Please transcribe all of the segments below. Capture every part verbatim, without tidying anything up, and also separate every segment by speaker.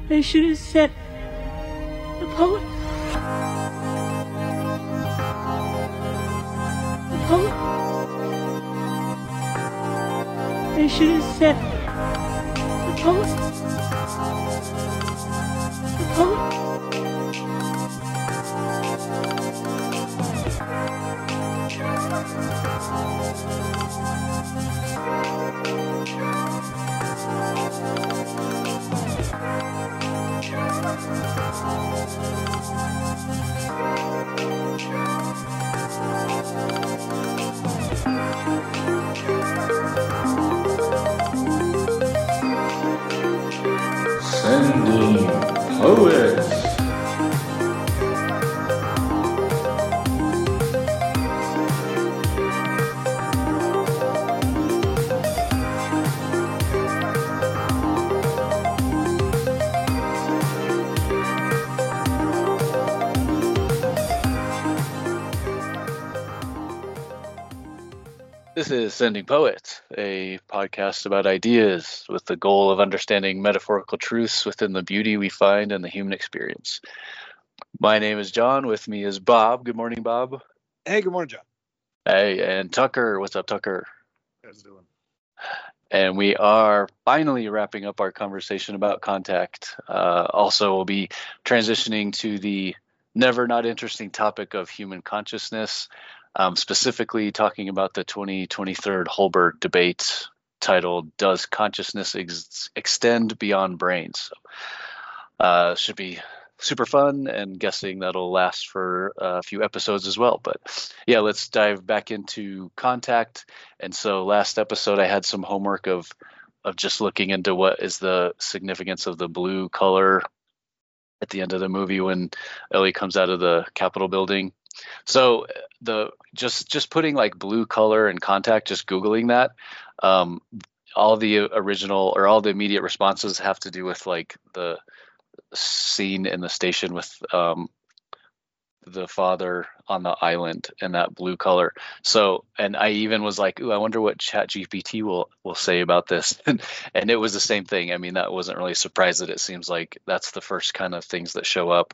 Speaker 1: They should have said the poet. The poet. They should have said the poet. The poet.
Speaker 2: Sending Poets.
Speaker 3: This is Sending Poets, a podcast about ideas with the goal of understanding metaphorical truths within the beauty we find in the human experience. My name is John. With me is Bob. Good morning, Bob.
Speaker 4: Hey, good morning, John.
Speaker 3: Hey, and Tucker. What's up, Tucker?
Speaker 4: How's it doing?
Speaker 3: And we are finally wrapping up our conversation about contact. Uh, also, we'll be transitioning to the never not interesting topic of human consciousness. Um, specifically talking about the twenty twenty-three Holberg debate titled, Does Consciousness ex- Extend Beyond Brains? Uh, should be super fun, and guessing that'll last for a few episodes as well. But yeah, let's dive back into Contact. And so last episode, I had some homework of, of just looking into what is the significance of the blue color at the end of the movie when Ellie comes out of the Capitol building. So the just just putting like blue color and contact, just Googling that, um, all the original or all the immediate responses have to do with like the scene in the station with um, the father on the island and that blue color. So, and I even was like, ooh, I wonder what ChatGPT will will say about this. and, and it was the same thing. I mean, that wasn't really a surprise that it seems like that's the first kind of things that show up.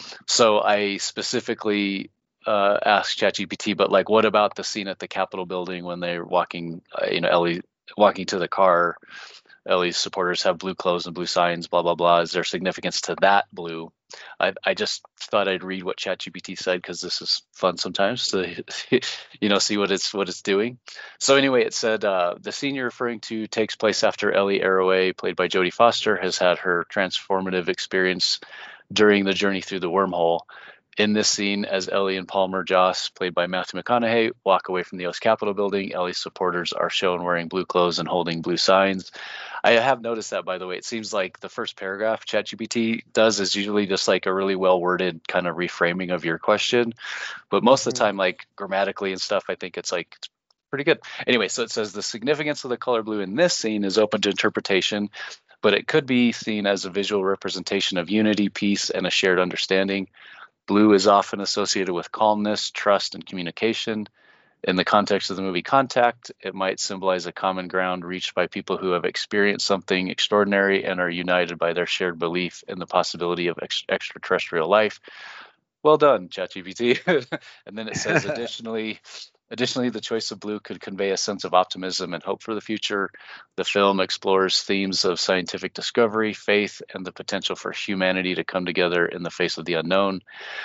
Speaker 3: So I specifically uh, asked ChatGPT, but like, what about the scene at the Capitol building when they're walking, uh, you know, Ellie walking to the car, Ellie's supporters have blue clothes and blue signs, blah, blah, blah. Is there significance to that blue? I, I just thought I'd read what ChatGPT said because this is fun sometimes to, you know, see what it's what it's doing. So anyway, it said uh, the scene you're referring to takes place after Ellie Arroway, played by Jodie Foster, has had her transformative experience during the journey through the wormhole. In this scene, as Ellie and Palmer Joss, played by Matthew McConaughey, walk away from the U S Capitol building, Ellie's supporters are shown wearing blue clothes and holding blue signs. I have noticed that, by the way. It seems like the first paragraph ChatGPT does is usually just like a really well-worded kind of reframing of your question. But most of the time, like grammatically and stuff, I think it's like it's pretty good. Anyway, so it says the significance of the color blue in this scene is open to interpretation, but it could be seen as a visual representation of unity, peace, and a shared understanding. Blue is often associated with calmness, trust, and communication. In the context of the movie Contact, it might symbolize a common ground reached by people who have experienced something extraordinary and are united by their shared belief in the possibility of ex- extraterrestrial life. Well done, ChatGPT. And then it says, additionally, Additionally, the choice of blue could convey a sense of optimism and hope for the future. The film explores themes of scientific discovery, faith, and the potential for humanity to come together in the face of the unknown.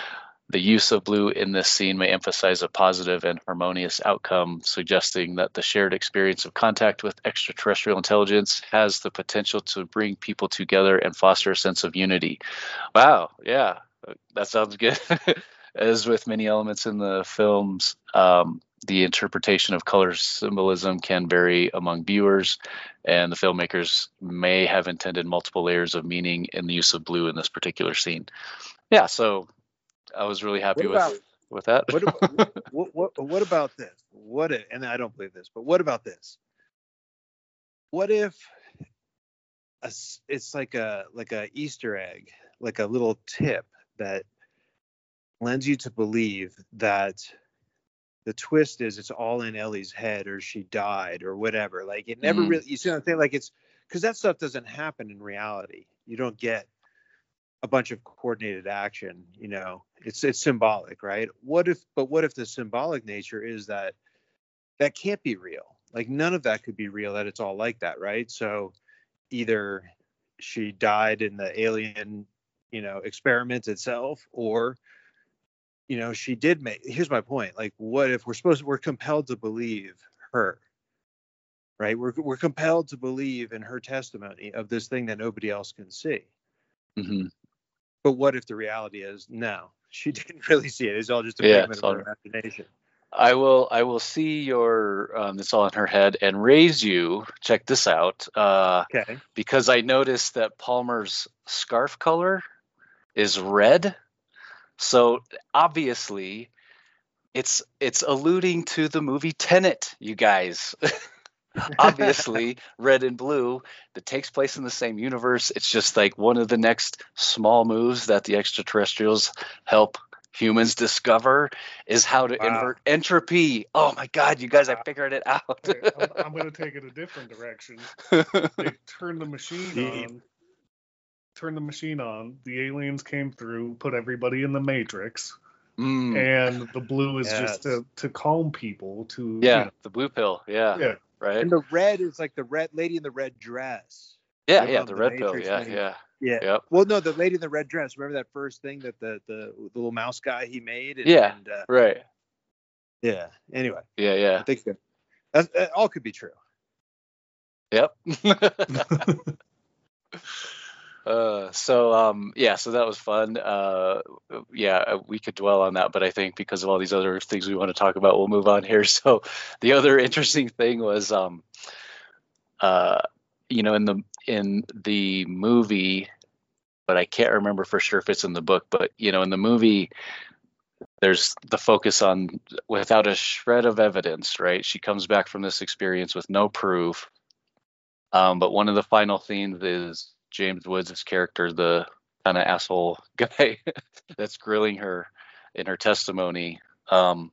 Speaker 3: The use of blue in this scene may emphasize a positive and harmonious outcome, suggesting that the shared experience of contact with extraterrestrial intelligence has the potential to bring people together and foster a sense of unity. Wow, yeah, that sounds good. As with many elements in the films, um, the interpretation of color symbolism can vary among viewers, and the filmmakers may have intended multiple layers of meaning in the use of blue in this particular scene. Yeah, so I was really happy
Speaker 4: What about-
Speaker 3: with with that.
Speaker 4: What about, what, what, what about this? What if, and I don't believe this, but what about this? What if a s it's like a like a Easter egg, like a little tip that lends you to believe that the twist is it's all in Ellie's head, or she died, or whatever. Like it never
Speaker 3: Mm.
Speaker 4: really, you see what I'm saying? Like it's because that stuff doesn't happen in reality. You don't get a bunch of coordinated action. You know, it's it's symbolic, right? What if, but what if the symbolic nature is that that can't be real? Like none of that could be real. That it's all like that, right? So either she died in the alien, you know, experiment itself, or you know, she did make. Here's my point. Like, what if we're supposed we're compelled to believe her, right? We're we're compelled to believe in her testimony of this thing that nobody else can see.
Speaker 3: Mm-hmm.
Speaker 4: But what if the reality is no, she didn't really see it. It's all just a
Speaker 3: Yeah,
Speaker 4: figment
Speaker 3: it's
Speaker 4: of
Speaker 3: all-
Speaker 4: her imagination.
Speaker 3: I will I will see your um, it's all in her head and raise you. Check this out, uh,
Speaker 4: Okay.
Speaker 3: because I noticed that Palmer's scarf color is red. So obviously, it's it's alluding to the movie Tenet, you guys. Obviously, red and blue that takes place in the same universe. It's just like one of the next small moves that the extraterrestrials help humans discover is how to
Speaker 4: Wow.
Speaker 3: invert entropy. Oh my God, you guys, I figured it out.
Speaker 5: Hey, I'm, I'm going to take it a different direction. They turn the machine
Speaker 4: Deep.
Speaker 5: on. Turn the machine on. The aliens came through, put everybody in the Matrix,
Speaker 3: Mm,
Speaker 5: and the blue is
Speaker 4: Yes.
Speaker 5: just to, to calm people. To
Speaker 3: yeah,
Speaker 5: you know,
Speaker 3: the blue pill. Yeah,
Speaker 5: yeah.
Speaker 3: right.
Speaker 4: And the red is like the red lady in the red dress.
Speaker 3: Yeah,
Speaker 4: Remember
Speaker 3: yeah,
Speaker 4: on
Speaker 3: the
Speaker 4: the
Speaker 3: red pill.
Speaker 4: Matrix
Speaker 3: Yeah,
Speaker 4: when he-
Speaker 3: yeah.
Speaker 4: Yeah.
Speaker 3: Yep.
Speaker 4: Well, no, the lady in the red dress. Remember that first thing that the the, the little mouse guy he made? And,
Speaker 3: Yeah.
Speaker 4: And, uh,
Speaker 3: Right.
Speaker 4: yeah. Anyway,
Speaker 3: Yeah,
Speaker 4: I
Speaker 3: yeah.
Speaker 4: think that, that, that all could be true.
Speaker 3: Yep. Uh, so um, yeah, so that was fun. Uh, yeah, we could dwell on that, but I think because of all these other things we want to talk about, we'll move on here. So the other interesting thing was, um, uh, you know, in the in the movie, but I can't remember for sure if it's in the book. But you know, in the movie, there's the focus on without a shred of evidence, right? She comes back from this experience with no proof. Um, but one of the final themes is James Woods' character, the kind of asshole guy that's grilling her in her testimony. Um,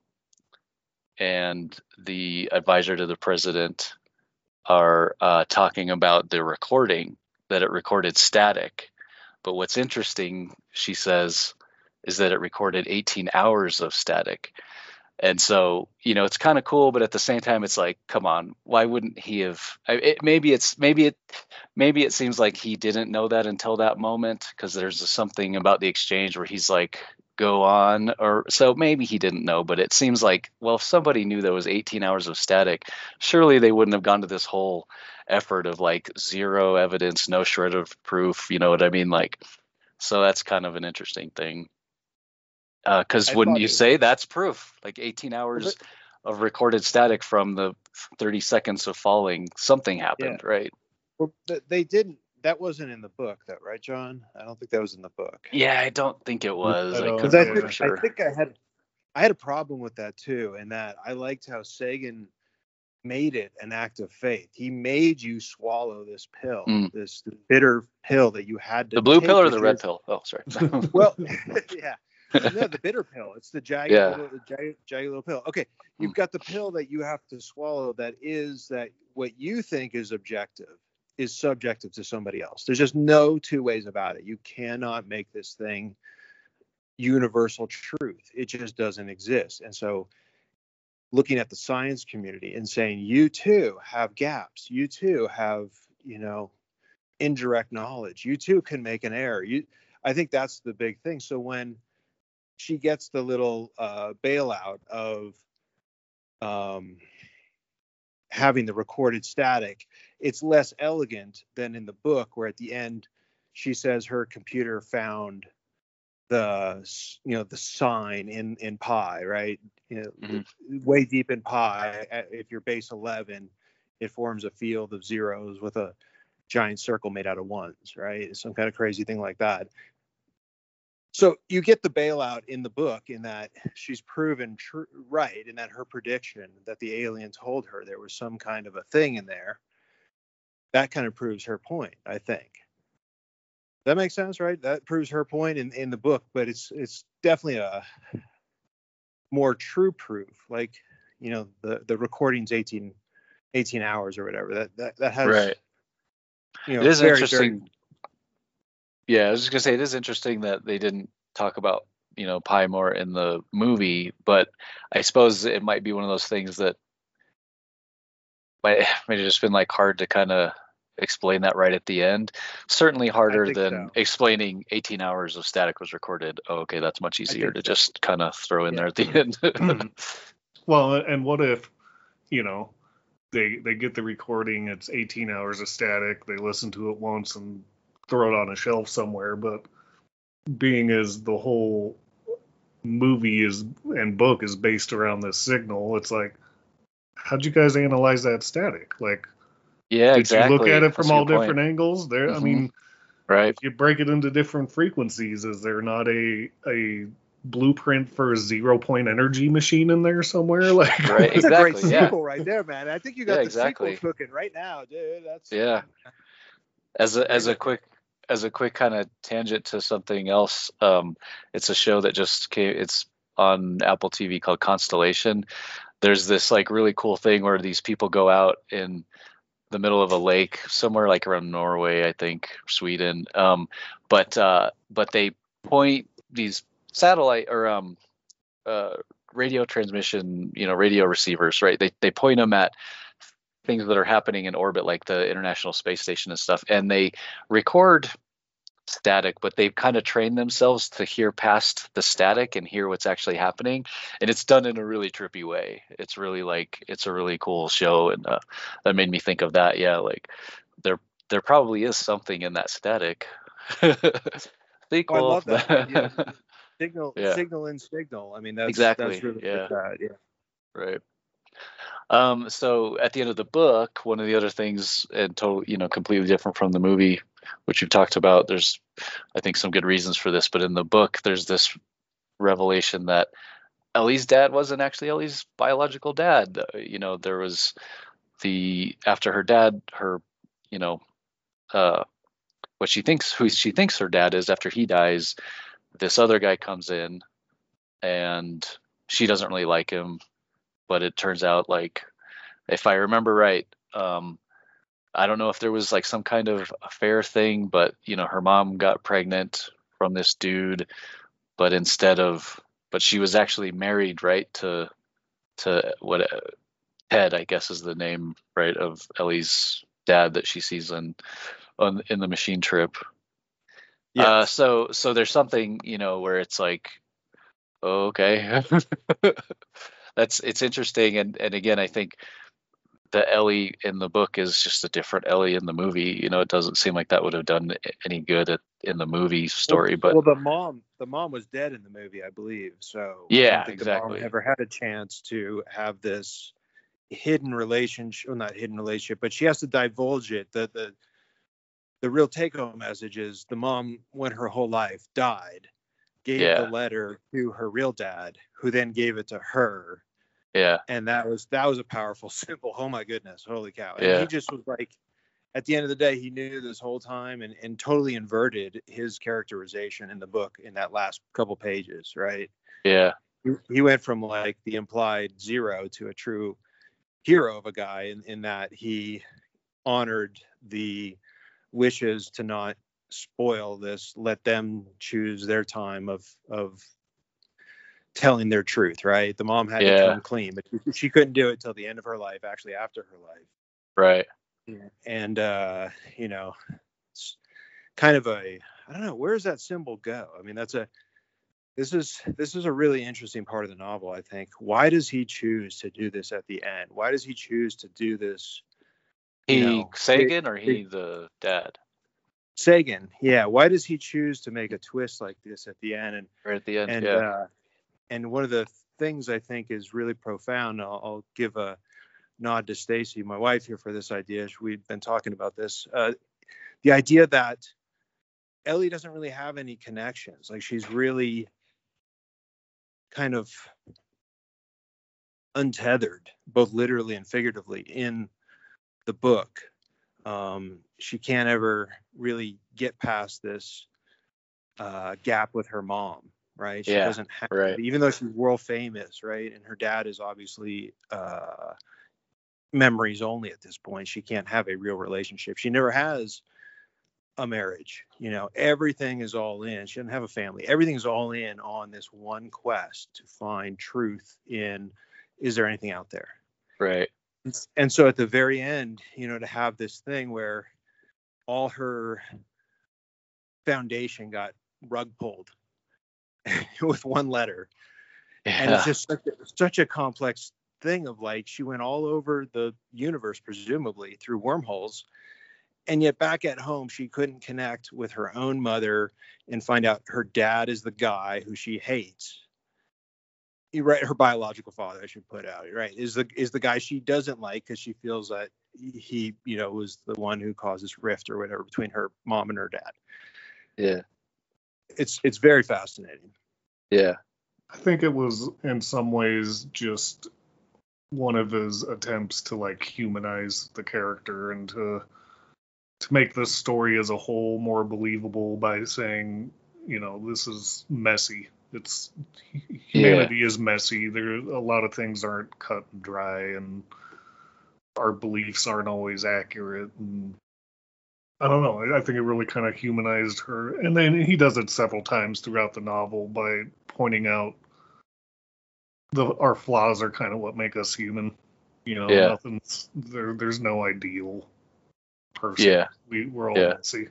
Speaker 3: and the advisor to the president are uh, talking about the recording, that it recorded static. But what's interesting, she says, is that it recorded eighteen hours of static. And so, you know, it's kind of cool, but at the same time, it's like, come on, why wouldn't he have? I- It, maybe it's maybe it maybe it seems like he didn't know that until that moment, because there's something about the exchange where he's like, go on, or so maybe he didn't know. But it seems like, well, if somebody knew there was eighteen hours of static, surely they wouldn't have gone to this whole effort of like zero evidence, no shred of proof. You know what I mean? Like, so that's kind of an interesting thing. Because
Speaker 4: I
Speaker 3: wouldn't
Speaker 4: thought
Speaker 3: you
Speaker 4: it was-
Speaker 3: say that's proof? Like eighteen hours of recorded static from the thirty seconds of falling, something happened, right?
Speaker 4: Well, th- they didn't. That wasn't in the book, though, right, John? I don't think that was in the book.
Speaker 3: Yeah, I don't think it was.
Speaker 5: I
Speaker 3: I
Speaker 5: don't-
Speaker 3: couldn't
Speaker 4: Because I,
Speaker 3: remember
Speaker 4: think-
Speaker 3: for sure.
Speaker 4: I think I had I had a problem with that too, and that I liked how Sagan made it an act of faith. He made you swallow this pill,
Speaker 3: Mm.
Speaker 4: this bitter pill that you had to
Speaker 3: The blue
Speaker 4: take,
Speaker 3: pill or
Speaker 4: which
Speaker 3: the red
Speaker 4: is-
Speaker 3: pill? Oh, sorry.
Speaker 4: Well, yeah. No, the bitter pill. It's the jagged,
Speaker 3: Yeah.
Speaker 4: little, the jagged, jagged little pill. Okay, you've got the pill that you have to swallow. That is that what you think is objective is subjective to somebody else. There's just no two ways about it. You cannot make this thing universal truth. It just doesn't exist. And so, looking at the science community and saying, you too have gaps. You too have, you know, indirect knowledge. You too can make an error. You, I think that's the big thing. So when she gets the little uh, bailout of um, having the recorded static, it's less elegant than in the book, where at the end she says her computer found the s- you know the sign in in pi, right? You know,
Speaker 3: Mhm.
Speaker 4: way deep in pi, a- if you're base eleven, it forms a field of zeros with a giant circle made out of ones, right? Some kind of crazy thing like that. So you get the bailout in the book in that she's proven tr- right in that her prediction that the alien told her there was some kind of a thing in there. That kind of proves her point, I think. That makes sense, right? That proves her point in, in the book, but it's it's definitely a more true proof. Like, you know, the, the recording's eighteen, eighteen hours or whatever. That that, that has
Speaker 3: Right.
Speaker 4: you know
Speaker 3: It is
Speaker 4: very,
Speaker 3: interesting.
Speaker 4: very
Speaker 3: Yeah, I was just gonna say it is interesting that they didn't talk about, you know, pi more in the movie, but I suppose it might be one of those things that might might have just been like hard to kind of explain that right at the end. Certainly
Speaker 4: I
Speaker 3: harder
Speaker 4: think
Speaker 3: than
Speaker 4: so.
Speaker 3: explaining eighteen hours of static was recorded. Oh, okay, that's much easier
Speaker 4: think
Speaker 3: to
Speaker 4: so.
Speaker 3: just kind of throw in
Speaker 4: Yeah.
Speaker 3: there at the end.
Speaker 5: Well, and what if, you know, they they get the recording, it's eighteen hours of static, they listen to it once and throw it on a shelf somewhere, but being as the whole movie is and book is based around this signal, it's like, how'd you guys analyze that static? Like,
Speaker 3: Yeah,
Speaker 5: did
Speaker 3: exactly.
Speaker 5: you look at it
Speaker 3: That's
Speaker 5: from
Speaker 3: a
Speaker 5: all
Speaker 3: good point.
Speaker 5: different angles? There, I
Speaker 3: Mhm.
Speaker 5: mean,
Speaker 3: Right.
Speaker 5: if you break it into different frequencies, is there not a a blueprint for a zero point energy machine in there somewhere? Like,
Speaker 3: Right.
Speaker 4: That's a great
Speaker 3: Exactly. Yeah.
Speaker 4: sequel right there, man. I think you got
Speaker 3: Yeah,
Speaker 4: the
Speaker 3: exactly.
Speaker 4: sequel cooking right now, dude. That's
Speaker 3: Yeah. As a as a
Speaker 4: Great.
Speaker 3: quick as a quick kind of tangent to something else, um, it's a show that just came. It's on Apple T V called Constellation. There's this like really cool thing where these people go out in the middle of a lake somewhere like around Norway, I think, Sweden. Um, but uh, but they point these satellite or um, uh, radio transmission, you know, radio receivers, right? They they point them at things that are happening in orbit, like the International Space Station and stuff, and they record static, but they've kind of trained themselves to hear past the static and hear what's actually happening, and it's done in a really trippy way. It's really like it's a really cool show, and uh, that made me think of that. Yeah, like there there probably is something in that static.
Speaker 4: Oh, I
Speaker 3: Sequel.
Speaker 4: love that idea. Signal,
Speaker 3: Yeah,
Speaker 4: signal in signal. I mean, that's
Speaker 3: exactly.
Speaker 4: that's really
Speaker 3: Yeah,
Speaker 4: good. Yeah.
Speaker 3: right. Um, so at the end of the book, one of the other things, and total, you know, completely different from the movie, which you've talked about, there's, I think, some good reasons for this, but in the book, there's this revelation that Ellie's dad wasn't actually Ellie's biological dad. Uh, You know, there was the, after her dad, her, you know, uh, what she thinks, who she thinks her dad is after he dies, this other guy comes in and she doesn't really like him, but it turns out like, if I remember right, um, I don't know if there was like some kind of affair thing, but you know, her mom got pregnant from this dude, but instead of, but she was actually married, right, to to what uh, Ted, I guess, is the name, right, of Ellie's dad that she sees in on in the machine trip.
Speaker 4: Yes.
Speaker 3: Uh, so so there's something, you know, where it's like, oh, okay, that's it's interesting, and and again, I think the Ellie in the book is just a different Ellie in the movie. You know, it doesn't seem like that would have done any good at, in the movie story. But
Speaker 4: well, the mom, the mom was dead in the movie, I believe. So I
Speaker 3: yeah,
Speaker 4: don't think
Speaker 3: exactly.
Speaker 4: the mom ever had a chance to have this hidden relationship, well, not hidden relationship, but she has to divulge it. The the the real take-home message is the mom, when her whole life, died, gave
Speaker 3: Yeah.
Speaker 4: the letter to her real dad, who then gave it to her.
Speaker 3: Yeah.
Speaker 4: And that was that was a powerful symbol. Oh my goodness, holy cow! And
Speaker 3: Yeah.
Speaker 4: he just was like, at the end of the day, he knew this whole time, and, and totally inverted his characterization in the book in that last couple pages, right?
Speaker 3: Yeah.
Speaker 4: He, he went from like the implied zero to a true hero of a guy in, in that he honored the wishes to not spoil this, let them choose their time of of telling their truth, right? The mom had
Speaker 3: Yeah.
Speaker 4: to come clean, but she, she couldn't do it till the end of her life, actually after her life.
Speaker 3: Right.
Speaker 4: And uh, you know, it's kind of a, I don't know, where does that symbol go? I mean, that's a this is this is a really interesting part of the novel, I think. Why does he choose to do this at the end? Why does he choose to do this? You
Speaker 3: He
Speaker 4: know,
Speaker 3: Sagan or he
Speaker 4: it-
Speaker 3: the dad?
Speaker 4: Sagan, yeah. Why does he choose to make a twist like this at the end? And
Speaker 3: Right at the end.
Speaker 4: and
Speaker 3: yeah.
Speaker 4: uh, and one of the things I think is really profound. I'll, I'll give a nod to Stacy, my wife, here for this idea. We've been talking about this. Uh, the idea that Ellie doesn't really have any connections. Like, she's really kind of untethered, both literally and figuratively, in the book. Um, she can't ever really get past this uh, gap with her mom, right? She
Speaker 3: Yeah,
Speaker 4: doesn't have,
Speaker 3: right.
Speaker 4: even though she's world famous, right? And her dad is obviously uh, memories only at this point. She can't have a real relationship. She never has a marriage. You know, everything is all in. She doesn't have a family. Everything's all in on this one quest to find truth in, is there anything out there?
Speaker 3: Right.
Speaker 4: And so at the very end, you know, to have this thing where all her foundation got rug pulled with one letter.
Speaker 3: Yeah.
Speaker 4: And it's just such a, such a complex thing of like, she went all over the universe, presumably through wormholes. And yet back at home, she couldn't connect with her own mother and find out her dad is the guy who she hates. You right, her biological father, I should put out, right, is the is the guy she doesn't like because she feels that he, you know, was the one who caused this rift or whatever between her mom and her dad.
Speaker 3: Yeah.
Speaker 4: It's it's very fascinating.
Speaker 3: Yeah.
Speaker 5: I think it was in some ways just one of his attempts to like humanize the character and to to make the story as a whole more believable by saying, you know, this is messy. It's humanity yeah. is messy. There a lot of things aren't cut and dry, and our beliefs aren't always accurate. And I don't know. I, I think it really kind of humanized her. And then he does it several times throughout the novel by pointing out the our flaws are kind of what make us human. You know,
Speaker 3: yeah.
Speaker 5: nothing's there. There's no ideal person.
Speaker 3: Yeah,
Speaker 5: we we're all
Speaker 3: yeah.
Speaker 5: messy.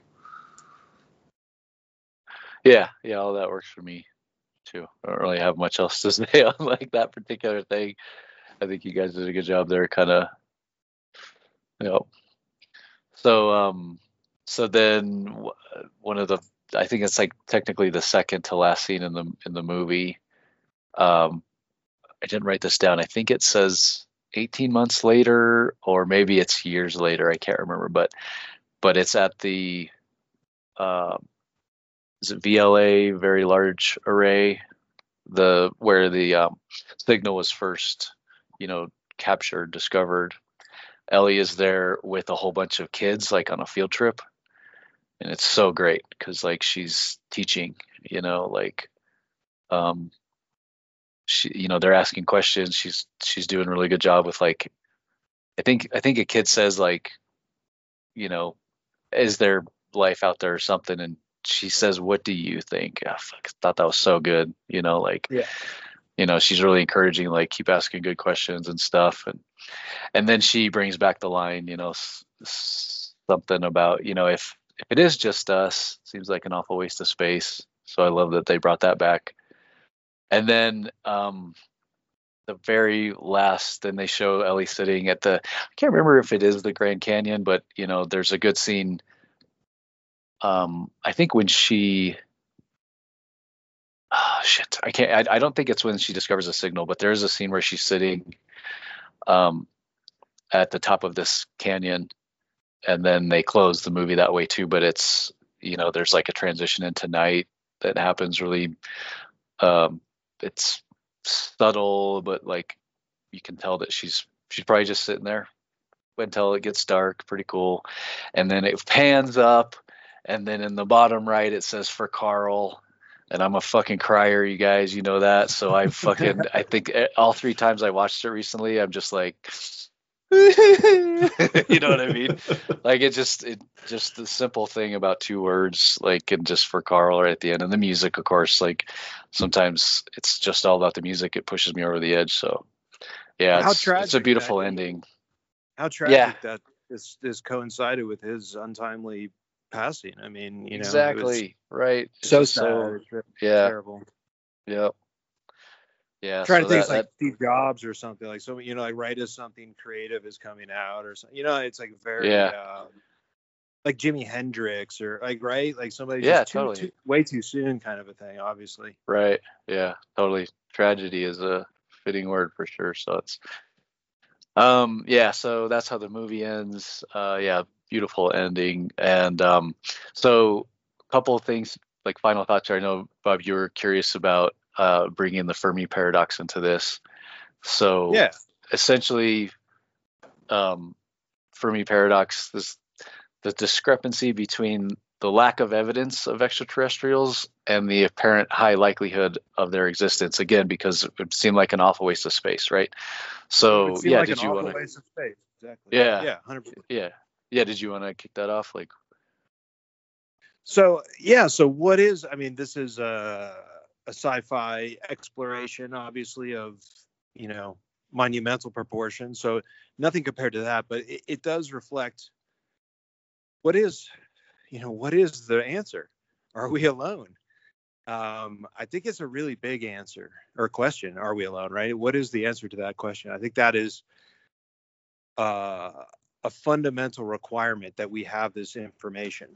Speaker 3: Yeah, yeah, all that works for me too. I don't really have much else to say on like that particular thing. I think you guys did a good job there, kind of. You know. So, um, so then w- one of the, I think it's like technically the second to last scene in the in the movie. Um, I didn't write this down. I think it says eighteen months later, or maybe it's years later. I can't remember, but but it's at the um, is it V L A, Very Large Array, the where the um, signal was first, you know, captured, discovered. Ellie is there with a whole bunch of kids, like on a field trip, and it's so great because like she's teaching, you know, like um, she, you know, they're asking questions. She's she's doing a really good job with like, I think I think a kid says like, you know, is there life out there or something, and she says, what do you think? I thought that was so good, you know, like,
Speaker 4: yeah.
Speaker 3: you know, she's really encouraging, like keep asking good questions and stuff. And, and then she brings back the line, you know, s- s- something about, you know, if, if it is just us, seems like an awful waste of space. So I love that they brought that back. And then, um, the very last, then they show Ellie sitting at the, I can't remember if it is the Grand Canyon, but you know, there's a good scene. Um, I think when she, oh, shit, I can't, I, I don't think it's when she discovers a signal, but there's a scene where she's sitting um, at the top of this canyon, and then they close the movie that way too. But it's, you know, there's like a transition into night that happens really, um, it's subtle, but like you can tell that she's, she's probably just sitting there until it gets dark. Pretty cool. And then it pans up. And then in the bottom right, it says for Carl, and I'm a fucking crier, you guys, you know that. So I fucking, I think all three times I watched it recently, I'm just like, you know what I mean? Like it just, it just the simple thing about two words, like, and just for Carl right at the end, and the music, of course, like sometimes it's just all about the music. It pushes me over the edge. So yeah,
Speaker 4: How
Speaker 3: it's,
Speaker 4: tragic
Speaker 3: it's a beautiful
Speaker 4: that-
Speaker 3: ending.
Speaker 4: How tragic
Speaker 3: Yeah.
Speaker 4: that this this coincided with his untimely passing. I mean, you know,
Speaker 3: Exactly. Right.
Speaker 4: It was so
Speaker 3: It's
Speaker 4: sad.
Speaker 3: so-
Speaker 4: It's re-
Speaker 3: yeah.
Speaker 4: terrible.
Speaker 3: Yeah. Yeah.
Speaker 4: trying
Speaker 3: so
Speaker 4: to think
Speaker 3: that-
Speaker 4: it's like
Speaker 3: that-
Speaker 4: Steve Jobs or something, like so you know, like right as something creative is coming out or something. You know, it's like very
Speaker 3: Yeah.
Speaker 4: uh, like Jimi Hendrix or like right, like somebody
Speaker 3: Yeah,
Speaker 4: just too,
Speaker 3: totally.
Speaker 4: too way too soon kind of a thing. Obviously,
Speaker 3: Right. Yeah. Totally. Tragedy is a fitting word for sure. So it's, um, yeah. So that's how the movie ends. Uh, yeah. Beautiful ending. And um, so a couple of things, like final thoughts here. I know, Bob, you were curious about uh, bringing the Fermi paradox into this. So
Speaker 4: yeah.
Speaker 3: essentially, um, Fermi paradox is the discrepancy between the lack of evidence of extraterrestrials and the apparent high likelihood of their existence. Again, because it would seem like an awful waste of space, right?
Speaker 4: It
Speaker 3: So
Speaker 4: would seem
Speaker 3: yeah,
Speaker 4: like
Speaker 3: did
Speaker 4: an
Speaker 3: you
Speaker 4: awful
Speaker 3: want to?
Speaker 4: waste of space. Exactly.
Speaker 3: Yeah.
Speaker 4: Yeah. Hundred percent.
Speaker 3: Yeah, yeah. Did you want to kick that off? Like,
Speaker 4: So yeah, so what is? I mean, this is a, a sci-fi exploration, obviously, of you know monumental proportions. So nothing compared to that, but it, it does reflect what is, you know, what is the answer? Are we alone? Um, I think it's a really big answer or question. Are we alone? Right? What is the answer to that question? I think that is uh, a fundamental requirement that we have this information.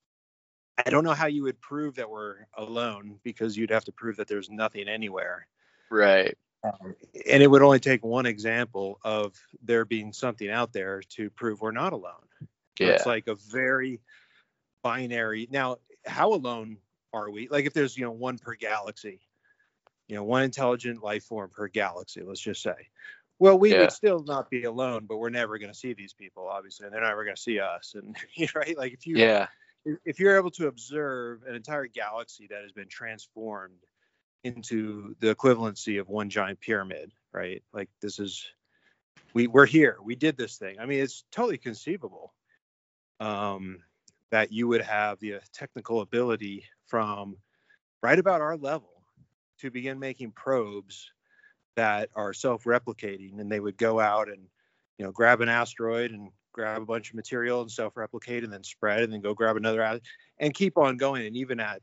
Speaker 4: I don't know how you would prove that we're alone because you'd have to prove that there's nothing anywhere.
Speaker 3: Right.
Speaker 4: Um, and it would only take one example of there being something out there to prove we're not alone. So
Speaker 3: Yeah.
Speaker 4: it's like a very binary. Now, how alone are we? Like if there's, you know, one per galaxy, you know, one intelligent life form per galaxy, let's just say. Well, we
Speaker 3: Yeah.
Speaker 4: would still not be alone, but we're never going to see these people, obviously, and they're never going to see us. And right, like if you,
Speaker 3: Yeah.
Speaker 4: if you're able to observe an entire galaxy that has been transformed into the equivalency of one giant pyramid, right? Like this is, we we're here, we did this thing. I mean, it's totally conceivable um, that you would have the technical ability from right about our level to begin making probes that are self-replicating, and they would go out and, you know, grab an asteroid and grab a bunch of material and self-replicate and then spread and then go grab another and keep on going. And even at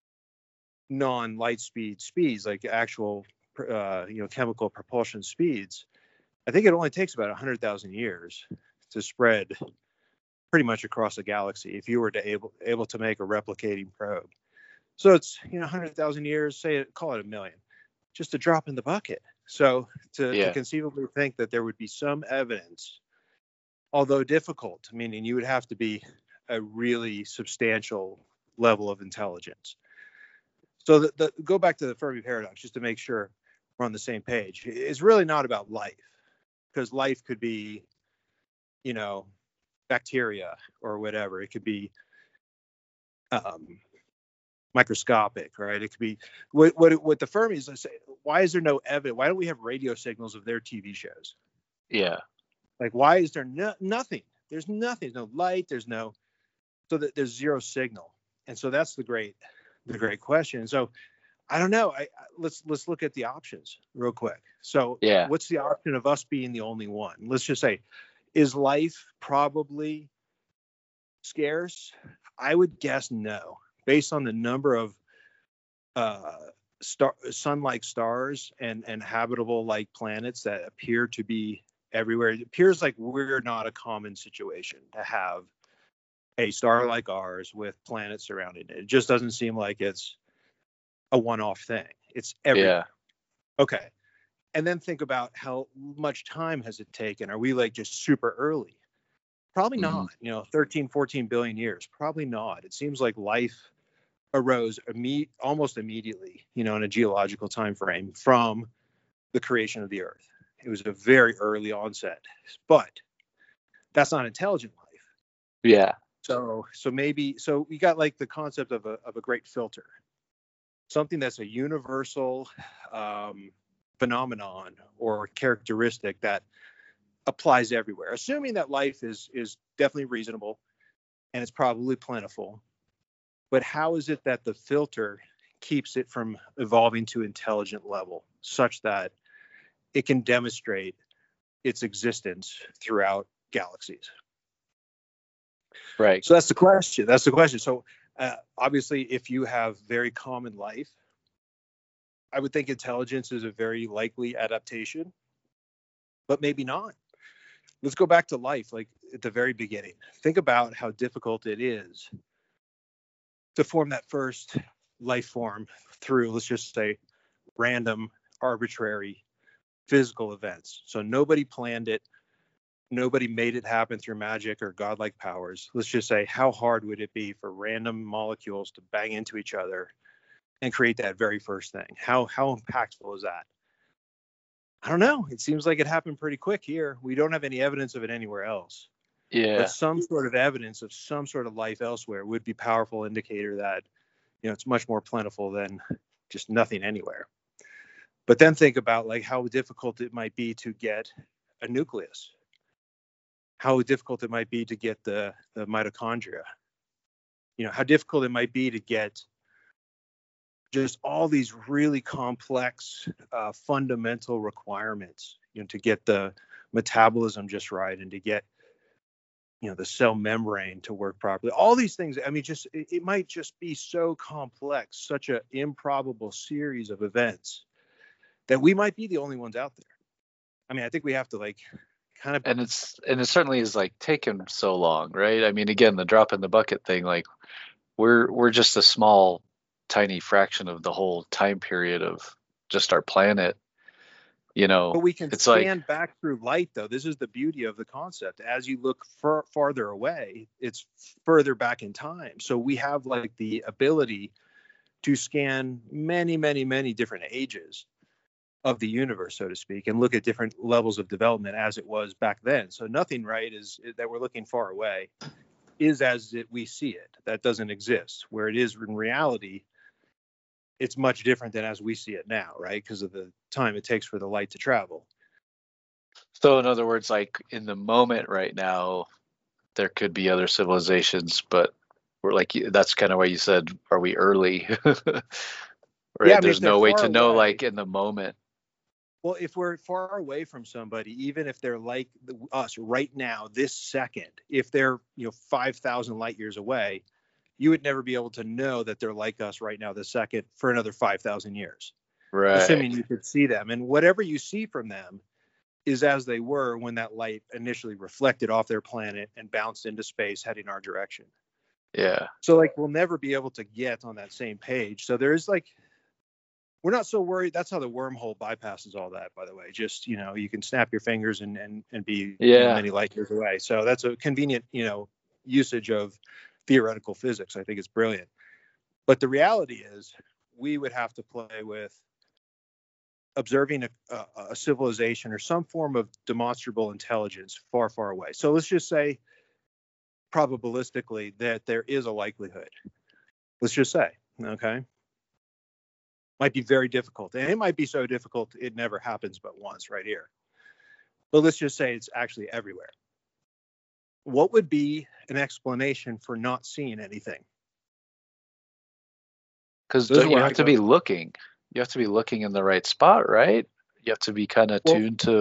Speaker 4: non-light speed speeds, like actual, uh, you know, chemical propulsion speeds, I think it only takes about one hundred thousand years to spread pretty much across a galaxy if you were to able able to make a replicating probe. So it's, you know, one hundred thousand years, say it, call it a million, just a drop in the bucket. So to,
Speaker 3: Yeah.
Speaker 4: to conceivably think that there would be some evidence, although difficult, meaning you would have to be a really substantial level of intelligence. So the, the, go back to the Fermi paradox, just to make sure we're on the same page. It's really not about life, because life could be, you know, bacteria or whatever. It could be um, microscopic, right? It could be what what, what the Fermis say. Why is there no evidence? Why don't we have radio signals of their T V shows?
Speaker 3: Yeah.
Speaker 4: Like, why is there no, nothing? There's nothing. There's no light. There's no, so that there's zero signal. And so that's the great, the great question. So I don't know. I, I let's let's look at the options real quick. So
Speaker 3: Yeah.
Speaker 4: what's the option of us being the only one? Let's just say, is life probably scarce? I would guess no, based on the number of uh, star sun-like stars and and habitable like planets that appear to be everywhere. It appears like we're not a common situation to have a star like ours with planets surrounding it. It just doesn't seem like it's a one-off thing. It's everywhere.
Speaker 3: Yeah.
Speaker 4: Okay. And then think about how much time has it taken? Are we like just super early? Probably
Speaker 3: Mhm.
Speaker 4: not. You know, thirteen, fourteen billion years. Probably not. It seems like life arose imme- almost immediately, you know, in a geological time frame from the creation of the Earth. It was a very early onset, but that's not intelligent life.
Speaker 3: Yeah.
Speaker 4: So, so maybe, so we got like the concept of a of a great filter, something that's a universal um, phenomenon or characteristic that applies everywhere. Assuming that life is is definitely reasonable and it's probably plentiful, but how is it that the filter keeps it from evolving to intelligent level such that it can demonstrate its existence throughout galaxies?
Speaker 3: Right.
Speaker 4: So that's the question. That's the question. So uh, obviously, if you have very common life, I would think intelligence is a very likely adaptation, but maybe not. Let's go back to life, like at the very beginning. Think about how difficult it is to form that first life form through, let's just say, random, arbitrary physical events. So nobody planned it. Nobody made it happen through magic or godlike powers. Let's just say, how hard would it be for random molecules to bang into each other and create that very first thing? How how impactful is that? I don't know. It seems like it happened pretty quick here. We don't have any evidence of it anywhere else.
Speaker 3: Yeah.
Speaker 4: But some sort of evidence of some sort of life elsewhere would be a powerful indicator that, you know, it's much more plentiful than just nothing anywhere. But then think about like how difficult it might be to get a nucleus, how difficult it might be to get the, the mitochondria. you know, how difficult it might be to get just all these really complex uh, fundamental requirements, you know, to get the metabolism just right and to get, you know, the cell membrane to work properly. All these things, I mean, just it, it might just be so complex, such an improbable series of events that we might be the only ones out there. I mean, I think we have to like kind of.
Speaker 3: And it's and it certainly is like taken so long, right? I mean, again, the drop in the bucket thing, like we're we're just a small, tiny fraction of the whole time period of just our planet. You know,
Speaker 4: But we can
Speaker 3: it's
Speaker 4: scan
Speaker 3: like
Speaker 4: back through light, though. This is the beauty of the concept. As you look far, farther away, it's further back in time. So we have like the ability to scan many, many, many different ages of the universe, so to speak, and look at different levels of development as it was back then. So nothing, right, is that we're looking far away is as it, we see it. That doesn't exist. Where it is in reality, it's much different than as we see it now, right? Because of the time it takes for the light to travel.
Speaker 3: so in other words, like in the moment right now, there could be other civilizations, but we're like that's kind of why you said, are we early? Right?
Speaker 4: Yeah, I mean,
Speaker 3: There's
Speaker 4: if they're
Speaker 3: no way
Speaker 4: far
Speaker 3: to know,
Speaker 4: away-
Speaker 3: like in the moment.
Speaker 4: Well, if we're far away from somebody, even if they're like us right now, this second, if they're, you know, five thousand light years away, you would never be able to know that they're like us right now, this second, for another five thousand years,
Speaker 3: Right.
Speaker 4: assuming you could see them. And whatever you see from them is as they were when that light initially reflected off their planet and bounced into space heading our direction.
Speaker 3: Yeah.
Speaker 4: So like we'll never be able to get on that same page. So there is like, we're not so worried. That's how the wormhole bypasses all that, by the way. Just, you know, you can snap your fingers and and, and be you know,
Speaker 3: Yeah.
Speaker 4: many light years away. So that's a convenient, you know, usage of theoretical physics. I think it's brilliant. But the reality is we would have to play with observing a, a, a civilization or some form of demonstrable intelligence far, far away. So let's just say probabilistically that there is a likelihood. Let's just say, okay? Might be very difficult. And it might be so difficult it never happens but once right here. But let's just say it's actually everywhere. What would be an explanation for not seeing anything?
Speaker 3: Because
Speaker 4: This is
Speaker 3: you
Speaker 4: where
Speaker 3: have
Speaker 4: I
Speaker 3: to
Speaker 4: go.
Speaker 3: be looking. You have to be looking in the right spot, right? You have to be kind of
Speaker 4: Well,
Speaker 3: tuned to,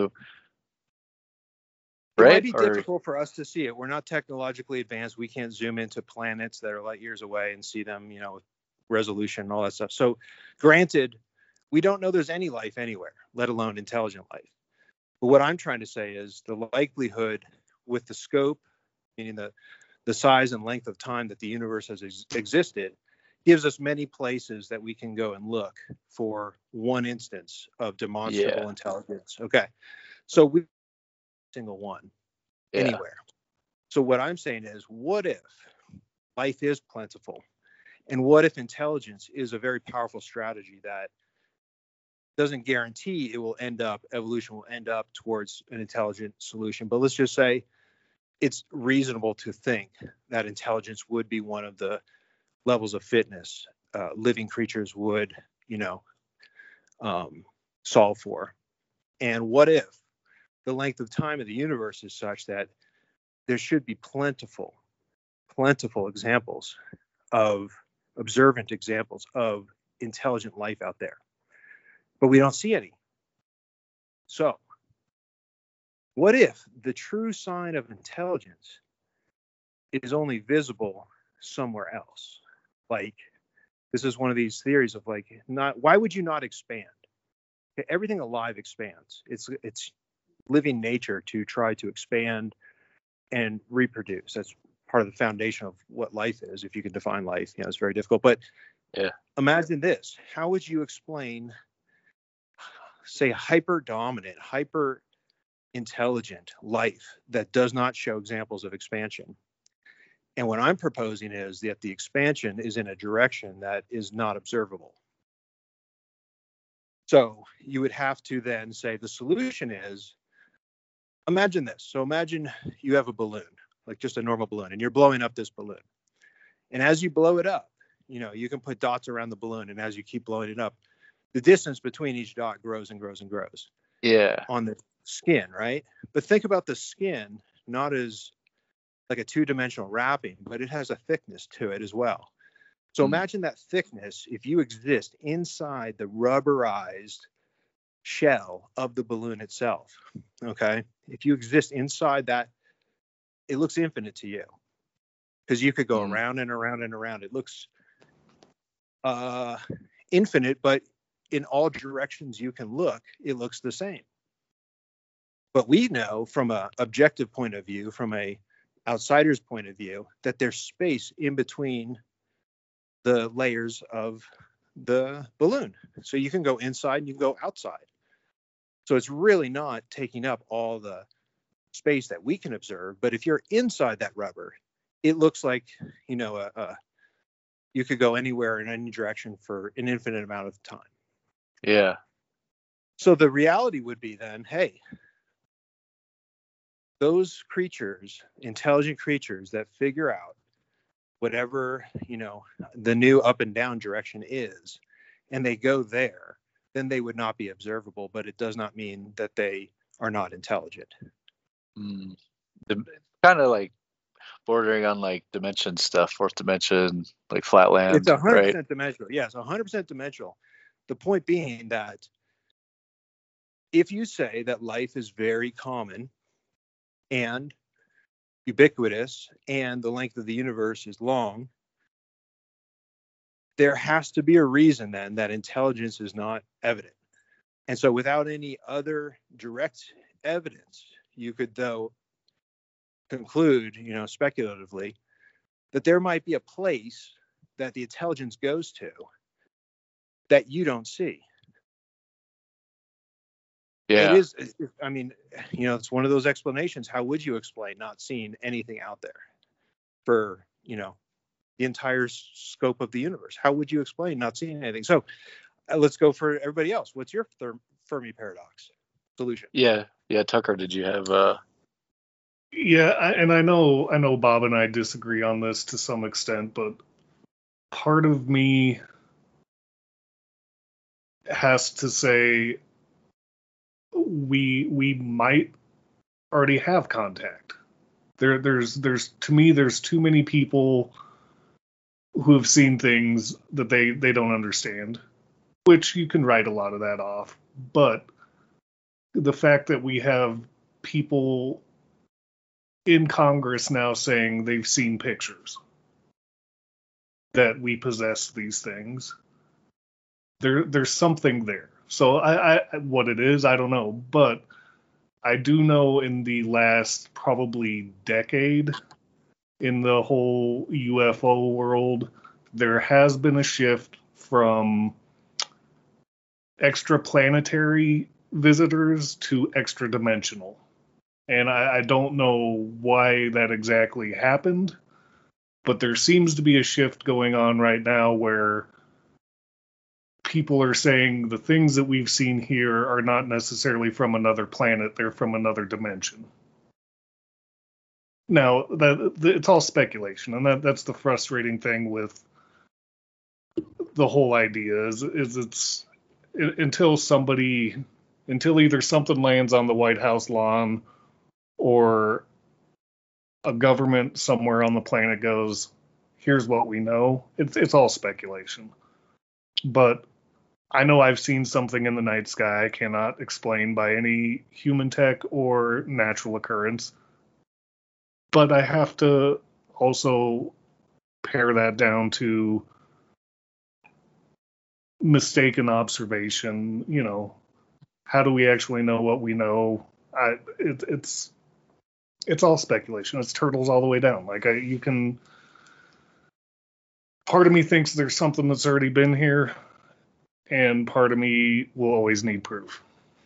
Speaker 4: It
Speaker 3: right?
Speaker 4: might be
Speaker 3: Or
Speaker 4: difficult for us to see it. We're not technologically advanced. We can't zoom into planets that are light years away and see them, you know, with resolution and all that stuff. So granted, we don't know there's any life anywhere, let alone intelligent life. But what I'm trying to say is the likelihood with the scope, meaning the, the size and length of time that the universe has ex- existed, gives us many places that we can go and look for one instance of demonstrable
Speaker 3: Yeah.
Speaker 4: intelligence. Okay. So we single one
Speaker 3: yeah.
Speaker 4: anywhere. So what I'm saying is, what if life is plentiful? And what if intelligence is a very powerful strategy that doesn't guarantee it will end up, evolution will end up towards an intelligent solution. But let's just say it's reasonable to think that intelligence would be one of the levels of fitness uh, living creatures would, you know, um, solve for. And what if the length of time of the universe is such that there should be plentiful, plentiful examples of observant examples of intelligent life out there, but we don't see any. So what if the true sign of intelligence is only visible somewhere else? Like, this is one of these theories of like, not, why would you not expand? Everything alive expands. It's it's living nature to try to expand and reproduce. That's part of the foundation of what life is. If you can define life, you know, it's very difficult. But
Speaker 3: Yeah.
Speaker 4: imagine this: how would you explain, say, hyper dominant, hyper intelligent life that does not show examples of expansion? And what I'm proposing is that the expansion is in a direction that is not observable. So you would have to then say the solution is, imagine this. So imagine you have a balloon, like just a normal balloon, and you're blowing up this balloon. And as you blow it up, you know, you can put dots around the balloon. And as you keep blowing it up, the distance between each dot grows and grows and grows
Speaker 3: Yeah.
Speaker 4: on the skin, right? But think about the skin not as like a two-dimensional wrapping, but it has a thickness to it as well. So
Speaker 3: Mm.
Speaker 4: imagine that thickness if you exist inside the rubberized shell of the balloon itself. Okay. If you exist inside that, it looks infinite to you because you could go
Speaker 3: Mm.
Speaker 4: around and around and around. It looks uh, infinite, but in all directions you can look, it looks the same. But we know from an objective point of view, from a outsider's point of view, that there's space in between the layers of the balloon. So you can go inside and you can go outside. So it's really not taking up all the space that we can observe. But if you're inside that rubber, it looks like, you know, a, a, you could go anywhere in any direction for an infinite amount of time.
Speaker 3: Yeah.
Speaker 4: So the reality would be then, hey, those creatures, intelligent creatures that figure out whatever, you know, the new up and down direction is, and they go there, then they would not be observable, but it does not mean that they are not intelligent.
Speaker 3: Mm. Kind of like bordering on like dimension stuff, fourth dimension, like flatland.
Speaker 4: It's one hundred percent
Speaker 3: right?
Speaker 4: dimensional. Yes, one hundred percent dimensional. The point being that if you say that life is very common and ubiquitous and the length of the universe is long, there has to be a reason then that intelligence is not evident. And so without any other direct evidence, you could though conclude, you know, speculatively, that there might be a place that the intelligence goes to that you don't see.
Speaker 3: Yeah.
Speaker 4: It is, I mean, you know, it's one of those explanations. How would you explain not seeing anything out there for, you know, the entire scope of the universe? How would you explain not seeing anything? So uh, let's go for everybody else. What's your Ther- Fermi paradox solution?
Speaker 3: Yeah. Yeah. Tucker, did you have uh
Speaker 5: Yeah, I, and I know I know Bob and I disagree on this to some extent, but part of me has to say we we might already have contact. There there's there's to me there's too many people who have seen things that they they don't understand, which you can write a lot of that off. But the fact that we have people in Congress now saying they've seen pictures that we possess these things, there there's something there. So I, I what it is, I don't know, but I do know in the last probably decade in the whole U F O world, there has been a shift from extraplanetary visitors to extra dimensional. And I, I don't know why that exactly happened, but there seems to be a shift going on right now where people are saying the things that we've seen here are not necessarily from another planet, they're from another dimension. Now, that, it's all speculation, and that, that's the frustrating thing with the whole idea is, is it's until somebody, until either something lands on the White House lawn or a government somewhere on the planet goes, here's what we know, it's, it's all speculation. But I know I've seen something in the night sky I cannot explain by any human tech or natural occurrence. But I have to also pare that down to mistaken observation. You know, how do we actually know what we know? I, it, it's it's all speculation. It's turtles all the way down. Like I, you can. Part of me thinks there's something that's already been here, and part of me will always need proof.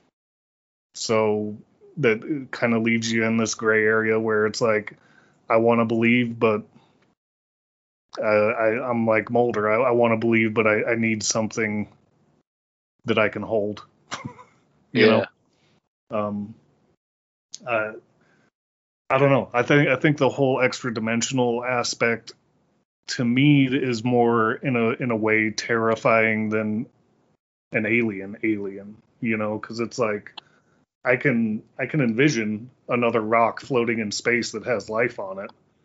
Speaker 5: So that kind of leaves you in this gray area where it's like, I want to believe, but uh, I, I'm like Mulder. I, I want to believe, but I, I need something that I can hold. you
Speaker 3: yeah.
Speaker 5: know, um, uh, I don't know. I think I think the whole extra dimensional aspect to me is more in a in a way terrifying than an alien alien. You know, because it's like I can I can envision another rock floating in space that has life on it,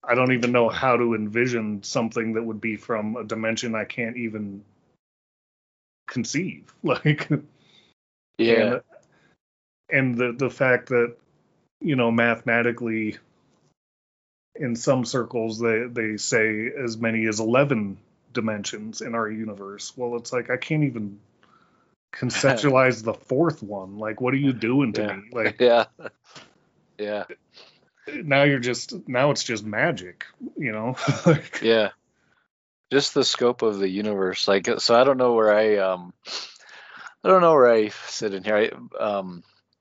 Speaker 5: I don't even know how to envision something that would be from a dimension I can't even conceive. Like,
Speaker 3: Yeah.
Speaker 5: and, and the the fact that, you know, mathematically, in some circles they they say as many as eleven dimensions in our universe. Well, it's like I can't even conceptualize the fourth one. Like, what are you doing to
Speaker 3: Yeah.
Speaker 5: me? Like,
Speaker 3: Yeah. Yeah.
Speaker 5: now you're just now it's just magic, you know. Like,
Speaker 3: Yeah. Just the scope of the universe. Like, so I don't know where I um I don't know where I sit in here. I, um,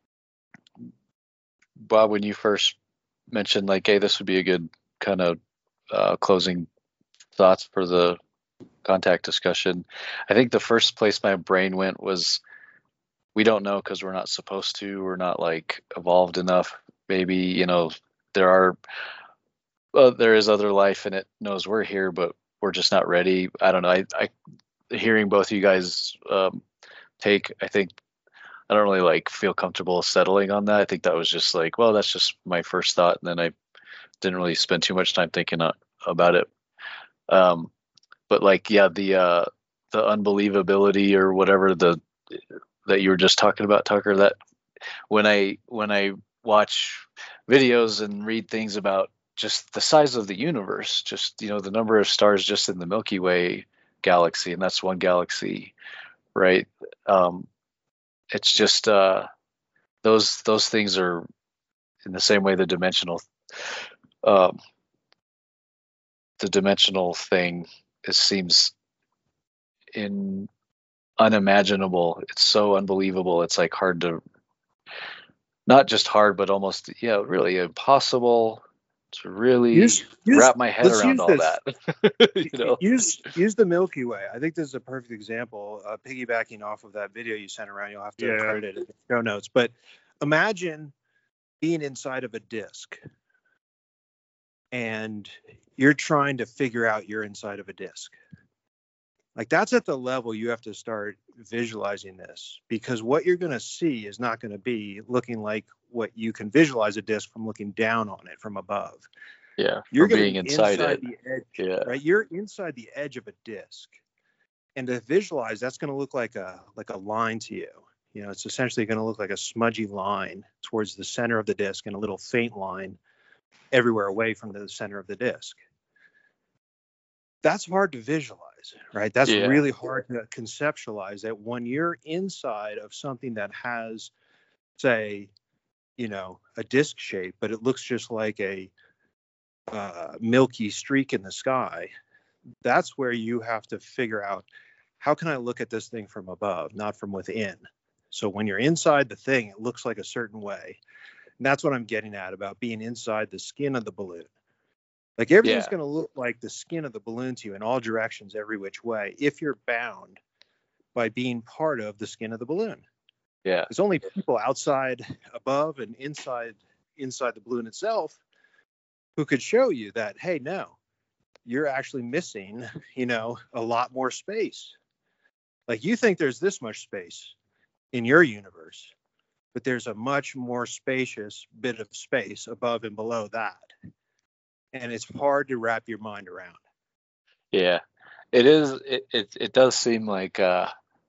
Speaker 3: Bob, when you first mentioned like, hey, this would be a good kind of uh, closing thoughts for the contact discussion, I think the first place my brain went was we don't know because we're not supposed to. We're not like evolved enough. Maybe, you know, there are, well, there is other life and it knows we're here, but we're just not ready. I don't know. I, I hearing both of you guys um, take, I think I don't really like feel comfortable settling on that. I think that was just like, well, that's just my first thought, and then I didn't really spend too much time thinking uh, about it. Um, but like, yeah, the uh, the unbelievability or whatever the that you were just talking about, Tucker. That when I when I watch videos and read things about just the size of the universe, just you know the number of stars just in the Milky Way galaxy, and that's one galaxy, right? Um, it's just uh, those those things are in the same way the dimensional um, the dimensional thing it seems in unimaginable. It's so unbelievable. It's like hard to not just hard, but almost yeah, really impossible to really
Speaker 4: Use, use,
Speaker 3: wrap my head
Speaker 4: let's
Speaker 3: around
Speaker 4: use
Speaker 3: all
Speaker 4: this.
Speaker 3: that. you know,
Speaker 4: Use use the Milky Way. I think this is a perfect example. Uh, piggybacking off of that video you sent around, you'll have to
Speaker 5: Yeah.
Speaker 4: credit it in the show notes. But imagine being inside of a disc, and you're trying to figure out you're inside of a disc. Like that's at the level you have to start visualizing this, because what you're going to see is not going to be looking like what you can visualize a disc from looking down on it from above.
Speaker 3: yeah,
Speaker 4: You're
Speaker 3: for
Speaker 4: going to
Speaker 3: being
Speaker 4: be
Speaker 3: inside,
Speaker 4: inside
Speaker 3: it.
Speaker 4: the edge,
Speaker 3: Yeah,
Speaker 4: right? You're inside the edge of a disc, and to visualize, that's going to look like a like a line to you. You know, it's essentially going to look like a smudgy line towards the center of the disc and a little faint line everywhere away from the center of the disc. That's hard to visualize, right? That's
Speaker 3: yeah,
Speaker 4: really hard to conceptualize, that when you're inside of something that has, say, you know, a disc shape, but it looks just like a uh, milky streak in the sky, that's where you have to figure out, how can I look at this thing from above, not from within? So when you're inside the thing, it looks like a certain way. And that's what I'm getting at about being inside the skin of the balloon. Like everything's
Speaker 3: yeah,
Speaker 4: going to look like the skin of the balloon to you in all directions, every which way, if you're bound by being part of the skin of the balloon.
Speaker 3: yeah,
Speaker 4: There's only people outside, above, and inside inside the balloon itself who could show you that, hey, no, you're actually missing, you know, a lot more space. Like you think there's this much space in your universe, but there's a much more spacious bit of space above and below that. And it's hard to wrap your mind around.
Speaker 3: yeah. It is. It it, it does seem like uh,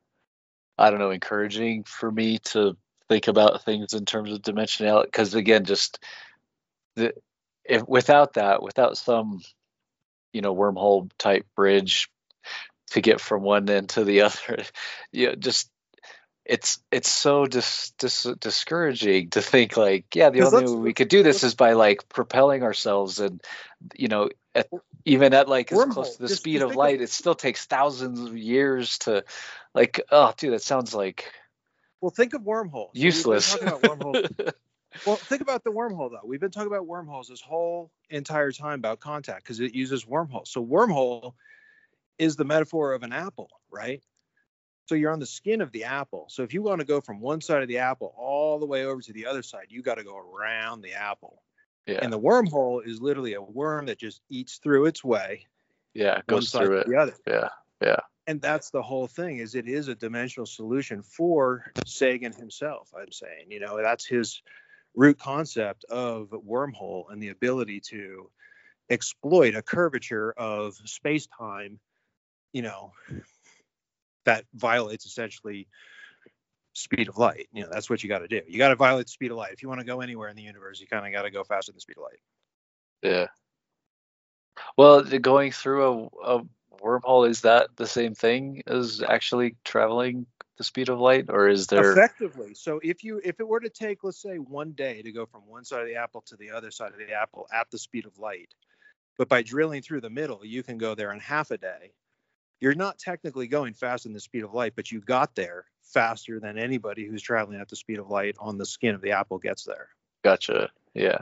Speaker 3: I don't know, encouraging for me to think about things in terms of dimensionality. Because again, just the if without that, without some you know wormhole type bridge to get from one end to the other, you know, just it's it's so dis, dis, discouraging to think like, yeah, the
Speaker 4: 'Cause
Speaker 3: only
Speaker 4: let's-
Speaker 3: way we could do this
Speaker 4: let's-
Speaker 3: is by like propelling ourselves, and you know, at, even at like as
Speaker 4: Wormhole,
Speaker 3: close to the
Speaker 4: just-
Speaker 3: speed
Speaker 4: just
Speaker 3: of
Speaker 4: think of-
Speaker 3: light, it still takes thousands of years to, like, oh, dude, that sounds like
Speaker 4: Well, think of wormholes. So
Speaker 3: useless.
Speaker 4: We've been talking about wormholes. Well, think about the wormhole, though. We've been talking about wormholes this whole entire time about contact, because it uses wormholes. So wormhole is the metaphor of an apple, right? So you're on the skin of the apple. So if you want to go from one side of the apple all the way over to the other side, you got to go around the apple.
Speaker 3: yeah,
Speaker 4: And the wormhole is literally a worm that just eats through its way,
Speaker 3: yeah, it
Speaker 4: one
Speaker 3: goes
Speaker 4: side
Speaker 3: through
Speaker 4: to
Speaker 3: it.
Speaker 4: the other.
Speaker 3: Yeah, yeah,
Speaker 4: And that's the whole thing, is it is a dimensional solution for Sagan himself, I'm saying. You know, that's his root concept of wormhole and the ability to exploit a curvature of space-time, you know, that violates essentially speed of light. You know, that's what you got to do. You got to violate the speed of light. If you want to go anywhere in the universe, you kind of got to go faster than the speed of light.
Speaker 3: Yeah. Well, the- going through a, a wormhole, is that the same thing as actually traveling the speed of light, or is there?
Speaker 4: Effectively. So if you if it were to take, let's say, one day to go from one side of the apple to the other side of the apple at the speed of light, but by drilling through the middle, you can go there in half a day. You're not technically going faster than the speed of light, but you got there faster than anybody who's traveling at the speed of light on the skin of the apple gets there.
Speaker 3: Gotcha. Yeah.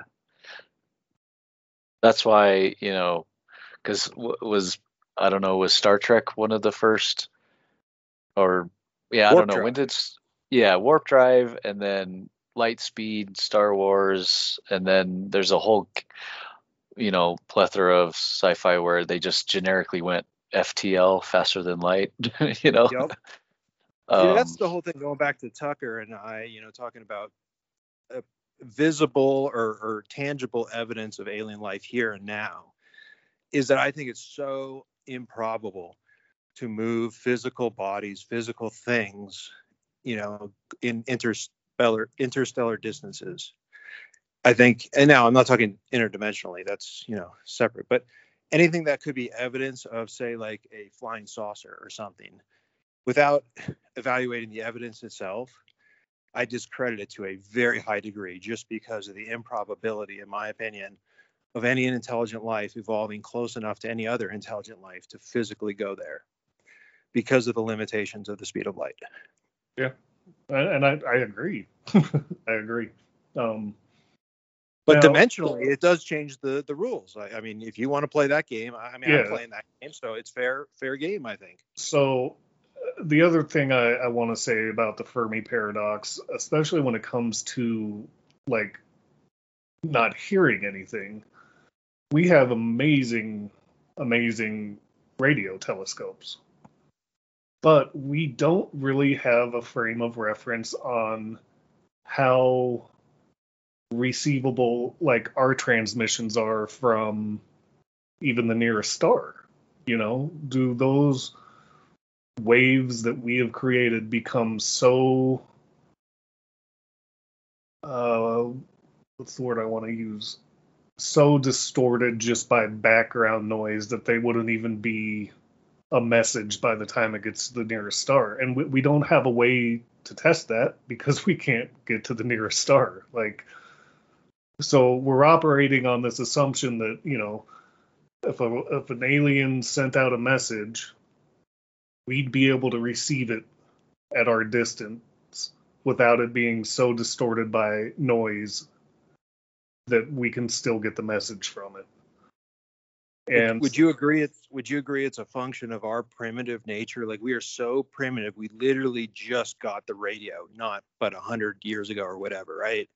Speaker 3: That's why, you know, because w- was I don't know, was Star Trek one of the first, or yeah, I
Speaker 4: Warp
Speaker 3: don't know when
Speaker 4: drive.
Speaker 3: did s- yeah, Warp Drive, and then Light Speed, Star Wars, and then there's a whole, you know, plethora of sci-fi where they just generically went F T L, faster than light, you know.
Speaker 4: Yep. See,
Speaker 3: Um,
Speaker 4: that's the whole thing. Going back to Tucker and I, you know, talking about uh, visible or, or tangible evidence of alien life here and now, is that I think it's so improbable to move physical bodies, physical things, you know, in interstellar interstellar distances. I think, and now I'm not talking interdimensionally, that's, you know, separate, but anything that could be evidence of, say, like a flying saucer or something, without evaluating the evidence itself, I discredit it to a very high degree just because of the improbability, in my opinion, of any intelligent life evolving close enough to any other intelligent life to physically go there because of the limitations of the speed of light.
Speaker 5: Yeah, and, and I, I agree. I agree. Um,
Speaker 4: But
Speaker 5: now,
Speaker 4: dimensionally, it does change the the rules. I, I mean, if you want to play that game, I, I mean,
Speaker 5: Yeah.
Speaker 4: I'm playing that game, so it's fair fair game, I think.
Speaker 5: So uh, the other thing I, I want to say about the Fermi paradox, especially when it comes to like not hearing anything, we have amazing, amazing radio telescopes, but we don't really have a frame of reference on how receivable like our transmissions are from even the nearest star. You know, do those waves that we have created become so uh what's the word I want to use, so distorted just by background noise that they wouldn't even be a message by the time it gets to the nearest star? And we, we don't have a way to test that because we can't get to the nearest star. Like, so we're operating on this assumption that, you know, if a, if an alien sent out a message, we'd be able to receive it at our distance without it being so distorted by noise that we can still get the message from it. And
Speaker 4: would, would you agree it's would you agree it's a function of our primitive nature? Like, we are so primitive, we literally just got the radio not but a hundred years ago or whatever, right?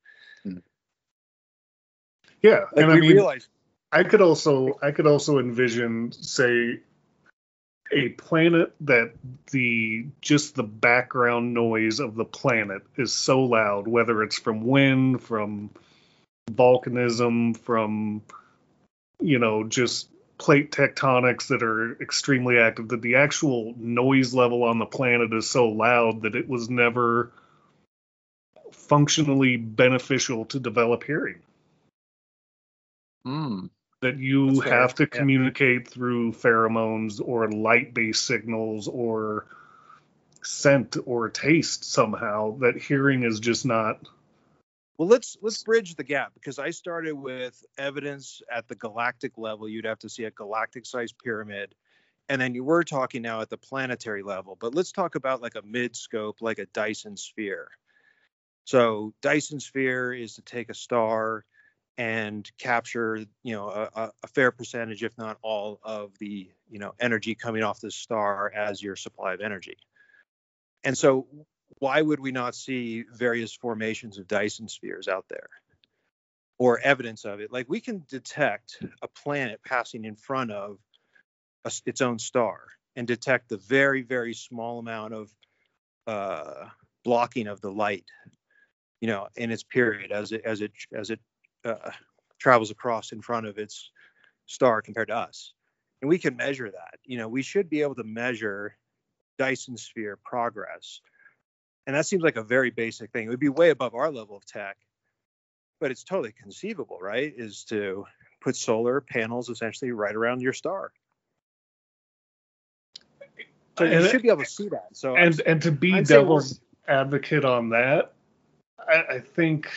Speaker 5: yeah,
Speaker 4: Like,
Speaker 5: and
Speaker 4: we
Speaker 5: I mean,
Speaker 4: realize
Speaker 5: I could also I could also envision, say, a planet that the just the background noise of the planet is so loud, whether it's from wind, from volcanism, from, you know, just plate tectonics that are extremely active, that the actual noise level on the planet is so loud that it was never functionally beneficial to develop hearing.
Speaker 3: hmm.
Speaker 5: That you
Speaker 4: That's fair,
Speaker 5: have to
Speaker 4: yeah.
Speaker 5: communicate through pheromones or light-based signals or scent or taste somehow, that hearing is just not.
Speaker 4: Well, let's let's bridge the gap, because I started with evidence at the galactic level. You'd have to see a galactic-sized pyramid, and then you were talking now at the planetary level. But let's talk about like a mid-scope, like a Dyson sphere. So Dyson sphere is to take a star and capture, you know, a, a fair percentage, if not all, of the, you know, energy coming off the star as your supply of energy. And so why would we not see various formations of Dyson spheres out there, or evidence of it? Like, we can detect a planet passing in front of a, its own star, and detect the very, very small amount of uh, blocking of the light, you know, in its period as it as it as it uh, travels across in front of its star compared to us. And we can measure that. You know, we should be able to measure Dyson sphere progress. And that seems like a very basic thing. It would be way above our level of tech, but it's totally conceivable, right? Is to put solar panels essentially right around your star. So you
Speaker 5: And-
Speaker 4: should be able to see that. So
Speaker 5: And
Speaker 4: I'm-
Speaker 5: and to be
Speaker 4: I'd say
Speaker 5: devil's advocate on that, I, I think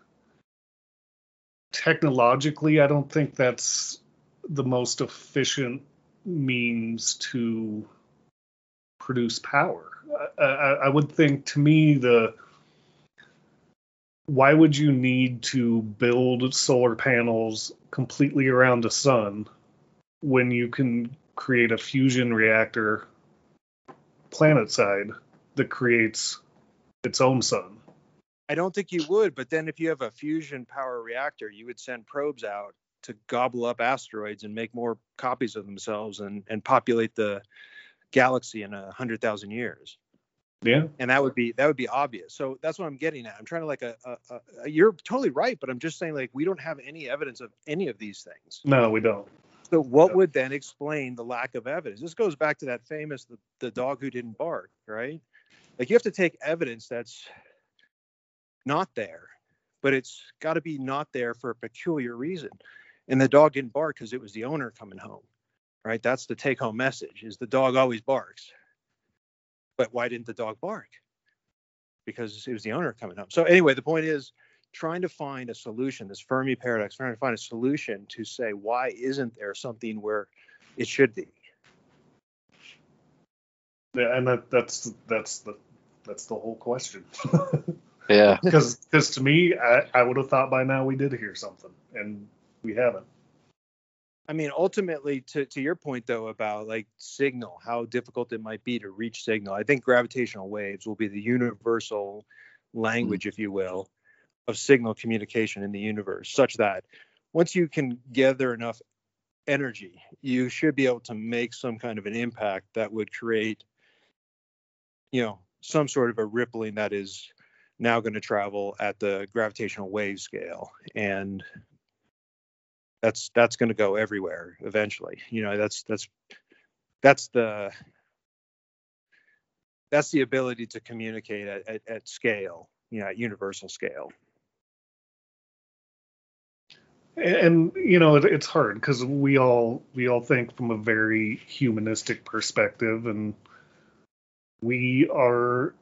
Speaker 5: technologically, I don't think that's the most efficient means to produce power. I, I, I would think, to me, the why would you need to build solar panels completely around the sun when you can create a fusion reactor planet side that creates its own sun?
Speaker 4: I don't think you would, but then if you have a fusion power reactor, you would send probes out to gobble up asteroids and make more copies of themselves and, and populate the galaxy in a hundred thousand years.
Speaker 5: Yeah.
Speaker 4: And that would be that would be obvious. So that's what I'm getting at. I'm trying to like a, a, a, a you're totally right, but I'm just saying like we don't have any evidence of any of these things.
Speaker 5: No, we don't.
Speaker 4: So what would then explain the lack of evidence? This goes back to that famous the, the dog who didn't bark, right? Like you have to take evidence that's not there, but it's got to be not there for a peculiar reason. And the dog didn't bark because it was the owner coming home, right? That's the take home message, is the dog always barks. But why didn't the dog bark? Because it was the owner coming home. So anyway, the point is trying to find a solution, this Fermi paradox, trying to find a solution to say, why isn't there something where it should be?
Speaker 5: Yeah, and that that's that's the that's the whole question.
Speaker 3: Yeah.
Speaker 5: Because to me, I, I would have thought by now we did hear something, and we haven't.
Speaker 4: I mean, ultimately, to, to your point, though, about like signal, how difficult it might be to reach signal, I think gravitational waves will be the universal language, mm. if you will, of signal communication in the universe, such that once you can gather enough energy, you should be able to make some kind of an impact that would create, you know, some sort of a rippling that is now going to travel at the gravitational wave scale. And that's that's going to go everywhere eventually. You know, that's that's that's the that's the ability to communicate at, at, at scale, you know, at universal scale.
Speaker 5: And, and you know, it, it's hard because we all we all think from a very humanistic perspective, and we are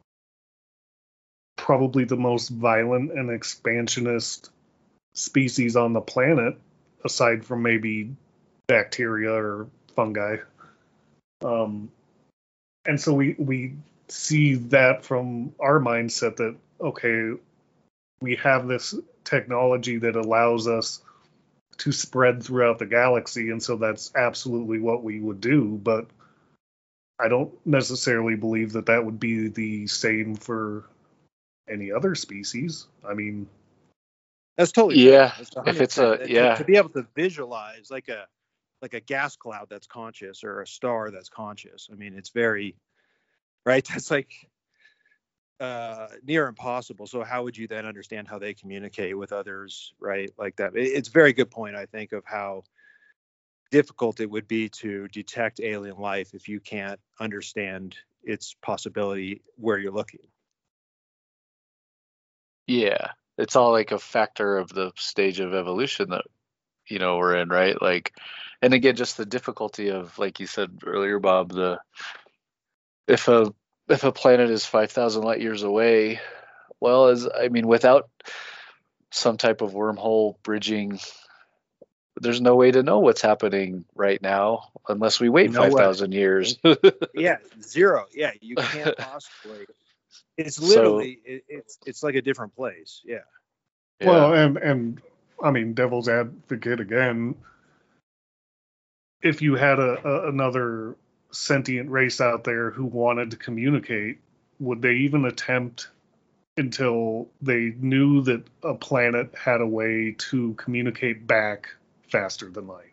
Speaker 5: probably the most violent and expansionist species on the planet, aside from maybe bacteria or fungi. Um, and so we we see that from our mindset that, okay, we have this technology that allows us to spread throughout the galaxy, and so that's absolutely what we would do. But I don't necessarily believe that that would be the same for any other species. I mean,
Speaker 4: that's totally
Speaker 3: yeah.
Speaker 4: That's
Speaker 3: if it's a yeah,
Speaker 4: to, to be able to visualize like a like a gas cloud that's conscious or a star that's conscious. I mean, it's very right. That's like uh, near impossible. So how would you then understand how they communicate with others, right? Like that. It, it's a very good point, I think, of how difficult it would be to detect alien life if you can't understand its possibility where you're looking.
Speaker 3: Yeah, it's all like a factor of the stage of evolution that, you know, we're in, right? Like, and again, just the difficulty of, like you said earlier, Bob, the if a if a planet is five thousand light years away, well, as I mean, without some type of wormhole bridging, there's no way to know what's happening right now unless we wait
Speaker 4: No
Speaker 3: five
Speaker 4: way.
Speaker 3: thousand years.
Speaker 4: Yeah, zero. Yeah, you can't possibly. It's literally so, it, it's it's like a different place. Yeah.
Speaker 3: yeah.
Speaker 5: Well, and and I mean, devil's advocate again. If you had a, a another sentient race out there who wanted to communicate, would they even attempt until they knew that a planet had a way to communicate back faster than light?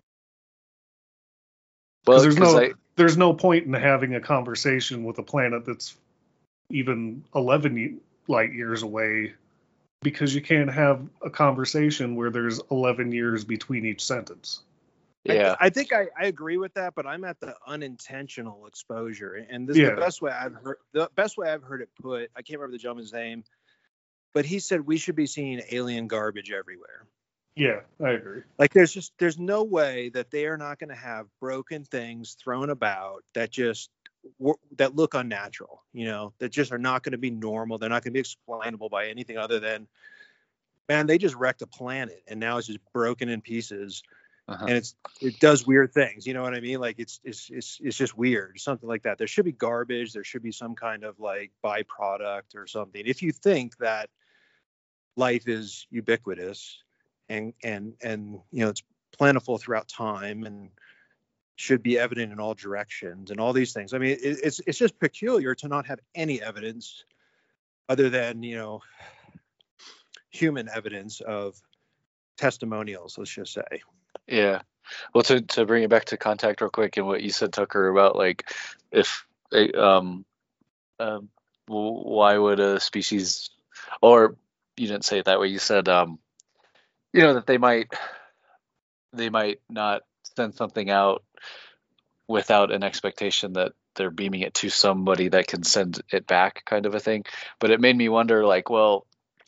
Speaker 3: Well,
Speaker 5: there's no
Speaker 3: I,
Speaker 5: there's no point in having a conversation with a planet that's even eleven light years away, because you can't have a conversation where there's eleven years between each sentence.
Speaker 3: Yeah.
Speaker 4: I, I think I, I agree with that, but I'm at the unintentional exposure, and this is
Speaker 5: Yeah.
Speaker 4: the best way I've heard. The best way I've heard it put. I can't remember the gentleman's name, but he said we should be seeing alien garbage everywhere.
Speaker 5: Yeah, I agree.
Speaker 4: Like there's just there's no way that they are not going to have broken things thrown about that just that look unnatural. You know, that just are not going to be normal. They're not going to be explainable by anything other than, man, they just wrecked a planet and now it's just broken in pieces. Uh-huh. And it's it does weird things, you know what I mean? Like it's it's it's it's just weird, something like that. There should be garbage. There should be some kind of like byproduct or something. If you think that life is ubiquitous and and and you know it's plentiful throughout time and should be evident in all directions and all these things. I mean, it, it's it's just peculiar to not have any evidence other than you know human evidence of testimonials. Let's just say.
Speaker 3: Yeah. Well, to, to bring it back to contact real quick and what you said, Tucker, about like if a, um, um why would a species, or you didn't say it that way. You said, um, you know, that they might, they might not send something out without an expectation that they're beaming it to somebody that can send it back, kind of a thing. But it made me wonder, like, well,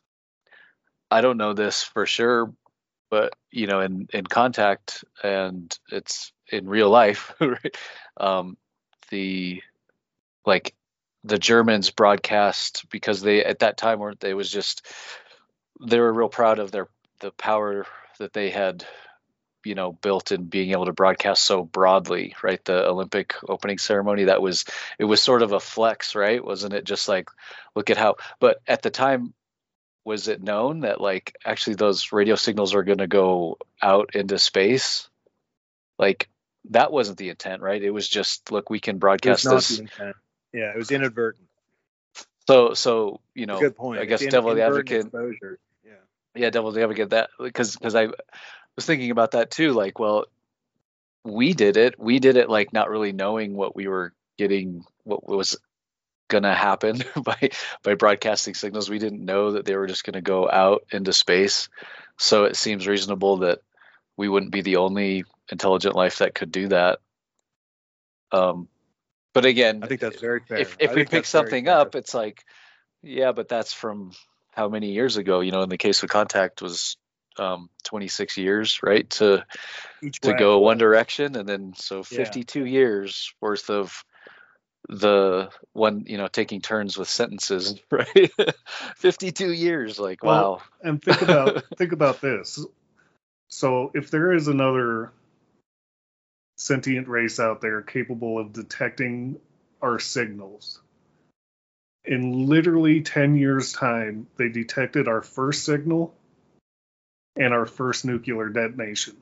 Speaker 3: I don't know this for sure, but you know, in, in contact and it's in real life, right? Um, the like the Germans broadcast because they at that time weren't they was just they were real proud of their the power that they had, you know, built in being able to broadcast so broadly, right? The Olympic opening ceremony, that was it was sort of a flex, right? Wasn't it just like, look at how? But at the time, was it known that like actually those radio signals are going to go out into space? Like that wasn't the intent, right? It was just, look, we can broadcast
Speaker 4: it was not
Speaker 3: this.
Speaker 4: The intent. Yeah, it was inadvertent.
Speaker 3: So, so you know,
Speaker 4: good point.
Speaker 3: I guess
Speaker 4: It's
Speaker 3: devil
Speaker 4: in,
Speaker 3: the advocate.
Speaker 4: Exposure. Yeah.
Speaker 3: Yeah, devil the advocate. That because because I was thinking about that too. Like, well, we did it. We did it like not really knowing what we were getting, what was gonna happen by by broadcasting signals. We didn't know that they were just gonna go out into space. So it seems reasonable that we wouldn't be the only intelligent life that could do that. Um, but again,
Speaker 4: I think that's very fair.
Speaker 3: If if
Speaker 4: I
Speaker 3: we
Speaker 4: think
Speaker 3: pick
Speaker 4: that's very
Speaker 3: something
Speaker 4: fair.
Speaker 3: up, it's like, yeah, but that's from how many years ago? You know, in the case of contact was um, twenty-six years, right? To
Speaker 4: Each
Speaker 3: to
Speaker 4: way
Speaker 3: go
Speaker 4: it
Speaker 3: one
Speaker 4: was.
Speaker 3: direction, and then so
Speaker 4: Yeah.
Speaker 3: fifty-two years worth of the one, you know, taking turns with sentences, right? fifty-two years, like,
Speaker 5: Well,
Speaker 3: wow.
Speaker 5: And think about think about this. So if there is another sentient race out there capable of detecting our signals, in literally ten years time, they detected our first signal and our first nuclear detonation.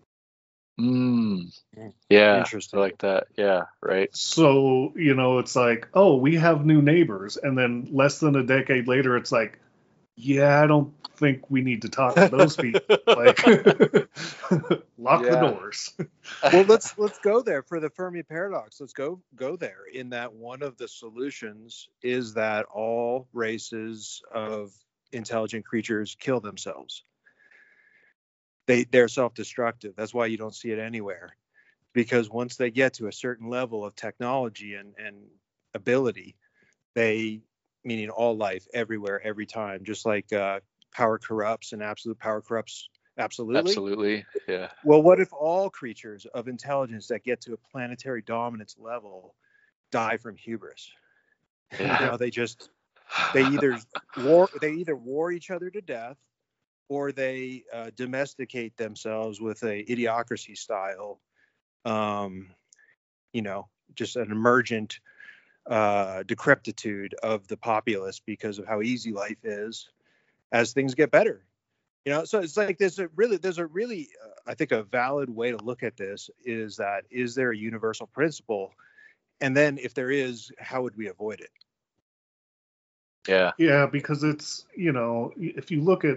Speaker 3: Mm. Yeah,
Speaker 4: Interesting.
Speaker 3: I like that. Yeah, right.
Speaker 5: So, you know, it's like, oh, we have new neighbors. And then less than a decade later, it's like, yeah, I don't think we need to talk to those people. Like, lock
Speaker 3: Yeah.
Speaker 5: the doors.
Speaker 4: Well, let's let's go there for the Fermi paradox. Let's go go there. In that one of the solutions is that all races of intelligent creatures kill themselves. They they're self-destructive. That's why you don't see it anywhere. Because once they get to a certain level of technology and, and ability, they, meaning all life, everywhere, every time, just like uh, power corrupts and absolute power corrupts absolutely.
Speaker 3: Absolutely, yeah.
Speaker 4: Well, what if all creatures of intelligence that get to a planetary dominance level die from hubris?
Speaker 3: Yeah.
Speaker 4: You know, they just they either war they either war each other to death, or they uh, domesticate themselves with a idiocracy style. Um, you know, just an emergent uh, decrepitude of the populace because of how easy life is as things get better. You know, so it's like there's a really, there's a really, uh, I think a valid way to look at this is that, is there a universal principle? And then if there is, how would we avoid it?
Speaker 3: Yeah.
Speaker 5: Yeah, because it's, you know, if you look at,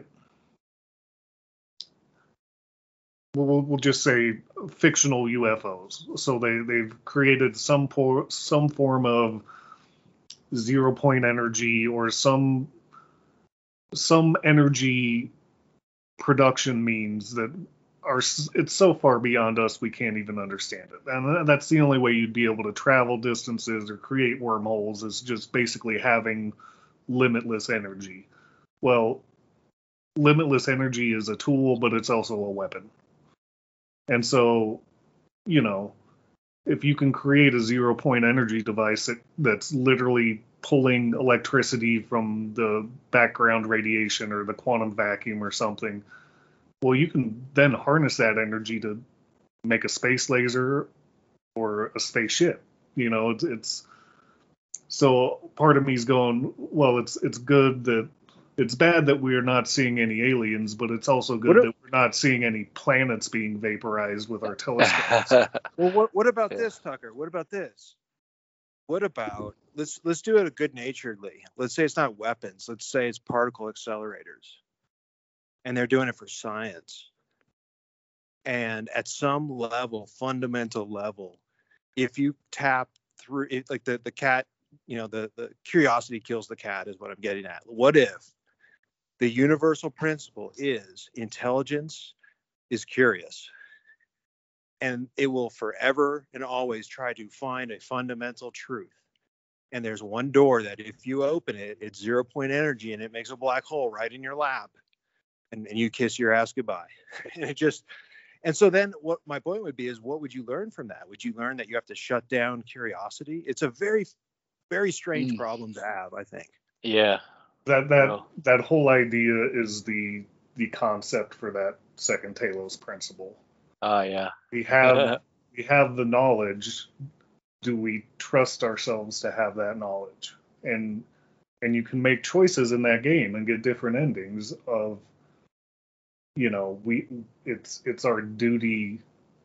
Speaker 5: We'll, we'll just say fictional U F Os. So they, they've created some por- some form of zero point energy or some some energy production means that are s- it's so far beyond us we can't even understand it. And that's the only way you'd be able to travel distances or create wormholes, is just basically having limitless energy. Well, limitless energy is a tool, but it's also a weapon. And so, you know, if you can create a zero point energy device that, that's literally pulling electricity from the background radiation or the quantum vacuum or something, well, you can then harness that energy to make a space laser or a spaceship. You know, it's, it's so part of me is going, well, it's it's good that it's bad that we're not seeing any aliens, but it's also good
Speaker 4: What
Speaker 5: that we're not seeing any planets being vaporized with our telescopes.
Speaker 4: Well, what what about
Speaker 3: Yeah.
Speaker 4: this, Tucker? What about this? What about let's let's do it good naturedly. Let's say it's not weapons. Let's say it's particle accelerators, and they're doing it for science. And at some level, fundamental level, if you tap through it, like the the cat, you know, the the curiosity kills the cat is what I'm getting at. What if the universal principle is intelligence is curious, and it will forever and always try to find a fundamental truth. And there's one door that if you open it, it's zero point energy and it makes a black hole right in your lap, and, and you kiss your ass goodbye. And it just, and so then what my point would be is, what would you learn from that? Would you learn that you have to shut down curiosity? It's a very, very strange
Speaker 3: Mm.
Speaker 4: problem to have, I think.
Speaker 3: Yeah.
Speaker 5: That that
Speaker 3: Well.
Speaker 5: that whole idea is the the concept for that second Talos principle.
Speaker 3: Ah, yeah.
Speaker 5: We have we have the knowledge. Do we trust ourselves to have that knowledge? And and you can make choices in that game and get different endings of, you know, we it's it's our duty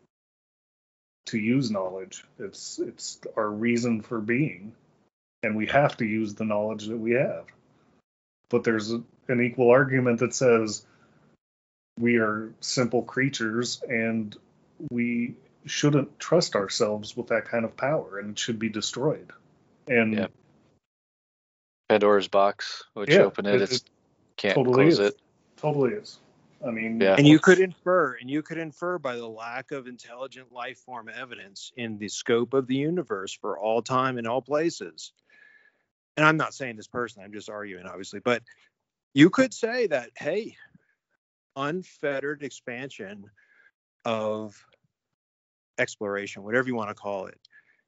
Speaker 5: to use knowledge. It's it's our reason for being, and we have to use the knowledge that we have. But there's a, an equal argument that says we are simple creatures and we shouldn't trust ourselves with that kind of power, and it should be destroyed. And
Speaker 3: Yeah. Pandora's box, which
Speaker 5: Yeah,
Speaker 3: open it,
Speaker 5: it-
Speaker 3: it's can't
Speaker 5: totally
Speaker 3: close
Speaker 5: is.
Speaker 3: it.
Speaker 5: totally is. I mean,
Speaker 3: Yeah.
Speaker 4: And you could infer, and you could infer by the lack of intelligent life form evidence in the scope of the universe for all time and all places. And I'm not saying this person, I'm just arguing, obviously, but you could say that, hey, unfettered expansion of exploration, whatever you want to call it,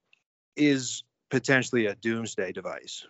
Speaker 4: is potentially a doomsday device.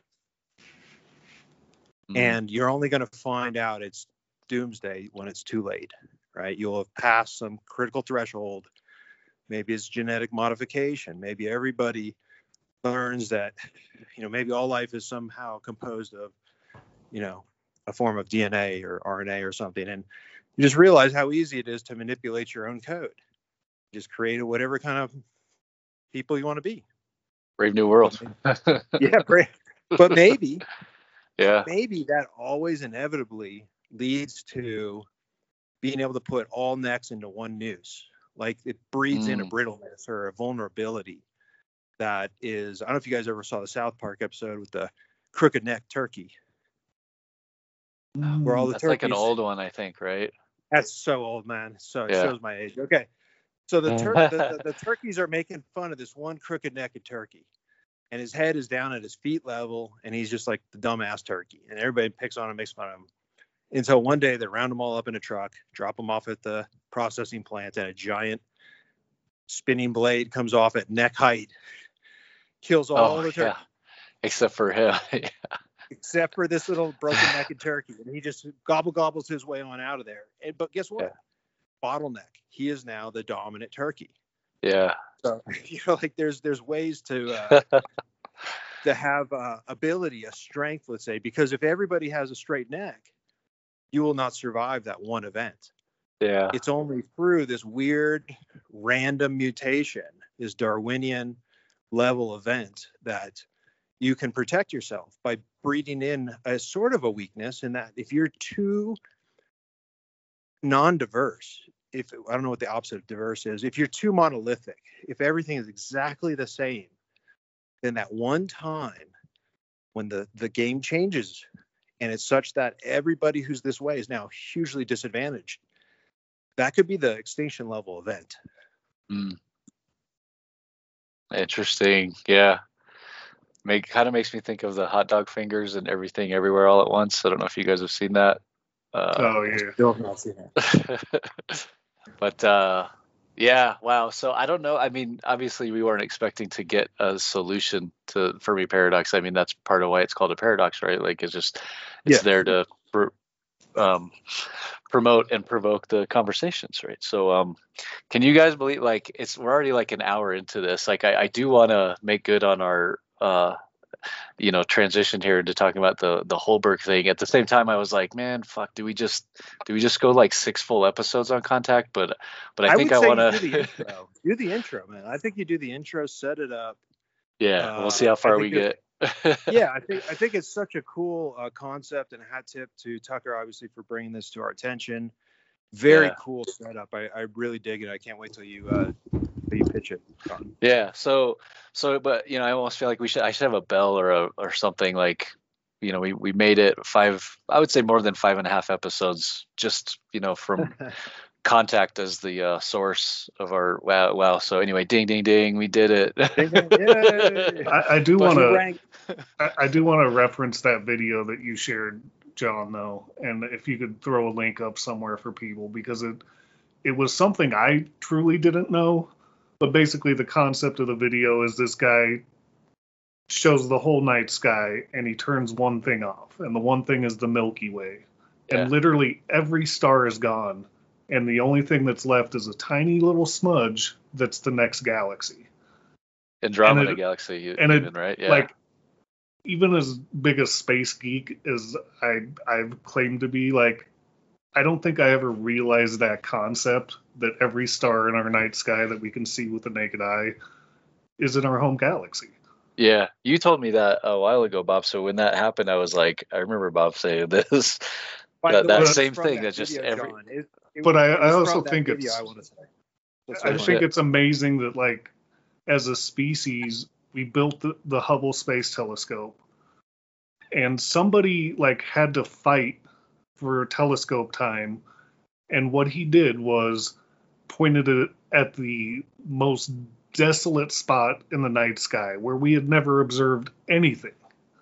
Speaker 3: Mm.
Speaker 4: And you're only going to find out it's doomsday when it's too late, right? You'll have passed some critical threshold. Maybe it's genetic modification. Maybe everybody learns that, you know, maybe all life is somehow composed of, you know, a form of D N A or R N A or something. And you just realize how easy it is to manipulate your own code. Just create whatever kind of people you want to be.
Speaker 3: Brave New World.
Speaker 4: Yeah, great. But maybe,
Speaker 3: Yeah.
Speaker 4: maybe that always inevitably leads to being able to put all necks into one noose. Like it breeds in a
Speaker 3: Mm.
Speaker 4: brittleness or a vulnerability that is, I don't know if you guys ever saw the South Park episode with the crooked neck turkey, where all the
Speaker 3: That's
Speaker 4: turkeys.
Speaker 3: like an old one, I think, right?
Speaker 4: That's so old, man. So it
Speaker 3: Yeah.
Speaker 4: shows my age. Okay. So the, tur- the, the the turkeys are making fun of this one crooked necked turkey, and his head is down at his feet level, and he's just like the dumbass turkey, and everybody picks on him, makes fun of him. Until one day they round them all up in a truck, drop them off at the processing plant, and a giant spinning blade comes off at neck height, kills all
Speaker 3: Oh,
Speaker 4: the turkeys.
Speaker 3: yeah. Except for him.
Speaker 4: Except for this little broken necked turkey, and he just gobble gobbles his way on out of there. And, but guess what?
Speaker 3: Yeah.
Speaker 4: Bottleneck. He is now the dominant turkey.
Speaker 3: Yeah.
Speaker 4: So you know, like there's there's ways to uh, to have uh, ability, a strength, let's say, because if everybody has a straight neck, you will not survive that one event.
Speaker 3: Yeah.
Speaker 4: It's only through this weird random mutation, this Darwinian level event, that you can protect yourself by breeding in a sort of a weakness in that if you're too non-diverse, if I don't know what the opposite of diverse is, if you're too monolithic, if everything is exactly the same, then that one time when the, the game changes and it's such that everybody who's this way is now hugely disadvantaged, That could be the extinction level event.
Speaker 3: Mm. Interesting. Yeah. Make kind of makes me think of the hot dog fingers and everything everywhere all at once. I don't know if you guys have seen that. Uh,
Speaker 5: Oh yeah.
Speaker 1: Still have not seen it.
Speaker 3: but uh, yeah, wow. So I don't know. I mean, obviously we weren't expecting to get a solution to Fermi paradox. I mean, that's part of why it's called a paradox, right? Like it's just it's
Speaker 4: Yeah.
Speaker 3: there to pr- um, promote and provoke the conversations, right? So um, can you guys believe like it's we're already like an hour into this. Like I, I do want to make good on our uh, you know, transitioned here into talking about the the Holberg thing. At the same time, I was like, man, fuck, do we just do we just go like six full episodes on Contact? But but I,
Speaker 4: I
Speaker 3: think
Speaker 4: would
Speaker 3: I
Speaker 4: say
Speaker 3: want
Speaker 4: you do the
Speaker 3: to.
Speaker 4: intro. Do the intro, man. I think you do the intro, set it up.
Speaker 3: Yeah, we'll see
Speaker 4: Uh,
Speaker 3: how
Speaker 4: I
Speaker 3: far
Speaker 4: think
Speaker 3: we
Speaker 4: it-
Speaker 3: get.
Speaker 4: yeah, I think I think it's such a cool uh, concept, and a hat tip to Tucker, obviously, for bringing this to our attention. Very
Speaker 3: Yeah.
Speaker 4: cool setup. I, I really dig it. I can't wait till you uh, till you pitch it. John.
Speaker 3: Yeah. So so, but you know, I almost feel like we should I should have a bell or a or something like. You know, we, we made it five, I would say more than five and a half episodes, just, you know, from Contact as the uh, source of our wow. Wow. So anyway, ding, ding, ding, we did it.
Speaker 4: Ding, ding, yay!
Speaker 5: I, I do
Speaker 3: But-
Speaker 5: want to.
Speaker 4: Rank.
Speaker 5: I, I do want to reference that video that you shared, John, though, and if you could throw a link up somewhere for people, because it it was something I truly didn't know. But basically, the concept of the video is this guy shows the whole night sky and he turns one thing off, and the one thing is the Milky Way, and
Speaker 3: Yeah.
Speaker 5: literally every star is gone, and the only thing that's left is a tiny little smudge that's the next galaxy.
Speaker 3: Andromeda
Speaker 5: and it-
Speaker 3: Galaxy, you-
Speaker 5: and it,
Speaker 3: even, right? Yeah.
Speaker 5: Like, even as big a space geek as I I've claimed to be, like, I don't think I ever realized that concept, that every star in our night sky that we can see with the naked eye is in our home galaxy.
Speaker 3: Yeah, you told me that a while ago, Bob. So when that happened, I was like, I remember Bob saying this.
Speaker 4: By
Speaker 3: that
Speaker 4: the
Speaker 3: that
Speaker 4: way,
Speaker 3: same
Speaker 4: from
Speaker 3: thing
Speaker 4: that
Speaker 3: that just
Speaker 4: video,
Speaker 3: every.
Speaker 4: John, it- it-
Speaker 5: But I-
Speaker 4: it
Speaker 5: I
Speaker 4: was
Speaker 5: also
Speaker 4: from that
Speaker 5: think
Speaker 4: video,
Speaker 5: it's-
Speaker 4: I want to say. That's
Speaker 5: I
Speaker 4: what
Speaker 5: think
Speaker 3: Yeah.
Speaker 5: it's amazing that, like, as a species, we built the, the Hubble Space Telescope, and somebody, like, had to fight for telescope time, and what he did was pointed it at the most desolate spot in the night sky where we had never observed anything.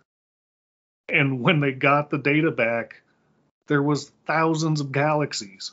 Speaker 5: And when they got the data back, there was thousands of galaxies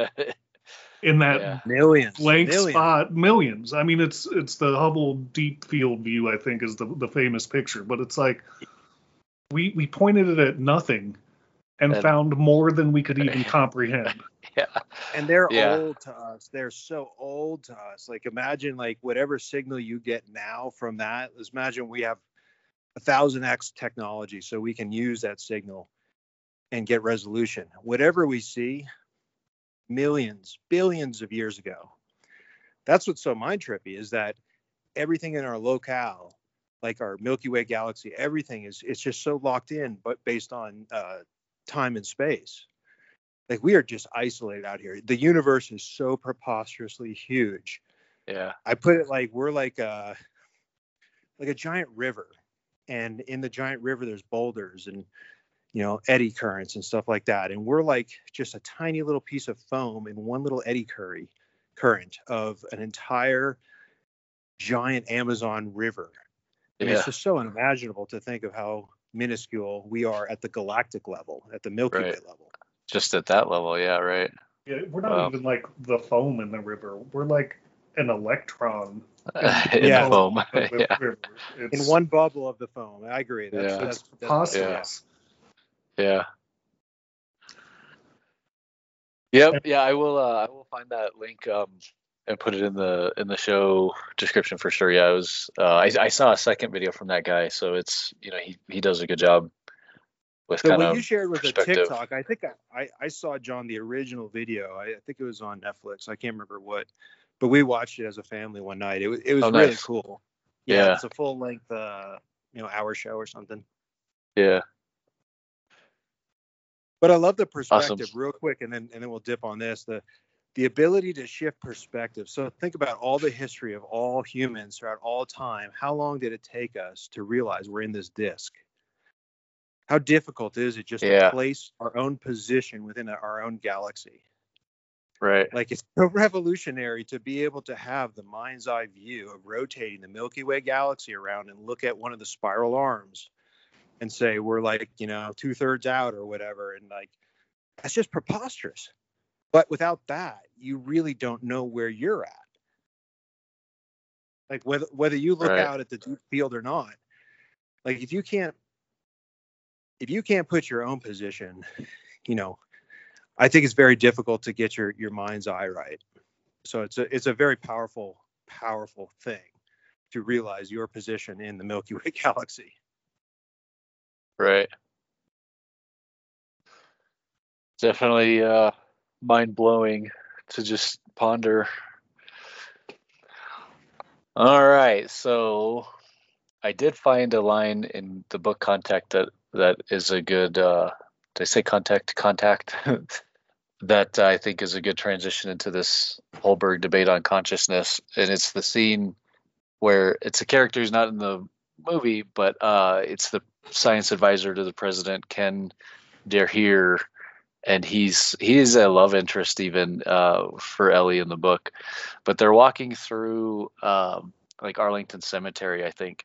Speaker 5: in that
Speaker 3: Yeah.
Speaker 4: millions.
Speaker 5: blank
Speaker 4: millions.
Speaker 5: spot, millions. I mean, it's it's the Hubble Deep Field View, I think, is the, the famous picture. But it's like we we pointed it at nothing and,
Speaker 3: And-
Speaker 5: found more than we could even comprehend.
Speaker 3: Yeah.
Speaker 4: And they're
Speaker 3: Yeah.
Speaker 4: old to us. They're so old to us. Like, imagine, like, whatever signal you get now from that. Let's imagine we have a thousand X technology, so we can use that signal and get resolution. Whatever we see, millions, billions of years ago. That's what's so mind trippy, is that everything in our locale, like our Milky Way galaxy, everything is it's just so locked in, but based on uh, time and space. Like, we are just isolated out here. The universe is so preposterously huge.
Speaker 3: Yeah.
Speaker 4: I put it like we're like a like a giant river, and in the giant river there's boulders and, you know, eddy currents and stuff like that, and we're like just a tiny little piece of foam in one little eddy curry current of an entire giant Amazon river. I mean,
Speaker 3: Yeah.
Speaker 4: it's just so unimaginable to think of how minuscule we are at the galactic level, at the Milky
Speaker 3: Right.
Speaker 4: Way level.
Speaker 3: Just at that level. Yeah. Right.
Speaker 5: Yeah, we're not
Speaker 3: Wow.
Speaker 5: even like the foam in the river. We're like an electron
Speaker 3: In
Speaker 4: Yeah.
Speaker 3: the foam.
Speaker 5: of the
Speaker 3: yeah.
Speaker 5: river. It's
Speaker 4: In one bubble of the foam. I agree. That's,
Speaker 3: Yeah.
Speaker 4: that's, that's
Speaker 5: preposterous.
Speaker 3: Yeah. Yep. Yeah. I will. Uh, I will find that link um, and put it in the in the show description for sure. Yeah. It was. Uh, I I saw a second video from that guy, so it's you know he he does a good job with
Speaker 4: So
Speaker 3: kind
Speaker 4: what
Speaker 3: of
Speaker 4: you shared with the
Speaker 3: perspective.
Speaker 4: TikTok, I think I, I, I saw, John, the original video. I, I think it was on Netflix. I can't remember what, but we watched it as a family one night. It was it was
Speaker 3: Oh,
Speaker 4: really
Speaker 3: nice.
Speaker 4: cool.
Speaker 3: Yeah.
Speaker 4: It's a full length, uh, you know, hour show or something.
Speaker 3: Yeah.
Speaker 4: But I love the perspective,
Speaker 3: Awesome.
Speaker 4: real quick, and then and then we'll dip on this. The the ability to shift perspective. So think about all the history of all humans throughout all time. How long did it take us to realize we're in this disc? How difficult is it just
Speaker 3: Yeah.
Speaker 4: to place our own position within our own galaxy?
Speaker 3: Right.
Speaker 4: Like, it's so revolutionary to be able to have the mind's eye view of rotating the Milky Way galaxy around and look at one of the spiral arms and say, we're like, you know, two thirds out or whatever. And like, that's just preposterous. But without that, you really don't know where you're at. Like, whether, whether you look
Speaker 3: Right.
Speaker 4: out at the deep field or not, like, if you can't, if you can't put your own position, you know, I think it's very difficult to get your, your mind's eye right. So it's a, it's a very powerful, powerful thing to realize your position in the Milky Way galaxy.
Speaker 3: Right. Definitely uh, mind blowing to just ponder. All right. So I did find a line in the book Contact that, that is a good, uh, did I say contact? Contact? that I think is a good transition into this Holberg debate on consciousness. And it's the scene where it's a character who's not in the movie, but uh, it's the science advisor to the president, Ken Derheer, and he's he's a love interest even uh, for Ellie in the book. But they're walking through um, like Arlington Cemetery, I think,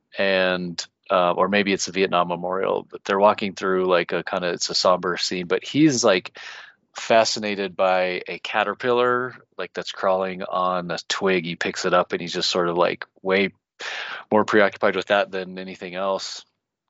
Speaker 3: and uh, or maybe it's a Vietnam Memorial. But they're walking through like a kind of it's a somber scene. But he's like fascinated by a caterpillar like that's crawling on a twig. He picks it up and he's just sort of like way more preoccupied with that than anything else.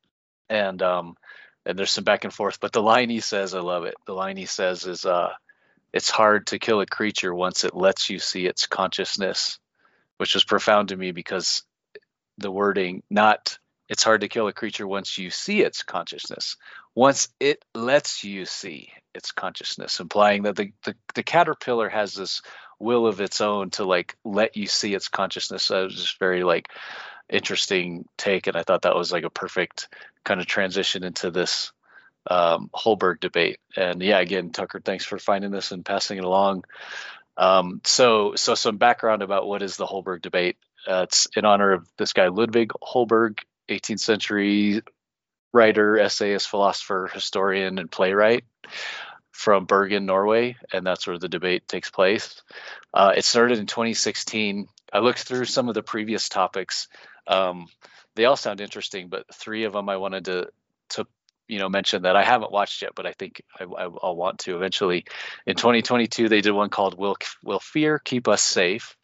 Speaker 3: And um and there's some back and forth, but the line he says, I love it. The line he says is uh it's hard to kill a creature once it lets you see its consciousness, which was profound to me because the wording, not it's hard to kill a creature once you see its consciousness, once it lets you see its consciousness, implying that the, the, the caterpillar has this will of its own to like let you see its consciousness. So it was just very like interesting take. And I thought that was like a perfect kind of transition into this um, Holberg debate. And yeah, again, Tucker, thanks for finding this and passing it along. Um, so, so some background about what is the Holberg debate. Uh, it's in honor of this guy, Ludwig Holberg, eighteenth century writer, essayist, philosopher, historian, and playwright from Bergen, Norway. And that's where the debate takes place. Uh, it started in twenty sixteen. I looked through some of the previous topics. Um, they all sound interesting, but three of them I wanted to, to you know, mention that I haven't watched yet, but I think I, I, I'll want to eventually. In twenty twenty-two, they did one called Will, Will Fear Keep Us Safe?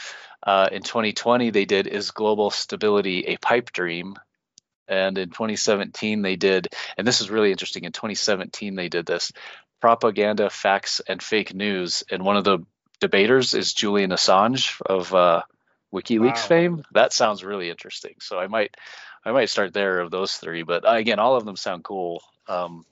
Speaker 3: Uh, in twenty twenty, they did Is Global Stability a Pipe Dream? And in twenty seventeen, they did, and this is really interesting, in twenty seventeen, they did this, Propaganda, Facts, and Fake News. And one of the debaters is Julian Assange of uh, WikiLeaks
Speaker 4: Wow.
Speaker 3: fame. That sounds really interesting. So I might I might start there of those three. But uh, again, all of them sound cool. Um,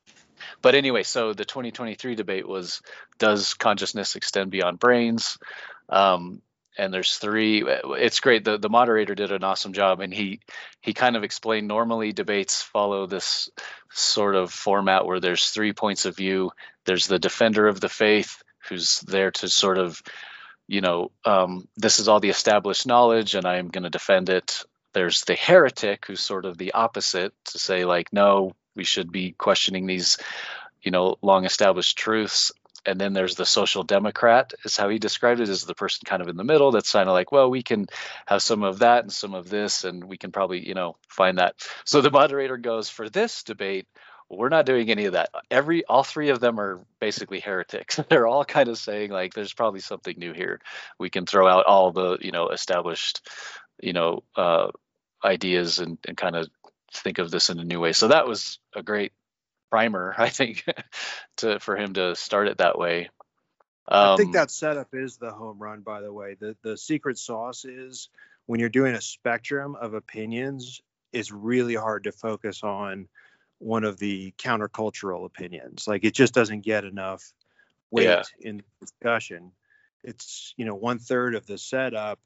Speaker 3: but anyway, so the twenty twenty-three debate was, does consciousness extend beyond brains? Um, and there's three. It's great. The the moderator did an awesome job, and he he kind of explained normally debates follow this sort of format where there's three points of view. There's the defender of the faith, who's there to sort of, you know, um, this is all the established knowledge and I'm going to defend it. There's the heretic, who's sort of the opposite, to say like, no, we should be questioning these, you know, long established truths. And then there's the social democrat, is how he described it, as the person kind of in the middle that's kind of like, well, we can have some of that and some of this, and we can probably, you know, find that. So the moderator goes, for this debate, we're not doing any of that. Every, all three of them are basically heretics. They're all kind of saying like, there's probably something new here. We can throw out all the, you know, established, you know, uh, ideas and, and kind of think of this in a new way. So that was a great primer, I think, to for him to start it that way. Um,
Speaker 4: I think that setup is the home run, by the way. The the secret sauce is when you're doing a spectrum of opinions, it's really hard to focus on one of the countercultural opinions. Like, it just doesn't get enough weight
Speaker 3: Yeah.
Speaker 4: in the discussion. It's, you know, one third of the setup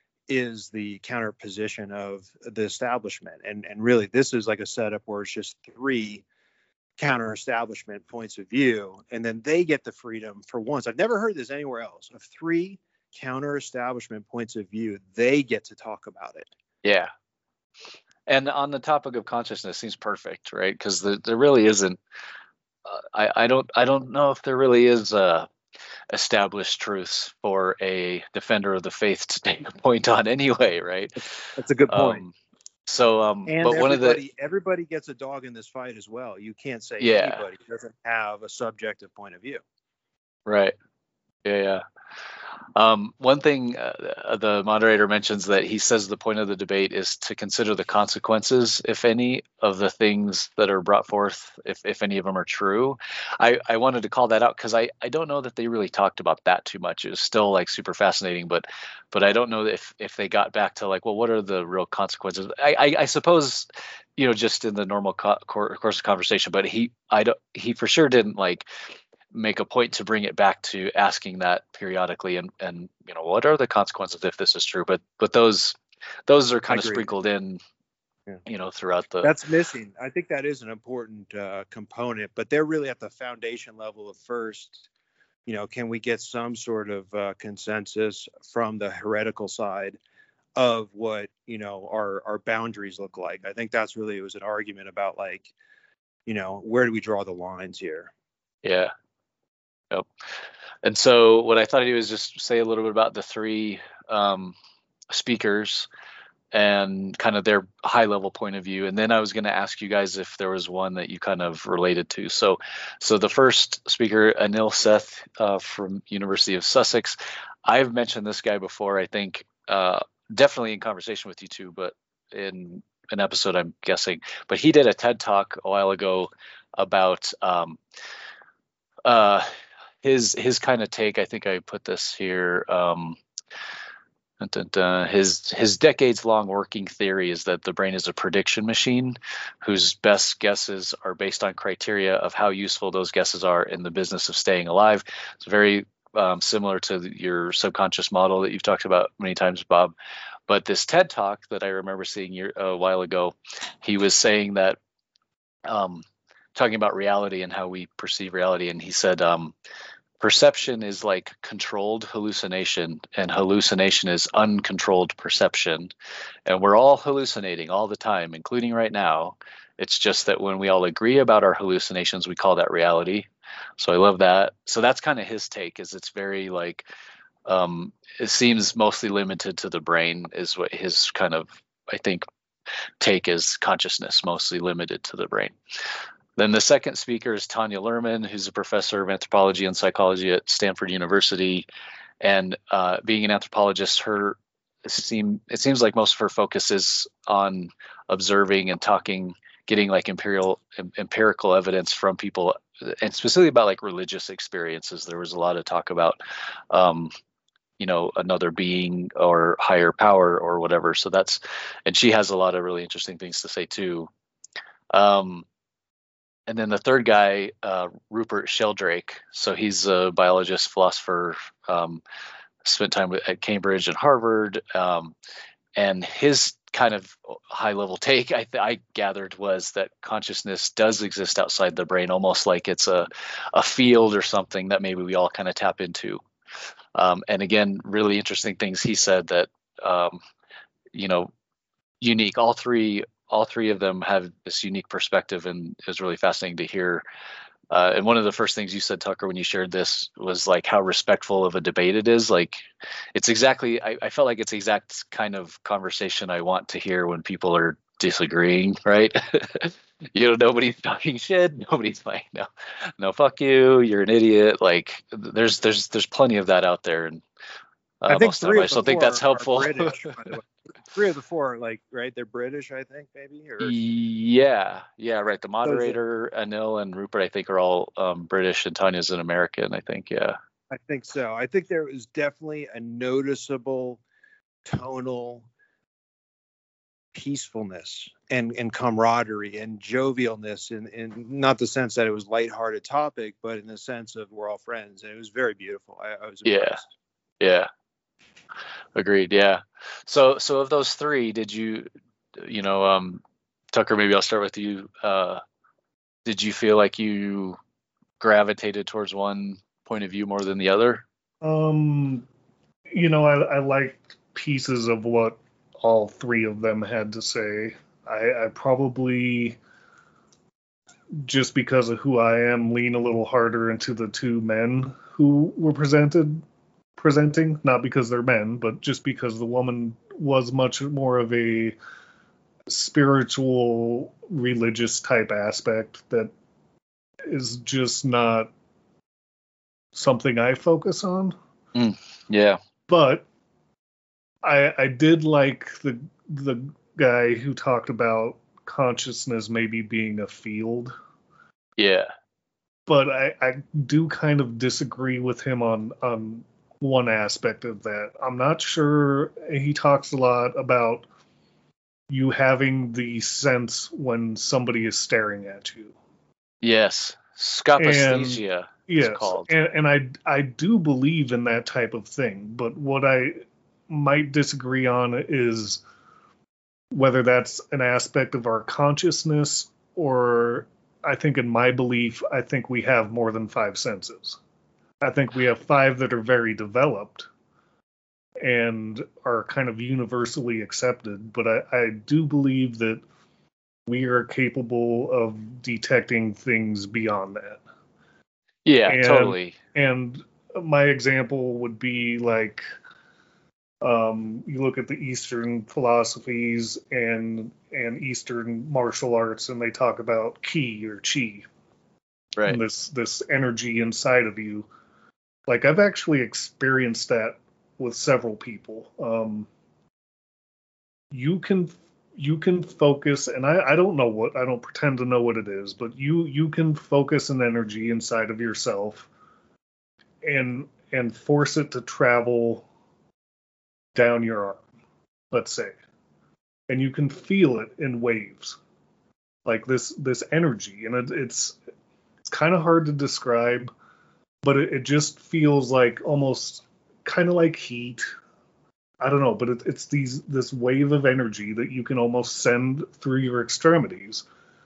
Speaker 4: is the counter position of the establishment. And and really this is like a setup where it's just three counter establishment points of view, and then they get the freedom for once. I've never heard this anywhere else. Of three counter establishment points of view, they get to talk about it.
Speaker 3: Yeah. And on the topic of consciousness, seems perfect, right? Because the, there really isn't. Uh, I I don't I don't know if there really is a. established truths for a defender of the faith to take a point on anyway, right?
Speaker 4: That's a good point.
Speaker 3: Um, so, um,
Speaker 4: And
Speaker 3: but one of the
Speaker 4: everybody, everybody gets a dog in this fight as well. You can't say
Speaker 3: Yeah.
Speaker 4: anybody doesn't have a subjective point of view.
Speaker 3: right, yeah, yeah. Um, one thing uh, the moderator mentions that he says the point of the debate is to consider the consequences, if any, of the things that are brought forth, if, if any of them are true. I, I wanted to call that out because I, I don't know that they really talked about that too much. It was still like super fascinating, but but I don't know if if they got back to like, well, what are the real consequences? I I, I suppose, you know, just in the normal co- course of conversation, but he I don't he for sure didn't like make a point to bring it back to asking that periodically and and you know, what are the consequences if this is true, but but those those are kind of
Speaker 4: Agreed.
Speaker 3: sprinkled in,
Speaker 4: Yeah.
Speaker 3: you know, throughout the
Speaker 4: That's missing. I think that is an important uh, component, but they're really at the foundation level of first. You know, can we get some sort of uh, consensus from the heretical side of what, you know, our our boundaries look like? I think that's really, it was an argument about like, you know, where do we draw the lines here?
Speaker 3: yeah. Yep. And so what I thought I'd do is just say a little bit about the three um, speakers and kind of their high level point of view. And then I was going to ask you guys if there was one that you kind of related to. So, so the first speaker, Anil Seth uh, from University of Sussex. I've mentioned this guy before, I think, uh, definitely in conversation with you two, but in an episode, I'm guessing. But he did a TED Talk a while ago about um, uh, his his kind of take. I think I put this here. Um, dun, dun, dun. His his decades long working theory is that the brain is a prediction machine whose best guesses are based on criteria of how useful those guesses are in the business of staying alive. It's very um, similar to the, your subconscious model that you've talked about many times, Bob. But this TED Talk that I remember seeing year, a while ago, he was saying that, um, talking about reality and how we perceive reality, and he said, um, perception is like controlled hallucination, and hallucination is uncontrolled perception. And we're all hallucinating all the time, including right now. It's just that when we all agree about our hallucinations, we call that reality. So I love that. So that's kind of his take, is it's very like, um, it seems mostly limited to the brain is what his kind of, I think, take is, consciousness mostly limited to the brain. Then the second speaker is Tanya Luhrmann, who's a professor of anthropology and psychology at Stanford University. And uh, being an anthropologist, her seem it seems like most of her focus is on observing and talking, getting like empirical empirical evidence from people, and specifically about like religious experiences. There was a lot of talk about, um, you know, another being or higher power or whatever. So that's, and she has a lot of really interesting things to say too. Um, And then the third guy, uh, Rupert Sheldrake. So he's a biologist, philosopher, um, spent time with, at Cambridge and Harvard. Um, and his kind of high level take, I, th- I gathered, was that consciousness does exist outside the brain, almost like it's a, a field or something that maybe we all kind of tap into. Um, and again, really interesting things he said that, um, you know, unique. All three all three of them have this unique perspective, and it was really fascinating to hear. Uh, and one of the first things you said, Tucker, when you shared this, was like how respectful of a debate it is. Like, it's exactly, I, I felt like it's the exact kind of conversation I want to hear when people are disagreeing, right? You know, nobody's talking shit. Nobody's like, no, no, fuck you. You're an idiot. Like, there's, there's, there's plenty of that out there. And uh,
Speaker 4: I think
Speaker 3: most of the
Speaker 4: three
Speaker 3: time, I
Speaker 4: of the
Speaker 3: still think
Speaker 4: four
Speaker 3: that's helpful.
Speaker 4: are British, by the way. Three of the four are like, right? They're British, I think, maybe. Or
Speaker 3: Yeah, yeah, right. The moderator, Anil, and Rupert, I think, are all um, British, and Tanya's an American, I think. Yeah.
Speaker 4: I think so. I think there was definitely a noticeable tonal peacefulness and, and camaraderie and jovialness, in, in not the sense that it was lighthearted topic, but in the sense of we're all friends. And it was very beautiful. I, I was impressed.
Speaker 3: Yeah. Yeah. Agreed. Yeah. So, so of those three, did you, you know, um, Tucker, maybe I'll start with you. Uh, did you feel like you gravitated towards one point of view more than the other?
Speaker 5: Um, you know, I, I liked pieces of what all three of them had to say. I, I probably just because of who I am, lean a little harder into the two men who were presented presenting, not because they're men, but just because the woman was much more of a spiritual, religious type aspect that is just not something I focus on.
Speaker 3: Mm, yeah.
Speaker 5: But I I did like the the guy who talked about consciousness maybe being a field.
Speaker 3: Yeah.
Speaker 5: But I, I do kind of disagree with him on on one aspect of that. I'm not sure. He talks a lot about you having the sense when somebody is staring at you.
Speaker 3: Yes. Scopaesthesia.
Speaker 5: Yes,
Speaker 3: called.
Speaker 5: and, and I I do believe in that type of thing, but what I might disagree on is whether that's an aspect of our consciousness, or I think in my belief, I think we have more than five senses. I think we have five that are very developed and are kind of universally accepted, but I, I do believe that we are capable of detecting things beyond that.
Speaker 3: Yeah,
Speaker 5: and,
Speaker 3: totally.
Speaker 5: And my example would be like, um, you look at the Eastern philosophies and and Eastern martial arts, and they talk about ki or chi,
Speaker 3: right?
Speaker 5: And this this energy inside of you. Like, I've actually experienced that with several people. Um, you can you can focus, and I, I don't know what I don't pretend to know what it is, but you you can focus an energy inside of yourself and and force it to travel down your arm, let's say, and you can feel it in waves, like this this energy, and it, it's it's kind of hard to describe, but it, it just feels like almost kind of like heat. I don't know, but it, it's these this wave of energy that you can almost send through your extremities.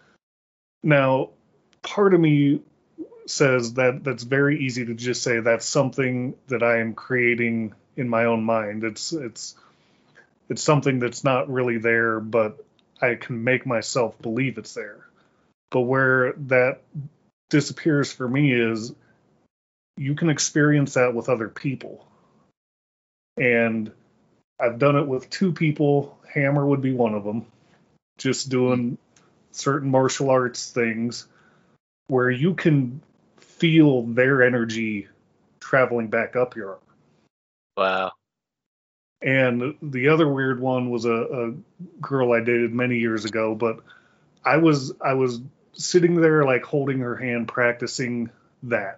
Speaker 5: Now, part of me says that that's very easy to just say that's something that I am creating in my own mind. It's it's it's something that's not really there, but I can make myself believe it's there. But where that disappears for me is you can experience that with other people. And I've done it with two people. Hammer would be one of them. Just doing certain martial arts things where you can feel their energy traveling back up your arm.
Speaker 3: Wow.
Speaker 5: And the other weird one was a, a girl I dated many years ago, but I was I was sitting there like holding her hand, practicing that.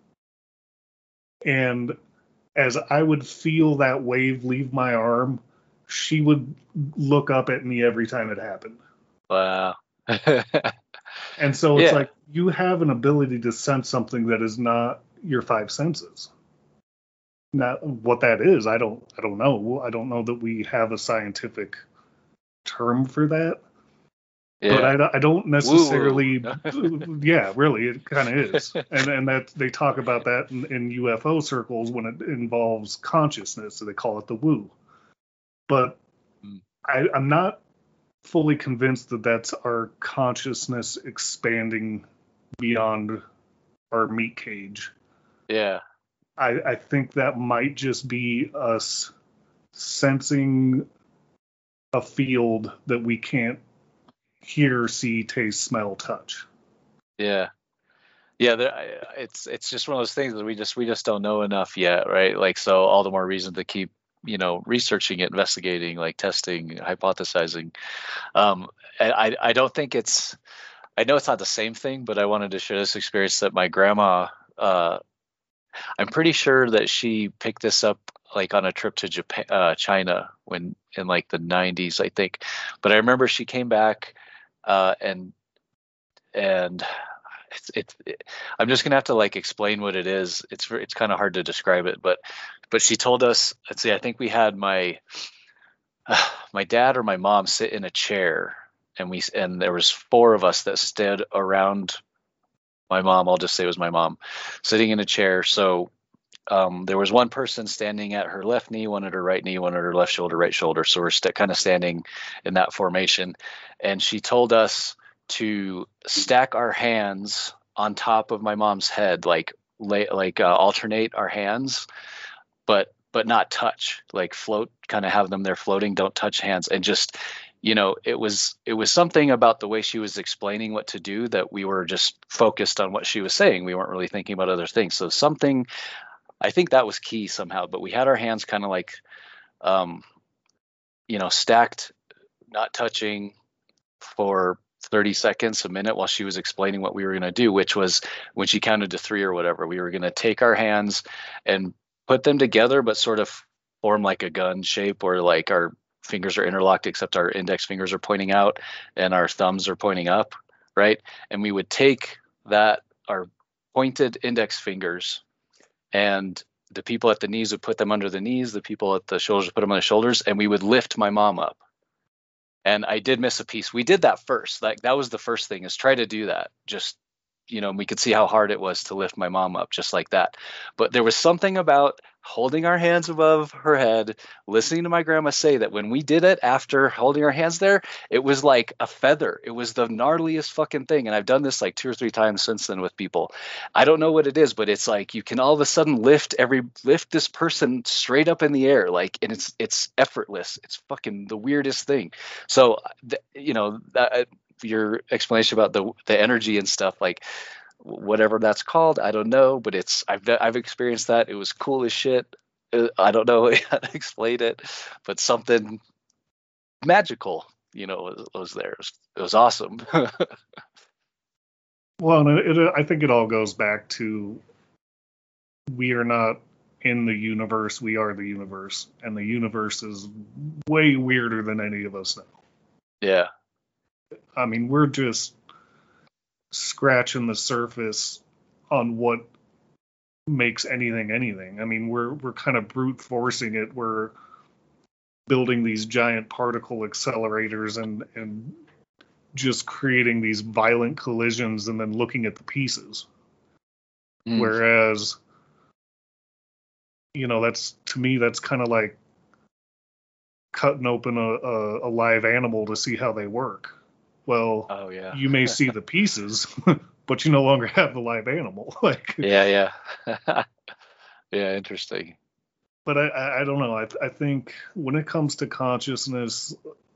Speaker 5: And as I would feel that wave leave my arm, she would look up at me every time it happened.
Speaker 3: Wow.
Speaker 5: And so it's
Speaker 3: Yeah.
Speaker 5: like you have an ability to sense something that is not your five senses. Now, what that is, I don't, I don't know. I don't know that we have a scientific term for that.
Speaker 3: Yeah.
Speaker 5: But I, I don't necessarily.
Speaker 3: Woo-woo.
Speaker 5: Yeah, really, it kind of is, and and that they talk about that in, in U F O circles when it involves consciousness, so they call it the woo. But
Speaker 3: Mm.
Speaker 5: I, I'm not fully convinced that that's our consciousness expanding beyond our meat cage.
Speaker 3: Yeah.
Speaker 5: I, I think that might just be us sensing a field that we can't hear, see, taste, smell, touch.
Speaker 3: Yeah. Yeah, there, I- it's it's just one of those things that we just we just don't know enough yet, right? Like, so all the more reason to keep, you know, researching it, investigating, like testing, hypothesizing. Um, and I I don't think it's, I know it's not the same thing, but I wanted to share this experience that my grandma, uh, I'm pretty sure that she picked this up like on a trip to Japan, uh, China when in like the nineties, I think. But I remember she came back, uh, and and it's it's it, I'm just gonna have to like explain what it is. It's ver- it's kind of hard to describe it, but but she told us. Let's see, I think we had my uh, my dad or my mom sit in a chair, and we and there was four of us that stood around my mom. I'll just say it was my mom sitting in a chair. So um, there was one person standing at her left knee, one at her right knee, one at her left shoulder, right shoulder. So we're st- kind of standing in that formation. And she told us to stack our hands on top of my mom's head, like lay, like uh, alternate our hands, but but not touch, like float, kind of have them there floating, don't touch hands. And just, you know, it was it was something about the way she was explaining what to do that we were just focused on what she was saying. We weren't really thinking about other things. So something, I think that was key somehow. But we had our hands kind of like, um, you know, stacked, not touching for thirty seconds, a minute, while she was explaining what we were going to do, which was when she counted to three or whatever, we were going to take our hands and put them together, but sort of form like a gun shape, or like our fingers are interlocked, except our index fingers are pointing out and our thumbs are pointing up, right? And we would take that, our pointed index fingers, and the people at the knees would put them under the knees, the people at the shoulders would put them on the shoulders, and we would lift my mom up. And I did miss a piece. We did that first. Like that was the first thing, is try to do that. Just, you know, we could see how hard it was to lift my mom up just like that. But there was something about holding our hands above her head, listening to my grandma say that when we did it after holding our hands there, it was like a feather. It was the gnarliest fucking thing. And I've done this like two or three times since then with people. I don't know what it is, but it's like you can all of a sudden lift every lift this person straight up in the air, like, and it's it's effortless. It's fucking the weirdest thing. So, th- you know, that, your explanation about the the energy and stuff, like whatever that's called, I don't know, but it's I've I've experienced that. It was cool as shit. Uh, I don't know how to explain it, but something magical, you know, was, was there. It was, it was awesome.
Speaker 5: Well, and it, it, I think it all goes back to, we are not in the universe, we are the universe, and the universe is way weirder than any of us know.
Speaker 3: Yeah.
Speaker 5: I mean, we're just scratching the surface on what makes anything anything. I mean, we're we're kind of brute forcing it. We're building these giant particle accelerators and and just creating these violent collisions and then looking at the pieces. Mm. Whereas, you know, that's, to me, that's kind of like cutting open a, a, a live animal to see how they work. Well,
Speaker 3: oh, yeah.
Speaker 5: You may see the pieces, but you no longer have the live animal. Like,
Speaker 3: yeah, yeah, yeah, interesting.
Speaker 5: But I, I, I don't know. I, I think when it comes to consciousness,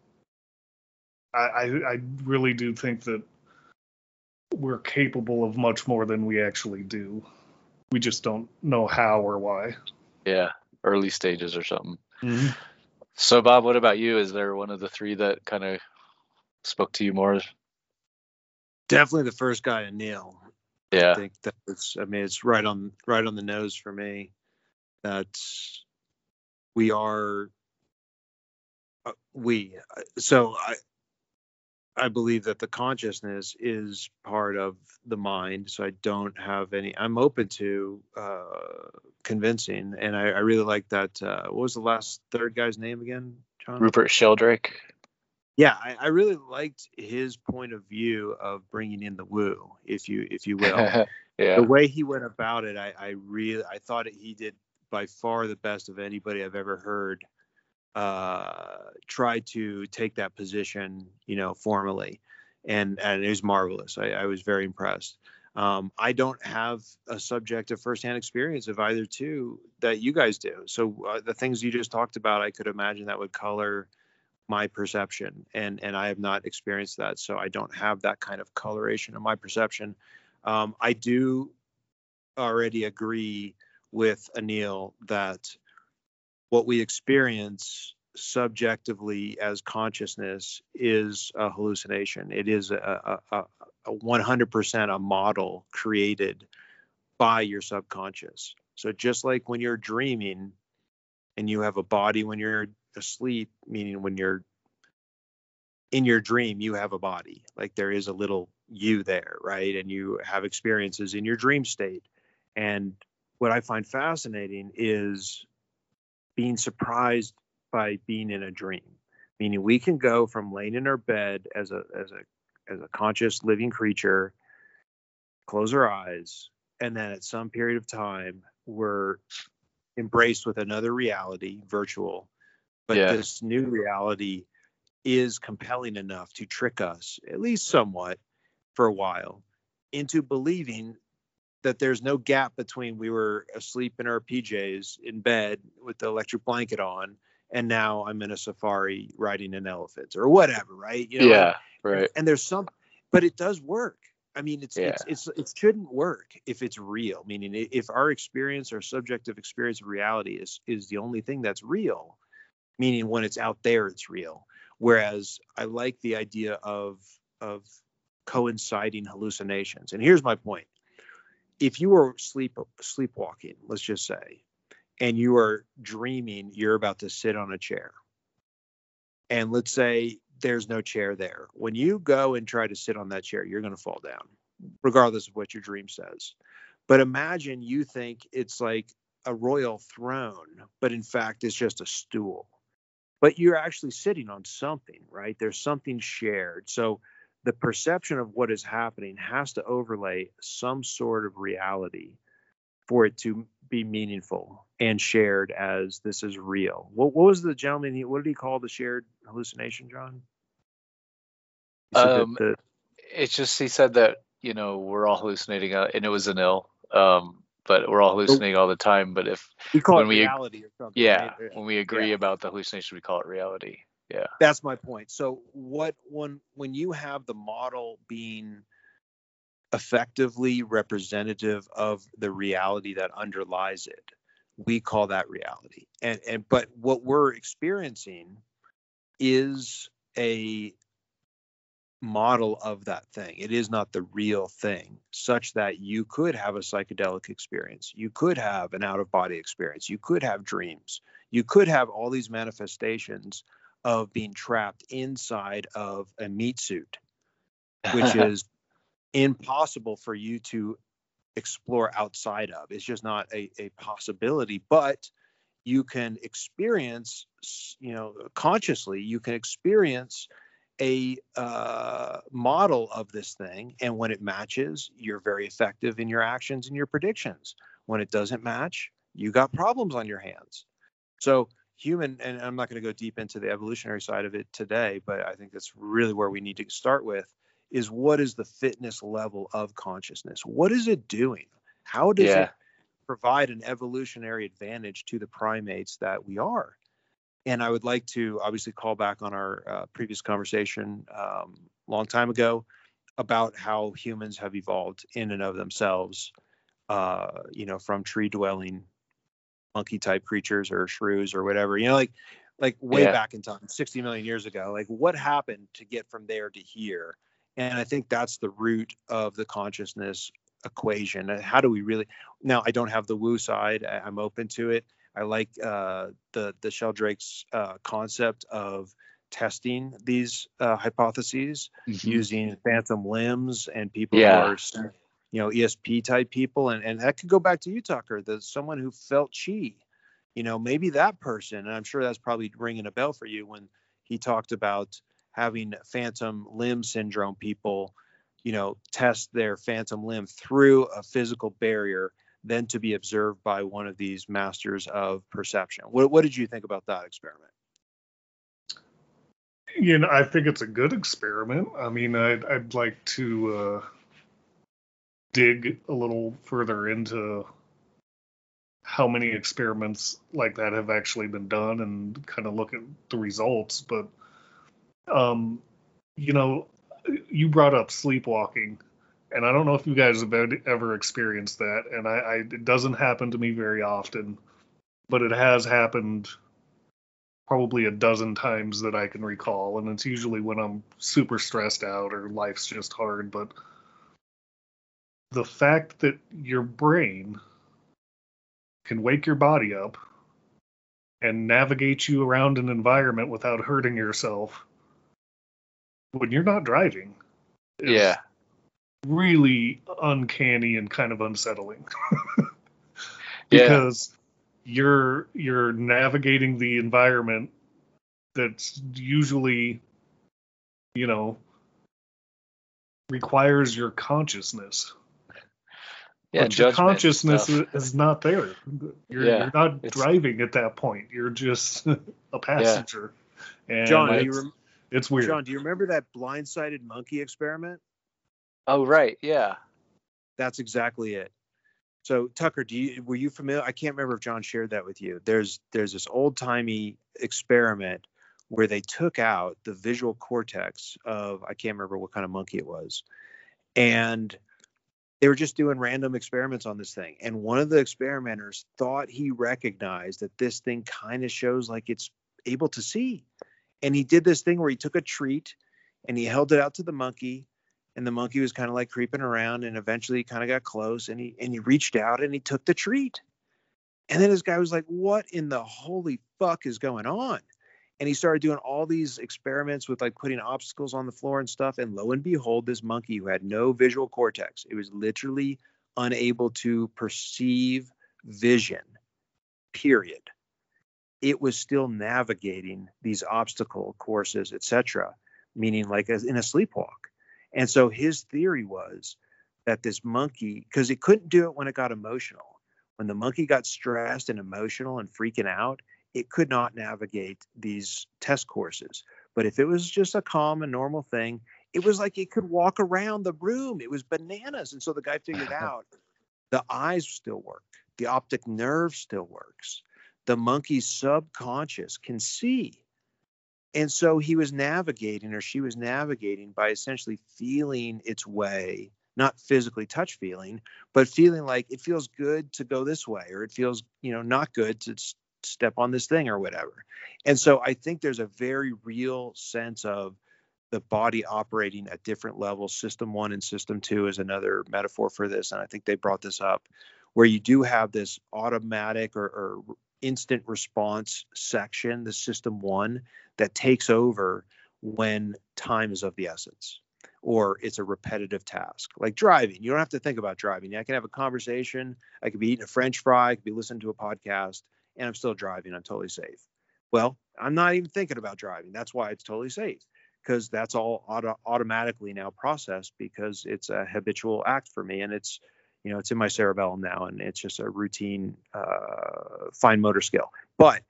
Speaker 5: I, I, I really do think that we're capable of much more than we actually do. We just don't know how or why.
Speaker 3: Yeah, early stages or something.
Speaker 5: Mm-hmm.
Speaker 3: So, Bob, what about you? Is there one of the three that kind of spoke to you more?
Speaker 4: Definitely the first guy, Anil.
Speaker 3: Yeah.
Speaker 4: I think that's, I mean, it's right on, right on the nose for me that we are, uh, we, so I, I believe that the consciousness is part of the mind. So I don't have any, I'm open to uh, convincing. And I, I really like that. Uh, what was the last third guy's name again, John?
Speaker 3: Rupert Sheldrake.
Speaker 4: Yeah, I, I really liked his point of view of bringing in the woo, if you if you will.
Speaker 3: Yeah.
Speaker 4: The way he went about it, I, I really I thought it, he did by far the best of anybody I've ever heard uh, try to take that position, you know, formally, and and it was marvelous. I, I was very impressed. Um, I don't have a subjective firsthand experience of either two that you guys do. So uh, the things you just talked about, I could imagine that would color my perception, and and I have not experienced that, so I don't have that kind of coloration of my perception. Um, I do already agree with Anil that what we experience subjectively as consciousness is a hallucination. It is a, a, a one hundred percent a model created by your subconscious. So just like when you're dreaming and you have a body when you're asleep, meaning when you're in your dream, you have a body, like there is a little you there, right? And you have experiences in your dream state. And what I find fascinating is being surprised by being in a dream, meaning we can go from laying in our bed as a as a as a conscious living creature, close our eyes, and then at some period of time we're embraced with another reality, virtual, but yeah. This new reality is compelling enough to trick us, at least somewhat, for a while, into believing that there's no gap between we were asleep in our P Js in bed with the electric blanket on, and now I'm in a safari riding an elephant or whatever, right? You know,
Speaker 3: Yeah,
Speaker 4: like,
Speaker 3: right.
Speaker 4: And there's some, but it does work. I mean, it's,
Speaker 3: Yeah.
Speaker 4: it's, it's, it shouldn't work if it's real. Meaning, if our experience, our subjective experience of reality is, is the only thing that's real, meaning when it's out there, it's real. Whereas I like the idea of, of coinciding hallucinations. And here's my point. If you were sleep, sleepwalking, let's just say, and you are dreaming you're about to sit on a chair, and let's say there's no chair there. When you go and try to sit on that chair, you're going to fall down, regardless of what your dream says. But imagine you think it's like a royal throne, but in fact, it's just a stool. But you're actually sitting on something, right? There's something shared. So the perception of what is happening has to overlay some sort of reality for it to be meaningful and shared as this is real. What, what was the gentleman, he, what did he call the shared hallucination, John? He said
Speaker 3: Um,
Speaker 4: that the,
Speaker 3: it's just he said that, you know, we're all hallucinating, uh, and it was an ill, um, but we're all hallucinating all the time. But if
Speaker 4: we call
Speaker 3: when
Speaker 4: it
Speaker 3: we
Speaker 4: reality or something,
Speaker 3: yeah,
Speaker 4: right?
Speaker 3: when we agree
Speaker 4: Yeah.
Speaker 3: about the hallucination, we call it reality. Yeah,
Speaker 4: That's my point. So what when when you have the model being effectively representative of the reality that underlies it, we call that reality. And and but what we're experiencing is a model of that thing. It is not the real thing, such that you could have a psychedelic experience. You could have an out-of-body experience. You could have dreams. You could have all these manifestations of being trapped inside of a meat suit, which is impossible for you to explore outside of. It's just not a, a possibility, but you can experience, you know, consciously, you can experience a uh, model of this thing. And when it matches, you're very effective in your actions and your predictions. When it doesn't match, you got problems on your hands. So human, and I'm not going to go deep into the evolutionary side of it today, but I think that's really where we need to start with, is what is the fitness level of consciousness? What is it doing? How does
Speaker 3: yeah,
Speaker 4: it provide an evolutionary advantage to the primates that we are? And I would like to obviously call back on our uh, previous conversation um, a long time ago about how humans have evolved in and of themselves, uh, you know, from tree dwelling monkey type creatures or shrews or whatever, you know, like like way
Speaker 3: Yeah.
Speaker 4: back in time, sixty million years ago. Like, what happened to get from there to here? And I think that's the root of the consciousness equation. And how do we really, now I don't have the woo side, I, I'm open to it. I like uh, the the Sheldrake's uh, concept of testing these uh, hypotheses
Speaker 3: Mhm.
Speaker 4: using phantom limbs and people
Speaker 3: Yeah.
Speaker 4: who are, you know, E S P type people, and and that could go back to you, Tucker, the someone who felt chi, you know, maybe that person, and I'm sure that's probably ringing a bell for you when he talked about having phantom limb syndrome people, you know, test their phantom limb through a physical barrier, then to be observed by one of these masters of perception. What, what did you think about that experiment?
Speaker 5: You know, I think it's a good experiment. I mean, I'd, I'd like to uh, dig a little further into how many experiments like that have actually been done and kind of look at the results. But, um, you know, you brought up sleepwalking. And I don't know if you guys have ever experienced that, and I, I it doesn't happen to me very often, but it has happened probably a dozen times that I can recall, and it's usually when I'm super stressed out or life's just hard. But the fact that your brain can wake your body up and navigate you around an environment without hurting yourself when you're not driving is
Speaker 3: Yeah.
Speaker 5: really uncanny and kind of unsettling.
Speaker 3: Yeah.
Speaker 5: Because you're you're navigating the environment that's usually, you know, requires your consciousness.
Speaker 3: Yeah.
Speaker 5: But your
Speaker 3: Judgment
Speaker 5: consciousness is,
Speaker 3: stuff.
Speaker 5: is not there. You're
Speaker 3: Yeah,
Speaker 5: you're not
Speaker 3: it's-
Speaker 5: driving at that point. You're just a passenger. And
Speaker 4: John, do
Speaker 3: it's-
Speaker 4: you rem-
Speaker 5: It's weird.
Speaker 4: Sean, do you remember that blindsided monkey experiment?
Speaker 3: Oh, right. Yeah.
Speaker 4: That's exactly it. So Tucker, do you were you familiar? I can't remember if John shared that with you. There's there's this old timey experiment where they took out the visual cortex of, I can't remember what kind of monkey it was, and they were just doing random experiments on this thing. And one of the experimenters thought he recognized that this thing kind of shows like it's able to see. And he did this thing where he took a treat and he held it out to the monkey, and the monkey was kind of like creeping around, and eventually he kind of got close, and he and he reached out and he took the treat. And then this guy was like, what in the holy fuck is going on? And he started doing all these experiments with like putting obstacles on the floor and stuff. And lo and behold, this monkey who had no visual cortex, it was literally unable to perceive vision, period. It was still navigating these obstacle courses, et cetera, meaning like as in a sleepwalk. And so his theory was that this monkey, because it couldn't do it when it got emotional. When the monkey got stressed and emotional and freaking out, it could not navigate these test courses. But if it was just a calm and normal thing, it was like it could walk around the room. It was bananas. And so the guy figured out the eyes still work. The optic nerve still works. The monkey's subconscious can see. And so he was navigating, or she was navigating, by essentially feeling its way, not physically touch feeling, but feeling like it feels good to go this way, or it feels, you know, not good to step on this thing or whatever. And so I think there's a very real sense of the body operating at different levels. System one and system two is another metaphor for this. And I think they brought this up, where you do have this automatic or, or instant response section, the system one, that takes over when time is of the essence, or it's a repetitive task, like driving. You don't have to think about driving. I can have a conversation. I could be eating a French fry. I could be listening to a podcast, and I'm still driving. I'm totally safe. Well, I'm not even thinking about driving. That's why it's totally safe, because that's all auto- automatically now processed, because it's a habitual act for me, and it's, you know, it's in my cerebellum now, and it's just a routine, uh, fine motor skill. But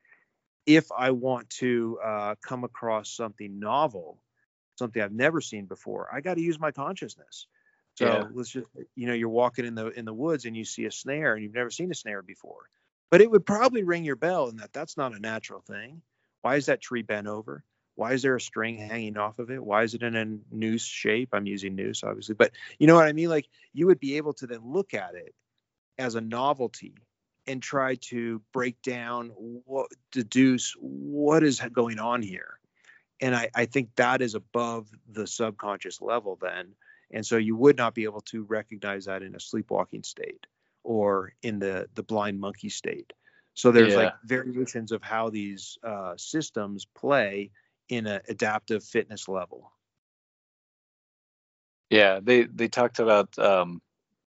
Speaker 4: if I want to uh, come across something novel, something I've never seen before, I got to use my consciousness. So
Speaker 3: Yeah.
Speaker 4: let's just, you know, you're walking in the in the woods and you see a snare and you've never seen a snare before, but it would probably ring your bell in that that's not a natural thing. Why is that tree bent over? Why is there a string hanging off of it? Why is it in a noose shape? I'm using noose, obviously, but you know what I mean? Like, you would be able to then look at it as a novelty and try to break down, what, deduce what is going on here. And I, I think that is above the subconscious level then. And so you would not be able to recognize that in a sleepwalking state or in the, the blind monkey state. So there's
Speaker 3: Yeah.
Speaker 4: like variations of how these uh, systems play in an adaptive fitness level.
Speaker 3: Yeah. They, they talked about, um,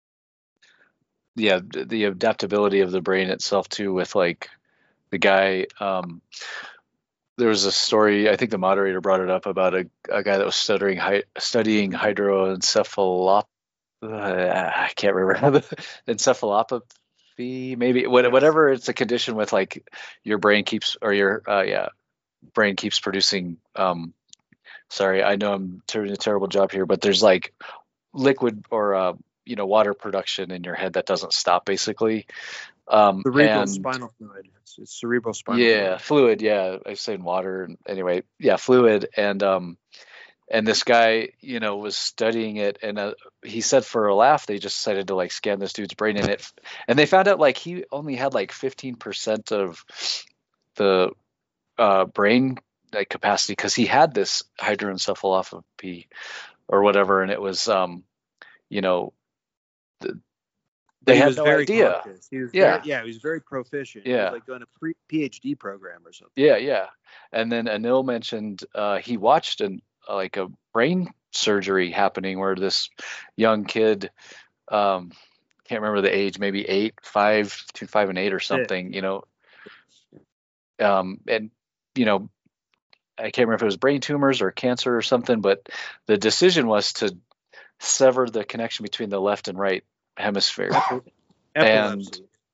Speaker 3: yeah, the the adaptability of the brain itself too, with like the guy, um, there was a story, I think the moderator brought it up, about a, a guy that was studying hy- studying hydroencephalop. Uh, I can't remember how the encephalopathy, maybe what, whatever. It's a condition with like your brain keeps, or your uh, yeah, brain keeps producing. Um, sorry, I know I'm doing a terrible job here, but there's like liquid or uh, you know, water production in your head that doesn't stop, basically. Um,
Speaker 4: Cerebral
Speaker 3: and,
Speaker 4: spinal fluid. It's, it's cerebral spinal
Speaker 3: yeah,
Speaker 4: fluid.
Speaker 3: fluid. Yeah, I was saying water. Anyway, yeah, fluid. And um, and this guy, you know, was studying it, and uh, he said for a laugh, they just decided to like scan this dude's brain, and it, and they found out like he only had like fifteen percent of the uh, brain like capacity, because he had this hydroencephalopathy or whatever, and it was, um, you know, the, they
Speaker 4: He
Speaker 3: had
Speaker 4: was
Speaker 3: no
Speaker 4: very
Speaker 3: idea.
Speaker 4: conscious. He was
Speaker 3: Yeah.
Speaker 4: very, yeah, he was very proficient. He
Speaker 3: Yeah.
Speaker 4: was like going to pre- PhD program or something.
Speaker 3: Yeah, yeah. And then Anil mentioned uh, he watched an uh, like a brain surgery happening where this young kid, um, can't remember the age, maybe eight, five, between five and eight or something, you know, um, and you know, I can't remember if it was brain tumors or cancer or something, but the decision was to sever the connection between the left and right hemisphere.
Speaker 4: Epilepsy.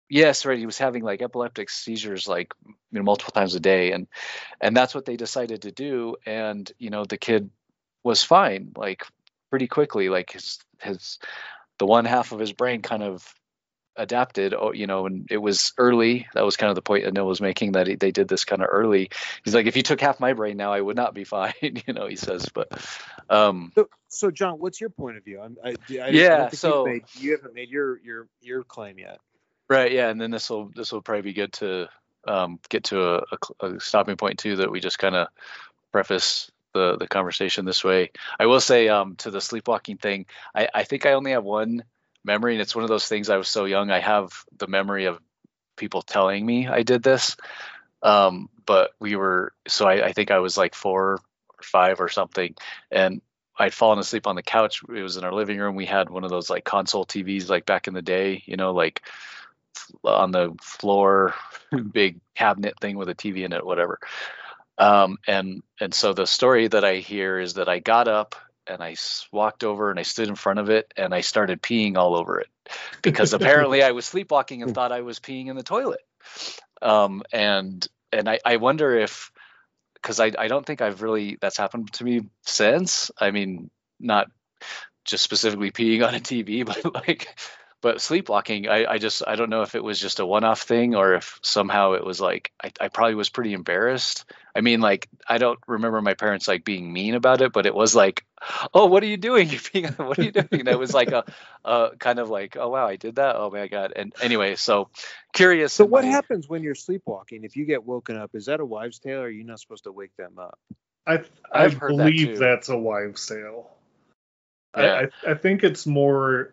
Speaker 3: Yes, right. He was having like epileptic seizures like you know multiple times a day, and and that's what they decided to do. And you know the kid was fine like pretty quickly. Like his his the one half of his brain kind of adapted. Oh, you know, and it was early. That was kind of the point Anil was making, that he, they did this kind of early. He's like, if you took half my brain now, I would not be fine. You know, he says, but um,
Speaker 4: So, so John, what's your point of view? I'm, I, I, I
Speaker 3: Yeah,
Speaker 4: don't think
Speaker 3: so-
Speaker 4: you've made, you haven't made your your your claim yet.
Speaker 3: right, yeah, and then this will this will probably be good to um, get to a, a, cl- a stopping point too, that we just kind of preface the the conversation this way. I will say um, to the sleepwalking thing, I, I think I only have one memory, and it's one of those things. I was so young. I have the memory of people telling me I did this, um, but we were so I, I think I was like four or five or something, and I'd fallen asleep on the couch. It was in our living room. We had one of those like console T Vs like back in the day, you know, like on the floor, big cabinet thing with a T V in it, whatever. Um, and and so the story that I hear is that I got up and I s- walked over and I stood in front of it and I started peeing all over it, because apparently I was sleepwalking and thought I was peeing in the toilet. Um, and and I, I wonder if, because I, I don't think I've really, that's happened to me since. I mean, not just specifically peeing on a T V, but like, but sleepwalking, I, I just, I don't know if it was just a one-off thing or if somehow it was like, I, I probably was pretty embarrassed. I mean, like, I don't remember my parents like being mean about it, but it was like, oh, what are you doing? You're being, what are you doing? And it was like a, a kind of like, oh, wow, I did that. Oh my God. And anyway, so curious.
Speaker 4: So
Speaker 3: in
Speaker 4: what
Speaker 3: my-
Speaker 4: happens when you're sleepwalking? If you get woken up, is that a wives' tale, or are you not supposed to wake them up?
Speaker 5: I I
Speaker 3: I've heard that
Speaker 5: believe
Speaker 3: too.
Speaker 5: that's a wives' tale.
Speaker 3: Yeah.
Speaker 5: I, I I think it's more,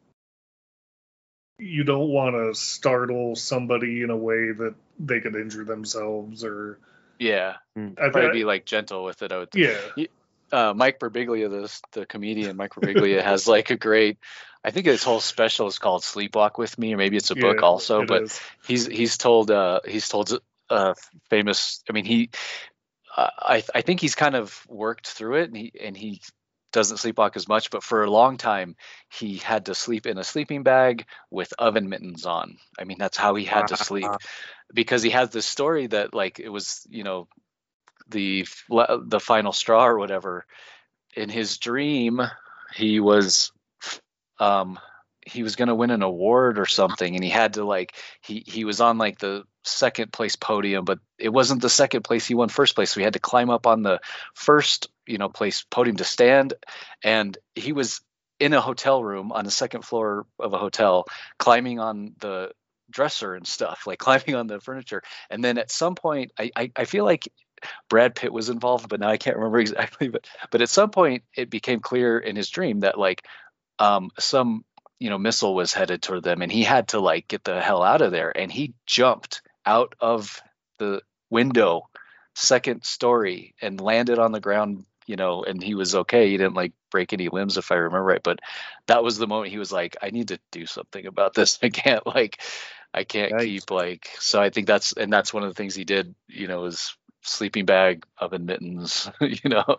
Speaker 5: you don't want to startle somebody in a way that they could injure themselves, or
Speaker 3: Yeah.
Speaker 5: I,
Speaker 3: Probably
Speaker 5: I,
Speaker 3: be like gentle with it. I would
Speaker 5: yeah.
Speaker 3: uh, Mike Birbiglia, the the comedian Mike Birbiglia, has like a great. I think his whole special is called Sleepwalk with Me, or maybe it's a book
Speaker 5: Yeah,
Speaker 3: also.
Speaker 5: it
Speaker 3: But
Speaker 5: is.
Speaker 3: he's he's told uh, he's told uh, famous. I mean, he uh, I I think he's kind of worked through it, and he and he doesn't sleepwalk as much. But for a long time, he had to sleep in a sleeping bag with oven mittens on. I mean, that's how he had to sleep, because he has this story that like it was you know the the final straw or whatever. In his dream, he was um he was going to win an award or something, and he had to like he he was on like the second place podium, but it wasn't the second place, he won first place, so he had to climb up on the first you know place podium to stand. And he was in a hotel room on the second floor of a hotel, climbing on the dresser and stuff, like climbing on the furniture. And then at some point, I, I, I feel like Brad Pitt was involved, but now I can't remember exactly. But but at some point, it became clear in his dream that like um, some you know missile was headed toward them, and he had to like get the hell out of there. And he jumped out of the window, second story, and landed on the ground. You know, and he was okay. He didn't like break any limbs, if I remember right. But that was the moment he was like, I need to do something about this. I can't like, I can't
Speaker 4: Yikes.
Speaker 3: keep like. So I think that's and that's one of the things he did. You know, is sleeping bag, oven mittens, you know.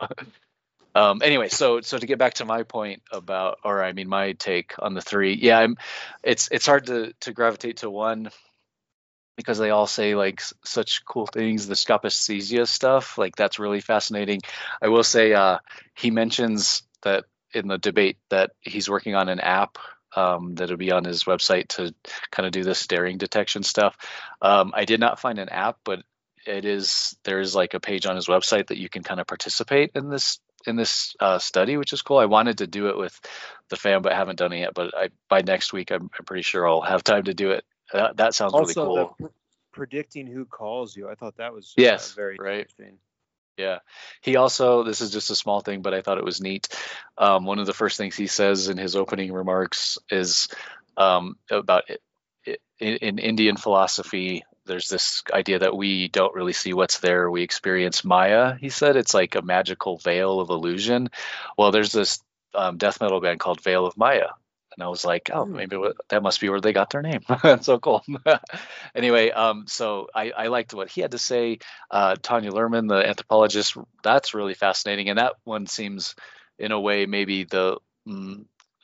Speaker 3: Um, anyway, so so to get back to my point about, or I mean my take on the three, yeah, I'm, it's it's hard to to gravitate to one because they all say like s- such cool things. The scopaesthesia stuff, like that's really fascinating. I will say, uh, he mentions that in the debate that he's working on an app um, that'll be on his website to kind of do this staring detection stuff. Um, I did not find an app, but it is there's like a page on his website that you can kind of participate in this in this uh, study, which is cool. I wanted to do it with the fam, but haven't done it yet. But I by next week, I'm, I'm pretty sure I'll have time to do it. Uh, that sounds really
Speaker 4: Also,
Speaker 3: cool.
Speaker 4: the pr- predicting who calls you, I thought that was uh,
Speaker 3: Yes,
Speaker 4: very
Speaker 3: right.
Speaker 4: interesting.
Speaker 3: Yeah. He also, this is just a small thing, but I thought it was neat. Um, one of the first things he says in his opening remarks is um, about it, it, in Indian philosophy, there's this idea that we don't really see what's there. We experience Maya. He said it's like a magical veil of illusion. Well, there's this um, death metal band called Veil of Maya. And I was like, oh,
Speaker 4: Hmm.
Speaker 3: maybe what, that must be where they got their name. That's so cool. Anyway, um, so I, I liked what he had to say. Uh, Tanya Lerman, the anthropologist, that's really fascinating. And that one seems, in a way, maybe the, mm,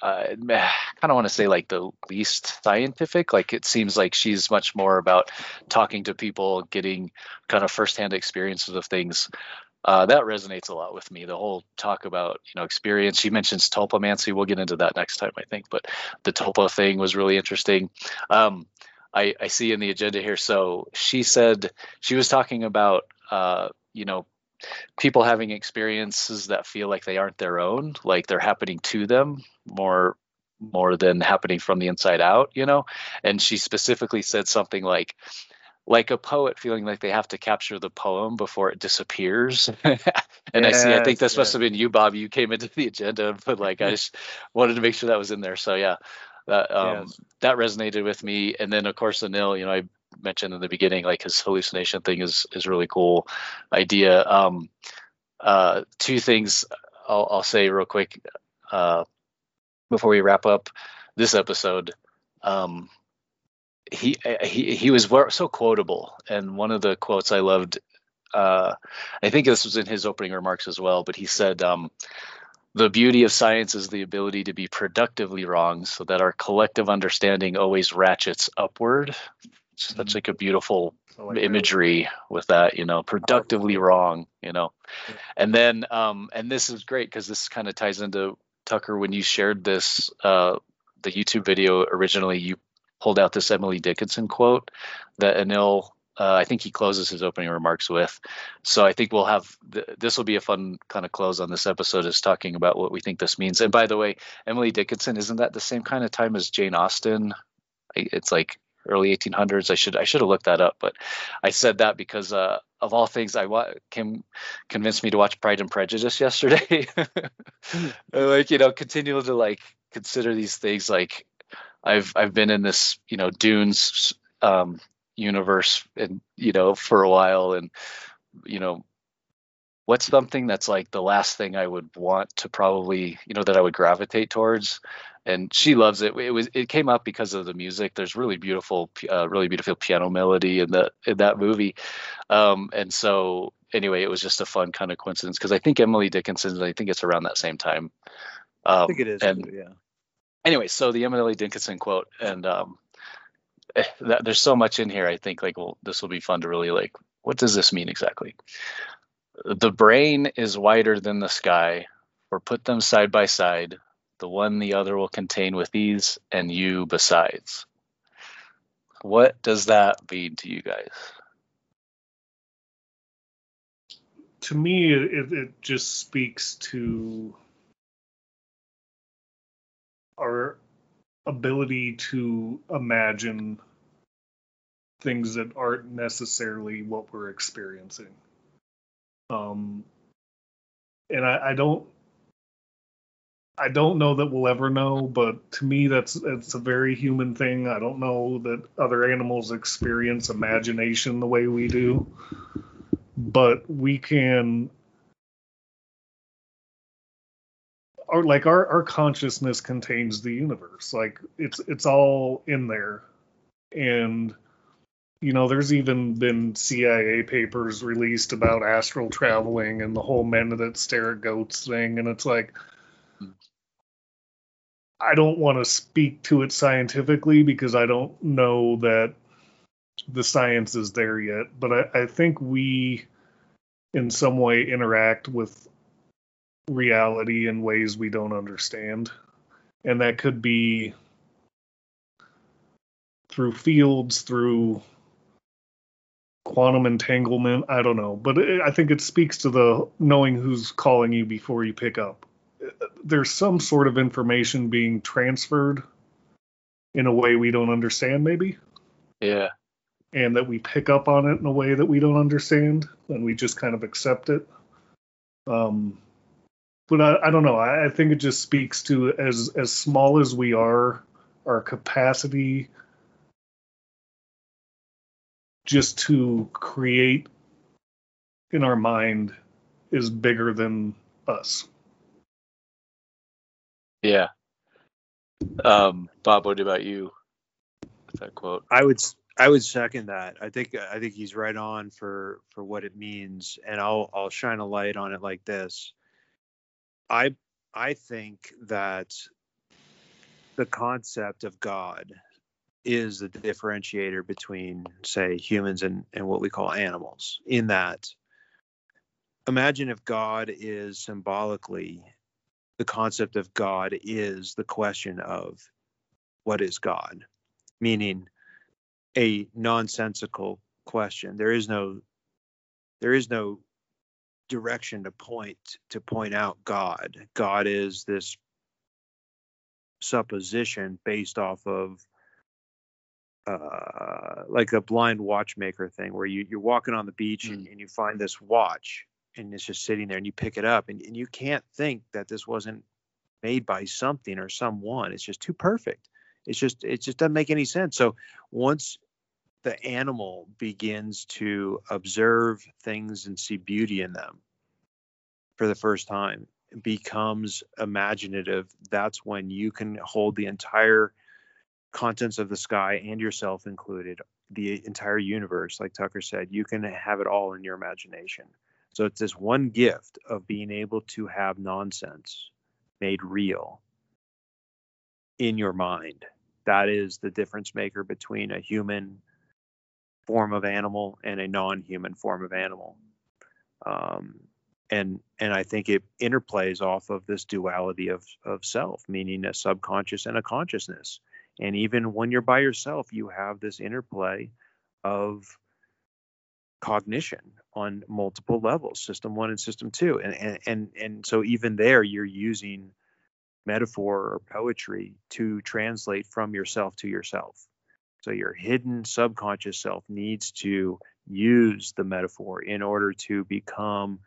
Speaker 3: uh, kind of want to say like the least scientific. Like it seems like she's much more about talking to people, getting kind of firsthand experiences of things. Uh, that resonates a lot with me. The whole talk about, you know, experience. She mentions topomancy. We'll get into that next time, I think. But the topo thing was really interesting. Um, I, I see in the agenda here. So she said she was talking about, uh, you know, people having experiences that feel like they aren't their own, like they're happening to them more more than happening from the inside out, you know. And she specifically said something like like a poet feeling like they have to capture the poem before it disappears. And I see, I think
Speaker 4: Yes,
Speaker 3: this must
Speaker 4: yes.
Speaker 3: have been you, Bob. You came into the agenda, but like I just wanted to make sure that was in there. So yeah, that um
Speaker 4: Yes.
Speaker 3: that resonated with me. And then of course Anil, you know, I mentioned in the beginning, like his hallucination thing is is really cool idea. Um uh two things I'll, I'll say real quick uh before we wrap up this episode. um he he he was so quotable, and one of the quotes I loved, uh I think this was in his opening remarks as well, but he said, um the beauty of science is the ability to be productively wrong so that our collective understanding always ratchets upward. Such
Speaker 5: Mhm.
Speaker 3: like a beautiful
Speaker 5: I like that.
Speaker 3: imagery with that, you know, productively wrong, you know.
Speaker 4: Yeah.
Speaker 3: And then um and this is great because this kind of ties into Tucker. When you shared this uh the YouTube video originally, you pulled out this Emily Dickinson quote that Anil, uh, I think he closes his opening remarks with. So I think we'll have th- this will be a fun kind of close on this episode, is talking about what we think this means. And by the way, Emily Dickinson, isn't that the same kind of time as Jane Austen? It's like early eighteen hundreds. I should I should have looked that up, but I said that because uh, of all things, I wa- came convinced me to watch Pride and Prejudice yesterday. Like, you know, continue to like consider these things. Like I've I've been in this, you know, Dunes um, universe, and you know, for a while, and you know, what's something that's like the last thing I would want to probably, you know, that I would gravitate towards. And she loves it. It was it came up because of the music. There's really beautiful, uh, really beautiful piano melody in that in that movie. Um, and so anyway, it was just a fun kind of coincidence because I think Emily Dickinson, I think it's around that same time.
Speaker 4: I think
Speaker 3: Um,
Speaker 4: it is
Speaker 3: and
Speaker 4: too, yeah.
Speaker 3: anyway, so the Emily Dickinson quote, and um, eh, that, there's so much in here. I think like, well, this will be fun to really like. What does this mean exactly? The brain is wider than the sky, or put them side by side. The one the other will contain with ease, and you besides. What does that mean to you guys?
Speaker 5: To me, it, it just speaks to our ability to imagine things that aren't necessarily what we're experiencing. Um, and I, I don't, I don't know that we'll ever know, but to me, that's it's a very human thing. I don't know that other animals experience imagination the way we do, but we can. Our, like our, our consciousness contains the universe. Like it's it's all in there. And you know, there's even been C I A papers released about astral traveling and the whole men that stare at goats thing. And it's like, I don't want to speak to it scientifically because I don't know that the science is there yet. But I, I think we, in some way, interact with reality in ways we don't understand. And that could be through fields, through quantum entanglement. I don't know, but it, I think it speaks to the knowing who's calling you before you pick up. There's some sort of information being transferred in a way we don't understand, maybe.
Speaker 3: Yeah.
Speaker 5: And that we pick up on it in a way that we don't understand, and we just kind of accept it. Um, but I, I don't know. I, I think it just speaks to as as small as we are, our capacity just to create in our mind is bigger than us.
Speaker 3: Yeah. Um, Bob, what about you? With that quote.
Speaker 4: I would I would second that. I think I think he's right on for for what it means, and I'll I'll shine a light on it like this. I I think that the concept of God is the differentiator between, say, humans and, and what we call animals. In that, imagine if God is symbolically, the concept of God is the question of what is God, meaning a nonsensical question. There is no, there is no direction to point to point out God. God is this supposition based off of uh, like a blind watchmaker thing, where you, you're walking on the beach and,
Speaker 3: Mm.
Speaker 4: and you find this watch and it's just sitting there and you pick it up and, and you can't think that this wasn't made by something or someone. It's just too perfect. It's just, it just doesn't make any sense. So once the animal begins to observe things and see beauty in them for the first time, it becomes imaginative. That's when you can hold the entire contents of the sky and yourself included, the entire universe, like Tucker said, you can have it all in your imagination. So it's this one gift of being able to have nonsense made real in your mind. That is the difference maker between a human form of animal and a non-human form of animal. Um, and and I think it interplays off of this duality of of self, meaning a subconscious and a consciousness. And even when you're by yourself, you have this interplay of cognition on multiple levels, system one and system two. And and and, and so even there, you're using metaphor or poetry to translate from yourself to yourself. So your hidden subconscious self needs to use the metaphor in order to become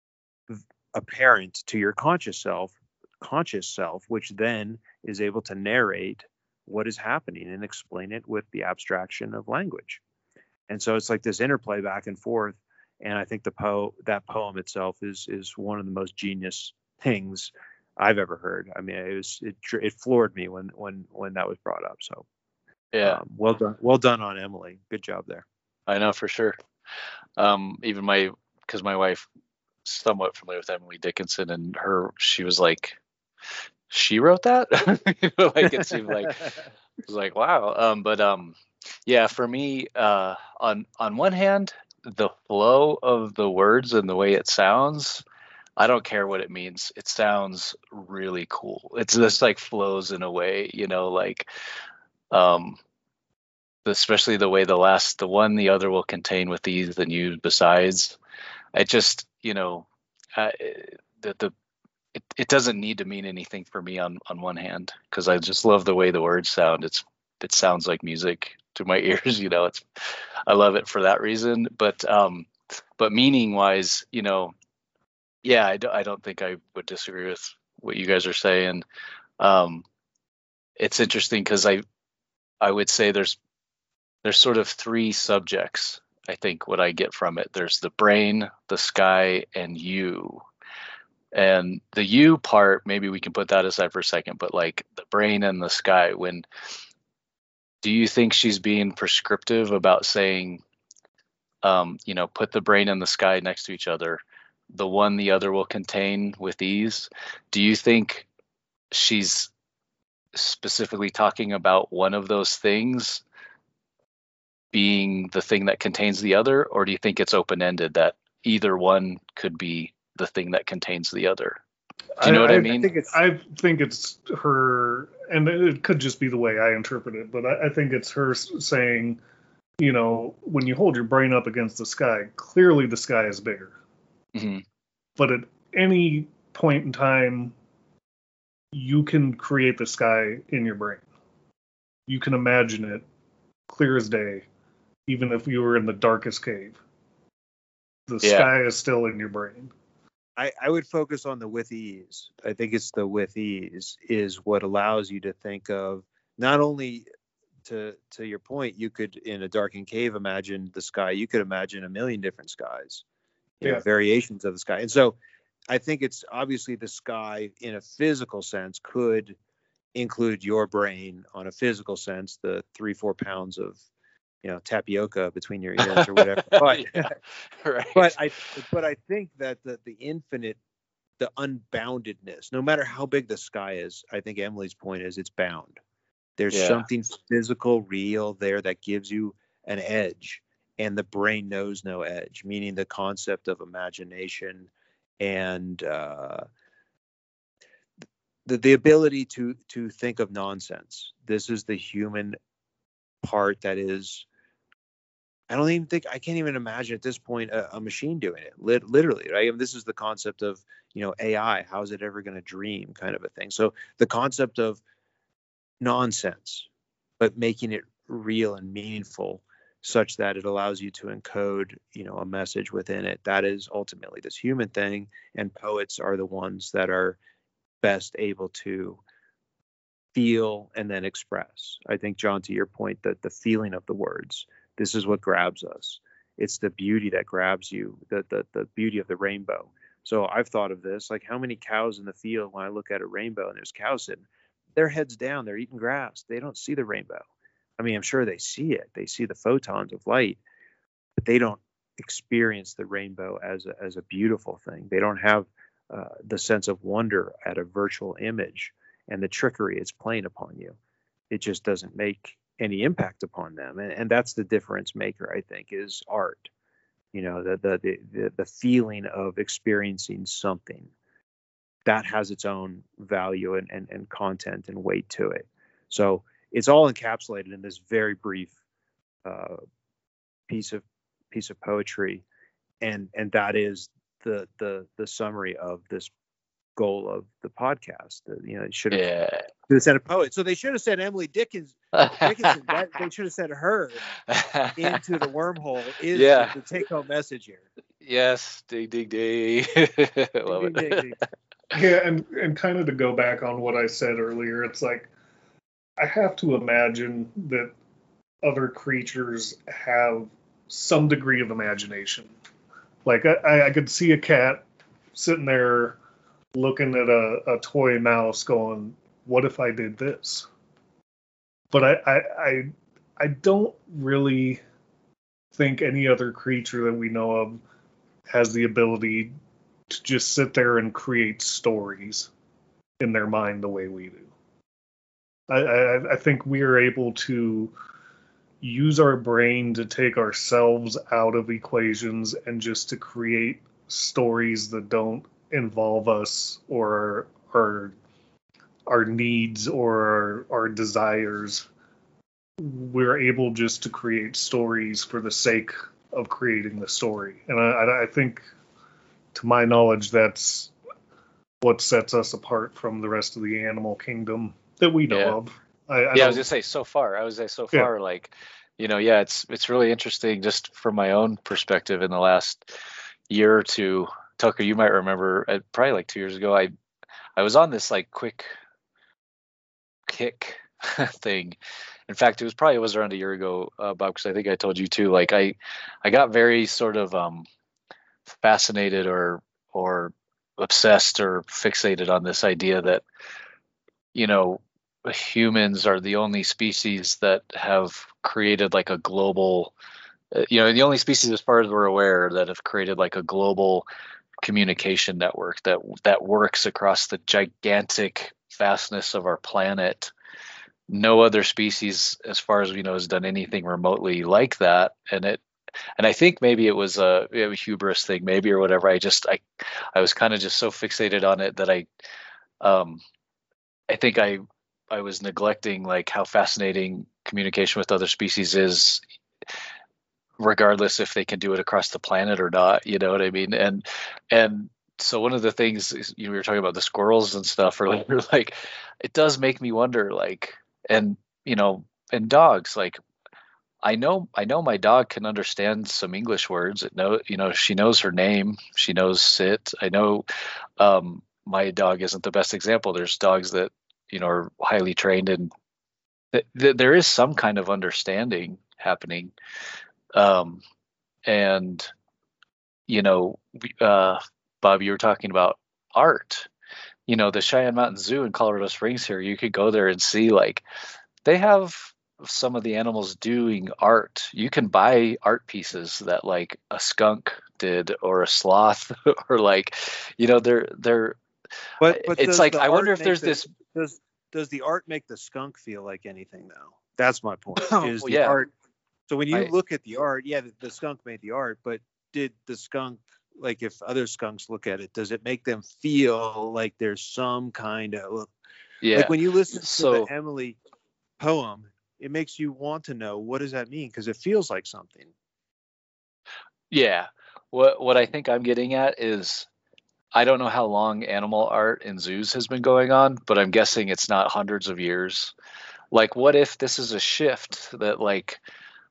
Speaker 4: apparent to your conscious self, conscious self, which then is able to narrate what is happening and explain it with the abstraction of language. And so it's like this interplay back and forth. And I think the po that poem itself is is one of the most genius things I've ever heard. I mean, it was it it floored me when when when that was brought up. So
Speaker 3: Yeah,
Speaker 4: um, well done, well done on Emily. Good job there.
Speaker 3: I know for sure. Um, even my, because my wife somewhat familiar with Emily Dickinson, and her, she was like, she wrote that. You know, like it seemed like it was like wow. Um, but um, yeah, for me, uh, on on one hand, the flow of the words and the way it sounds, I don't care what it means. It sounds really cool. It's just like flows in a way, you know, like um, especially the way the last, the one, the other will contain with these, the new besides. It just, you know, uh, the the it, it doesn't need to mean anything for me on on one hand, because I just love the way the words sound. It's it sounds like music to my ears, you know. It's I love it for that reason. But um, but meaning wise, you know, yeah, I, do, I don't think I would disagree with what you guys are saying. Um, it's interesting because I I would say there's there's sort of three subjects. I think what I get from it. There's the brain, the sky, and you. And the you part, maybe we can put that aside for a second, but like the brain and the sky, when do you think she's being prescriptive about saying, um, you know, put the brain and the sky next to each other, the one the other will contain with ease? Do you think she's specifically talking about one of those things being the thing that contains the other, or do you think it's open-ended that either one could be the thing that contains the other? Do you know what I, I mean?
Speaker 5: I think it's, I think it's her, and it could just be the way I interpret it, but I, I think it's her saying, you know, when you hold your brain up against the sky, clearly the sky is bigger.
Speaker 3: Mm-hmm.
Speaker 5: But at any point in time, you can create the sky in your brain. You can imagine it clear as day, even if you were in the darkest cave. The
Speaker 3: Yeah.
Speaker 5: sky is still in your brain.
Speaker 4: I, I would focus on the with ease. I think it's the with ease is what allows you to think of not only to to your point, you could in a darkened cave imagine the sky. You could imagine a million different skies, you
Speaker 5: Yeah.
Speaker 4: know, variations of the sky. And so I think it's obviously the sky in a physical sense could include your brain on a physical sense, the three, four pounds of, you know, tapioca between your ears or whatever. But,
Speaker 3: Yeah, right.
Speaker 4: but I, but I think that the, the infinite the unboundedness. No matter how big the sky is, I think Emily's point is it's bound. There's
Speaker 3: Yeah.
Speaker 4: something physical, real there that gives you an edge, and the brain knows no edge, meaning the concept of imagination and uh, the the ability to to think of nonsense. This is the human part that is. I don't even think I can't even imagine at this point a, a machine doing it. Lit, literally, right? I mean, this is the concept of, you know, A I. How is it ever going to dream, kind of a thing? So the concept of nonsense, but making it real and meaningful, such that it allows you to encode, you know, a message within it. That is ultimately this human thing, and poets are the ones that are best able to feel and then express. I think, John, to your point, that the feeling of the words. This is what grabs us. It's the beauty that grabs you, the, the the beauty of the rainbow. So I've thought of this, like how many cows in the field, when I look at a rainbow and there's cows sitting, their heads down, they're eating grass. They don't see the rainbow. I mean, I'm sure they see it. They see the photons of light, but they don't experience the rainbow as a, as a beautiful thing. They don't have uh, the sense of wonder at a virtual image and the trickery it's playing upon you. It just doesn't make any impact upon them, and, and that's the difference maker, I think, is art. You know, the, the the the feeling of experiencing something that has its own value and, and and content and weight to it. So it's all encapsulated in this very brief uh, piece of piece of poetry, and and that is the the the summary of this goal of the podcast. The, you know, it should have
Speaker 3: Yeah.
Speaker 4: said a poet. So they should have said Emily Dickens. Dickinson. That, they should have said her into the wormhole. Is
Speaker 3: Yeah.
Speaker 4: the take-home message here?
Speaker 3: Yes, dig, dig, dig. Love
Speaker 4: Ding, ding,
Speaker 3: it.
Speaker 4: ding.
Speaker 5: Yeah, and and kind of to go back on what I said earlier, it's like I have to imagine that other creatures have some degree of imagination. Like I, I could see a cat sitting there looking at a, a toy mouse going, what if I did this? But I, I I I don't really think any other creature that we know of has the ability to just sit there and create stories in their mind the way we do. I, I, I think we are able to use our brain to take ourselves out of equations and just to create stories that don't involve us or our our needs or our, our desires. We're able just to create stories for the sake of creating the story, and I, I think, to my knowledge, that's what sets us apart from the rest of the animal kingdom that we know
Speaker 3: Yeah.
Speaker 5: of. I, I
Speaker 3: Yeah, I
Speaker 5: don't-
Speaker 3: was gonna say so far. I was gonna say so
Speaker 5: Yeah.
Speaker 3: far, like, you know, yeah, it's it's really interesting just from my own perspective in the last year or two. Tucker, you might remember, uh, probably like two years ago, I I was on this like quick kick thing. In fact, it was probably it was around a year ago, uh, Bob, because I think I told you too. Like I I got very sort of um fascinated or or obsessed or fixated on this idea that, you know, humans are the only species that have created like a global, uh, you know, the only species as far as we're aware that have created like a global communication network that that works across the gigantic vastness of our planet. No other species, as far as we know, has done anything remotely like that. And it, and I think maybe it was a, a hubris thing, maybe, or whatever. I just, I, I was kind of just so fixated on it that I, um, I think I, I was neglecting like how fascinating communication with other species is, regardless if they can do it across the planet or not. You know what I mean? And, and so one of the things is, you know, we were talking about the squirrels and stuff earlier, like it does make me wonder, like, and, you know, and dogs, like, I know, I know my dog can understand some English words. It know, you know, she knows her name. She knows sit. I know, um, my dog isn't the best example. There's dogs that, you know, are highly trained, and th- th- there is some kind of understanding happening. Um, and, you know, we- uh, Bob, you were talking about art. You know, the Cheyenne Mountain Zoo in Colorado Springs here, you could go there and see, like, they have some of the animals doing art. You can buy art pieces that like a skunk did, or a sloth, or like, you know, they're they're.
Speaker 4: But but
Speaker 3: it's
Speaker 4: does
Speaker 3: like
Speaker 4: the
Speaker 3: I wonder
Speaker 4: art
Speaker 3: if there's
Speaker 4: make the,
Speaker 3: this.
Speaker 4: does does the art make the skunk feel like anything though? That's my point. Is
Speaker 3: Well,
Speaker 4: the
Speaker 3: yeah.
Speaker 4: art? So when you
Speaker 3: I-
Speaker 4: look at the art, yeah, the, the skunk made the art, but did the skunk, like if other skunks look at it, does it make them feel like there's some kind of
Speaker 3: Yeah.
Speaker 4: like when you listen to
Speaker 3: So-
Speaker 4: the Emily poem, it makes you want to know what does that mean, because it feels like something.
Speaker 3: Yeah. What what I think I'm getting at is I don't know how long animal art in zoos has been going on, but I'm guessing it's not hundreds of years. Like, what if this is a shift that, like,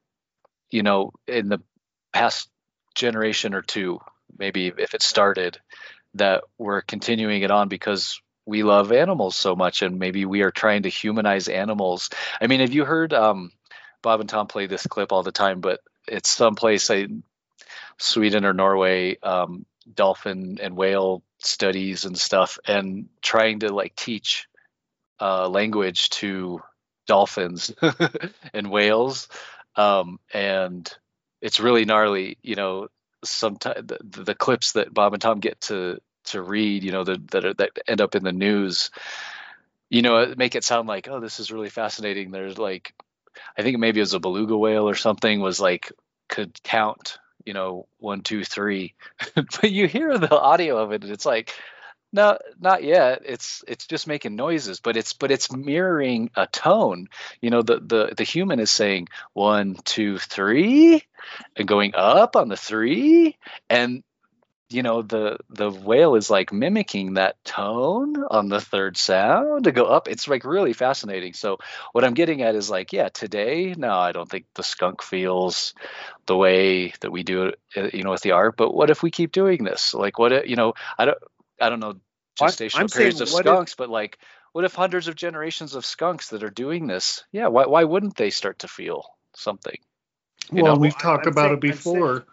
Speaker 3: you know, in the past generation or two, maybe if it started, that we're continuing it on because we love animals so much, and maybe we are trying to humanize animals. I mean, have you heard um, Bob and Tom play this clip all the time, but it's someplace in Sweden or Norway, um, dolphin and whale studies and stuff, and trying to like teach uh, language to dolphins and whales, um, and it's really gnarly. You know, sometimes the, the clips that Bob and Tom get to to read, you know, that that, are, that end up in the news, you know, make it sound like, oh, this is really fascinating. There's like, I think maybe it was a beluga whale or something, was like could count, you know, one, two, three, but you hear the audio of it, and it's like, no, not yet. It's it's just making noises, but it's but it's mirroring a tone. You know, the the the human is saying one, two, three, and going up on the three, and you know the the whale is like mimicking that tone on the third sound to go up. It's like really fascinating. So what I'm getting at is like, yeah, today, no, I don't think the skunk feels the way that we do it, uh, you know, with the art. But what if we keep doing this? Like, what, you know, I don't, I don't know gestational
Speaker 4: I'm
Speaker 3: periods
Speaker 4: saying,
Speaker 3: of
Speaker 4: what if-
Speaker 3: skunks, but like, what if hundreds of generations of skunks that are doing this? Yeah, why why wouldn't they start to feel something? You
Speaker 5: Well,
Speaker 3: know?
Speaker 5: we've
Speaker 4: Well,
Speaker 5: talked
Speaker 4: I'm
Speaker 5: about
Speaker 4: saying-
Speaker 5: it
Speaker 4: I'm
Speaker 5: before.
Speaker 4: saying-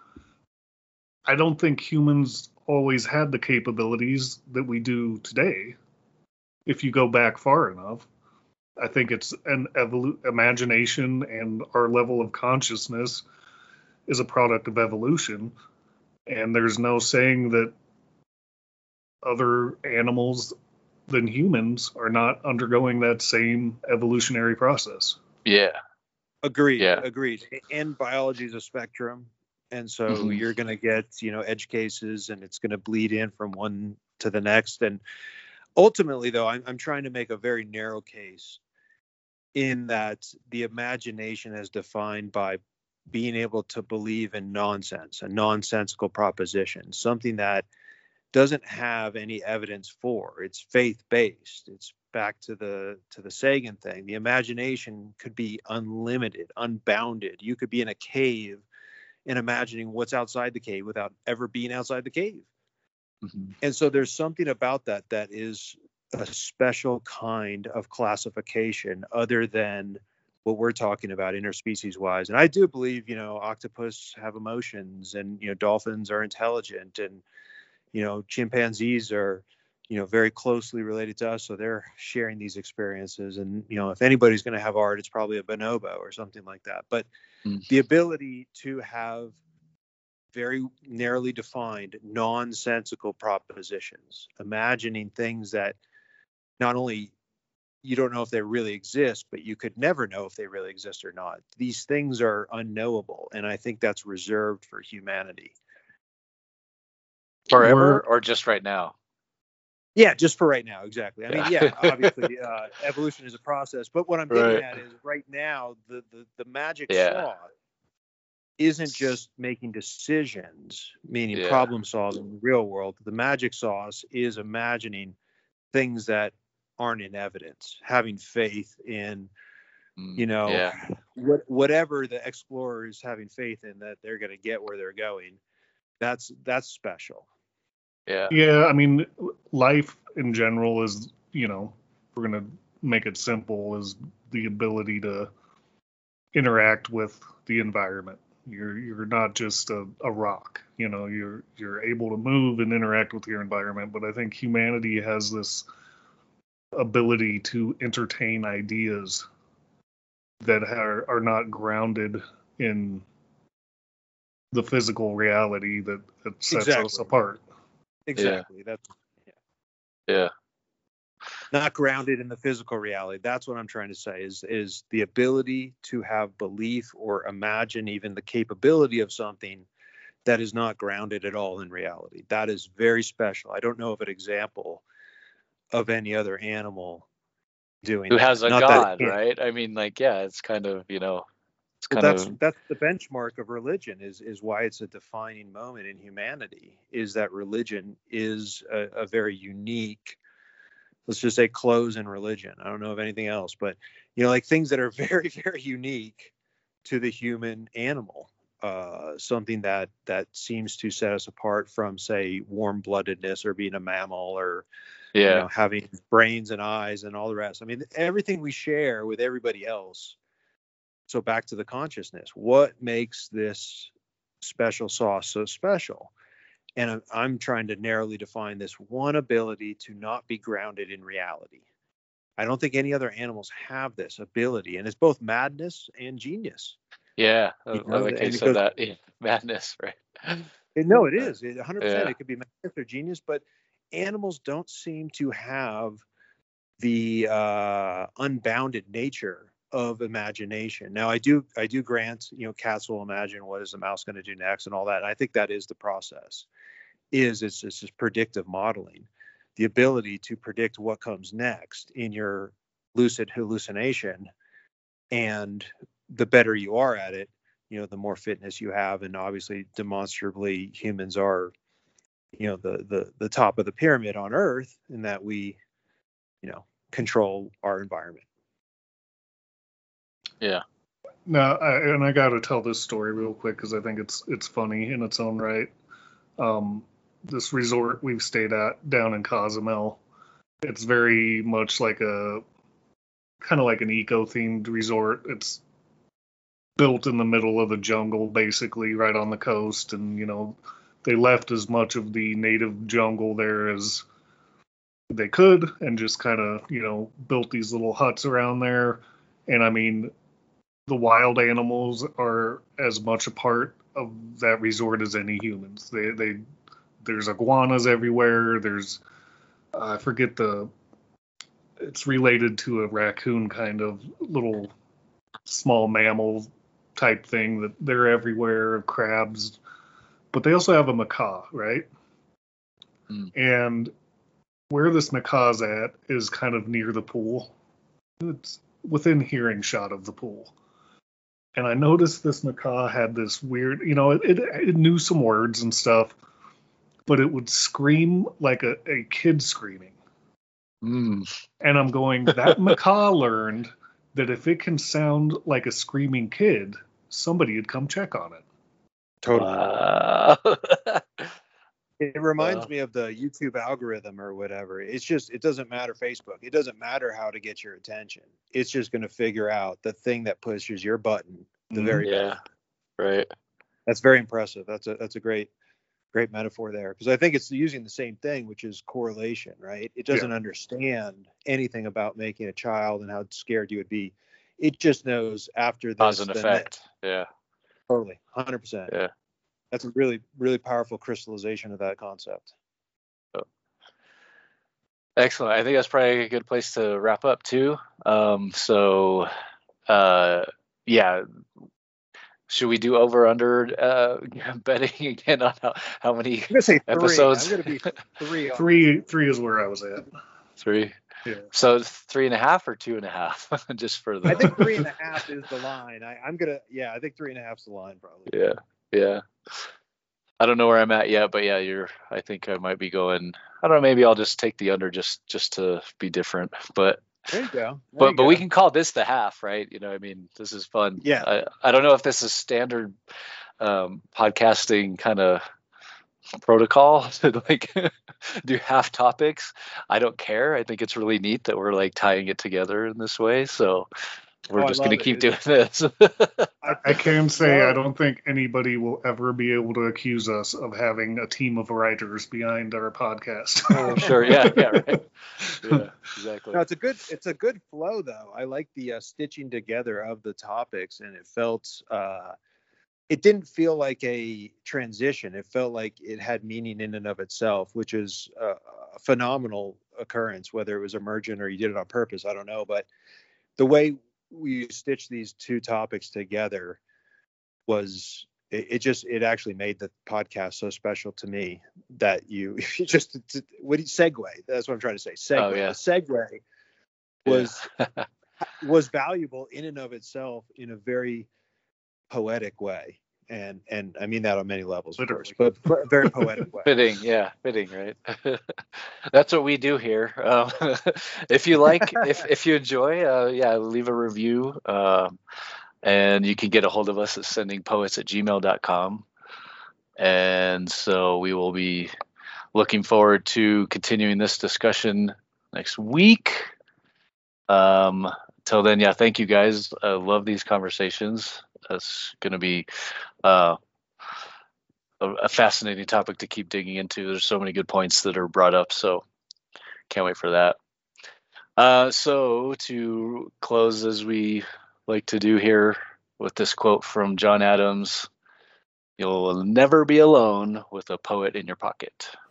Speaker 5: I don't think humans always had the capabilities that we do today. If you go back far enough, I think it's an evolu- imagination, and our level of consciousness is a product of evolution. And there's no saying that other animals than humans are not undergoing that same evolutionary process.
Speaker 3: Yeah,
Speaker 4: Agreed.
Speaker 3: Yeah.
Speaker 4: Agreed. And biology is a spectrum. And so
Speaker 3: Mhm.
Speaker 4: you're going to get, you know, edge cases, and it's going to bleed in from one to the next. And ultimately, though, I'm, I'm trying to make a very narrow case in that the imagination is defined by being able to believe in nonsense, a nonsensical proposition, something that doesn't have any evidence for. It's faith-based. It's back to the to the Sagan thing. The imagination could be unlimited, unbounded. You could be in a cave and imagining what's outside the cave without ever being outside the cave.
Speaker 3: Mhm.
Speaker 4: And so there's something about that that is a special kind of classification other than what we're talking about interspecies wise. And I do believe, you know, octopus have emotions, and, you know, dolphins are intelligent, and, you know, chimpanzees are, you know, very closely related to us. So they're sharing these experiences. And, you know, if anybody's going to have art, it's probably a bonobo or something like that. But
Speaker 3: Mm.
Speaker 4: the ability to have very narrowly defined nonsensical propositions, imagining things that not only you don't know if they really exist, but you could never know if they really exist or not. These things are unknowable, and I think that's reserved for humanity.
Speaker 3: Forever,
Speaker 5: We're-
Speaker 3: or just right now?
Speaker 4: Yeah, just for right now, exactly. I mean,
Speaker 3: Yeah.
Speaker 4: yeah, obviously, uh, evolution is a process, but what I'm getting
Speaker 3: Right.
Speaker 4: at is right now, the the, the magic
Speaker 3: Yeah.
Speaker 4: sloth isn't just making decisions, meaning
Speaker 3: Yeah.
Speaker 4: problem solving in the real world. The magic sauce is imagining things that aren't in evidence, having faith in,
Speaker 3: Mm,
Speaker 4: you know,
Speaker 3: yeah.
Speaker 4: what, whatever the explorer is having faith in that they're going to get where they're going. That's that's special.
Speaker 3: Yeah.
Speaker 5: Yeah, I mean, life in general is, you know, we're going to make it simple, is the ability to interact with the environment. You're you're not just a, a rock, you know, you're you're able to move and interact with your environment. But I think humanity has this ability to entertain ideas that are, are not grounded in the physical reality that, that sets us
Speaker 4: Exactly.
Speaker 5: apart.
Speaker 4: Exactly. That's
Speaker 3: Yeah.
Speaker 4: not grounded in the physical reality. That's what I'm trying to say is is the ability to have belief or imagine even the capability of something that is not grounded at all in reality. That is very special. I don't know of an example of any other animal doing
Speaker 3: Who
Speaker 4: that.
Speaker 3: has a
Speaker 4: Not
Speaker 3: god,
Speaker 4: that it can't.
Speaker 3: right? I mean, like, yeah, it's kind of, you know, it's
Speaker 4: Well,
Speaker 3: kind
Speaker 4: that's
Speaker 3: of,
Speaker 4: that's the benchmark of religion is is why it's a defining moment in humanity is that religion is a, a very unique, let's just say, close in religion. I don't know of anything else, but you know, like things that are very, very unique to the human animal, uh, something that that seems to set us apart from, say, warm-bloodedness or being a mammal or
Speaker 3: yeah,
Speaker 4: you know having brains and eyes and all the rest. I mean, everything we share with everybody else. So back to the consciousness, what makes this special sauce so special? And I'm, I'm trying to narrowly define this one ability to not be grounded in reality. I don't think any other animals have this ability, and it's both madness and genius.
Speaker 3: yeah. I,
Speaker 4: You
Speaker 3: I
Speaker 4: know,
Speaker 3: like how you
Speaker 4: and it
Speaker 3: said
Speaker 4: goes,
Speaker 3: that. Yeah, madness, right?
Speaker 4: it, no, it
Speaker 3: Uh,
Speaker 4: is. It, one hundred percent.
Speaker 3: yeah,
Speaker 4: It could be madness or genius, but animals don't seem to have the uh, unbounded nature of imagination. Now, I do, I do grant, you know, cats will imagine what is the mouse going to do next and all that. And I think that is the process. Is it's, it's just predictive modeling, the ability to predict what comes next in your lucid hallucination, and the better you are at it, you know, the more fitness you have, and obviously, demonstrably, humans are, you know, the the the top of the pyramid on Earth in that we, you know, control our environment.
Speaker 3: yeah.
Speaker 5: Now, I, and I got to tell this story real quick because I think it's it's funny in its own right. Um, this resort we've stayed at down in Cozumel, it's very much like a kind of like an eco-themed resort. It's built in the middle of the jungle, basically, right on the coast, and you know they left as much of the native jungle there as they could, and just kind of you know built these little huts around there. And I mean, the wild animals are as much a part of that resort as any humans. They they there's iguanas everywhere. There's uh, I forget the it's related to a raccoon kind of little small mammal type thing that they're everywhere. Crabs, but they also have a macaw, right?
Speaker 3: Mm.
Speaker 5: And where this macaw's at is kind of near the pool. It's within hearing shot of the pool. And I noticed this macaw had this weird, you know, it, it, it knew some words and stuff, but it would scream like a, a kid screaming.
Speaker 3: Mm.
Speaker 5: And I'm going, that macaw learned that if it can sound like a screaming kid, somebody would come check on it.
Speaker 4: Totally.
Speaker 3: Wow.
Speaker 4: It reminds
Speaker 3: Wow.
Speaker 4: me of the YouTube algorithm or whatever. It's just, it doesn't matter Facebook. It doesn't matter how to get your attention. It's just going to figure out the thing that pushes your button the
Speaker 5: Mhm.
Speaker 4: very
Speaker 3: Yeah.
Speaker 4: best.
Speaker 3: Right.
Speaker 4: That's very impressive. That's a that's a great great metaphor there, because I think it's using the same thing, which is correlation, right? It doesn't understand anything about making a child and how scared you would be. It just knows after this,
Speaker 3: Cause and
Speaker 4: then
Speaker 3: effect.
Speaker 4: that,
Speaker 3: Yeah.
Speaker 4: totally, one hundred percent.
Speaker 3: Yeah.
Speaker 4: That's a really, really powerful crystallization of that concept.
Speaker 3: Excellent. I think that's probably a good place to wrap up too. Um, so, uh, yeah. Should we do over under uh, betting again on how, how many
Speaker 4: I'm gonna say three.
Speaker 3: episodes?
Speaker 4: I'm gonna be three. On
Speaker 5: Three, three is where I was at.
Speaker 3: Three.
Speaker 5: Yeah.
Speaker 3: So three and a half or two and a half, just for the.
Speaker 4: I think three and a half is the line. I, I'm gonna, yeah, I think three and a half is the line probably.
Speaker 3: Yeah, yeah. I don't know where I'm at yet, but yeah, you're. I think I might be going. I don't know. Maybe I'll just take the under just just to be different. But
Speaker 4: There you go. There
Speaker 3: but
Speaker 4: you
Speaker 3: but
Speaker 4: go.
Speaker 3: we can call this the half, right? You know, I mean, this is fun.
Speaker 4: Yeah.
Speaker 3: I I don't know if this is standard um, podcasting kind of protocol to like do half topics. I don't care. I think it's really neat that we're like tying it together in this way. So we're
Speaker 4: Oh, I
Speaker 3: just
Speaker 4: love
Speaker 3: gonna
Speaker 4: it.
Speaker 3: keep
Speaker 4: It-
Speaker 3: doing this.
Speaker 5: I, I can say
Speaker 4: No.
Speaker 5: I don't think anybody will ever be able to accuse us of having a team of writers behind our podcast.
Speaker 3: Oh, sure. Yeah. Yeah. Right. Yeah. Exactly.
Speaker 4: No, it's a good it's a good flow though. I like the uh, stitching together of the topics, and it felt uh, it didn't feel like a transition. It felt like it had meaning in and of itself, which is a, a phenomenal occurrence. Whether it was emergent or you did it on purpose, I don't know. But the way we stitched these two topics together was it, it just it actually made the podcast so special to me that you just what do you segue? That's what I'm trying to say. Segue.
Speaker 3: Oh, yeah.
Speaker 4: The segue was
Speaker 3: Yeah.
Speaker 4: was valuable in and of itself in a very poetic way, and and I mean that on many levels, of course, but, but a very poetic way.
Speaker 3: Fitting, yeah, fitting, right? That's what we do here. Um, if you like, if if you enjoy, uh, yeah, leave a review, um, and you can get a hold of us at sending poets at gmail dot com. And so we will be looking forward to continuing this discussion next week. Um, till then, yeah, thank you guys. I love these conversations. It's going to be uh, a, a fascinating topic to keep digging into. There's so many good points that are brought up, so can't wait for that. Uh, so to close, as we like to do here, with this quote from John Adams, "You'll never be alone with a poet in your pocket."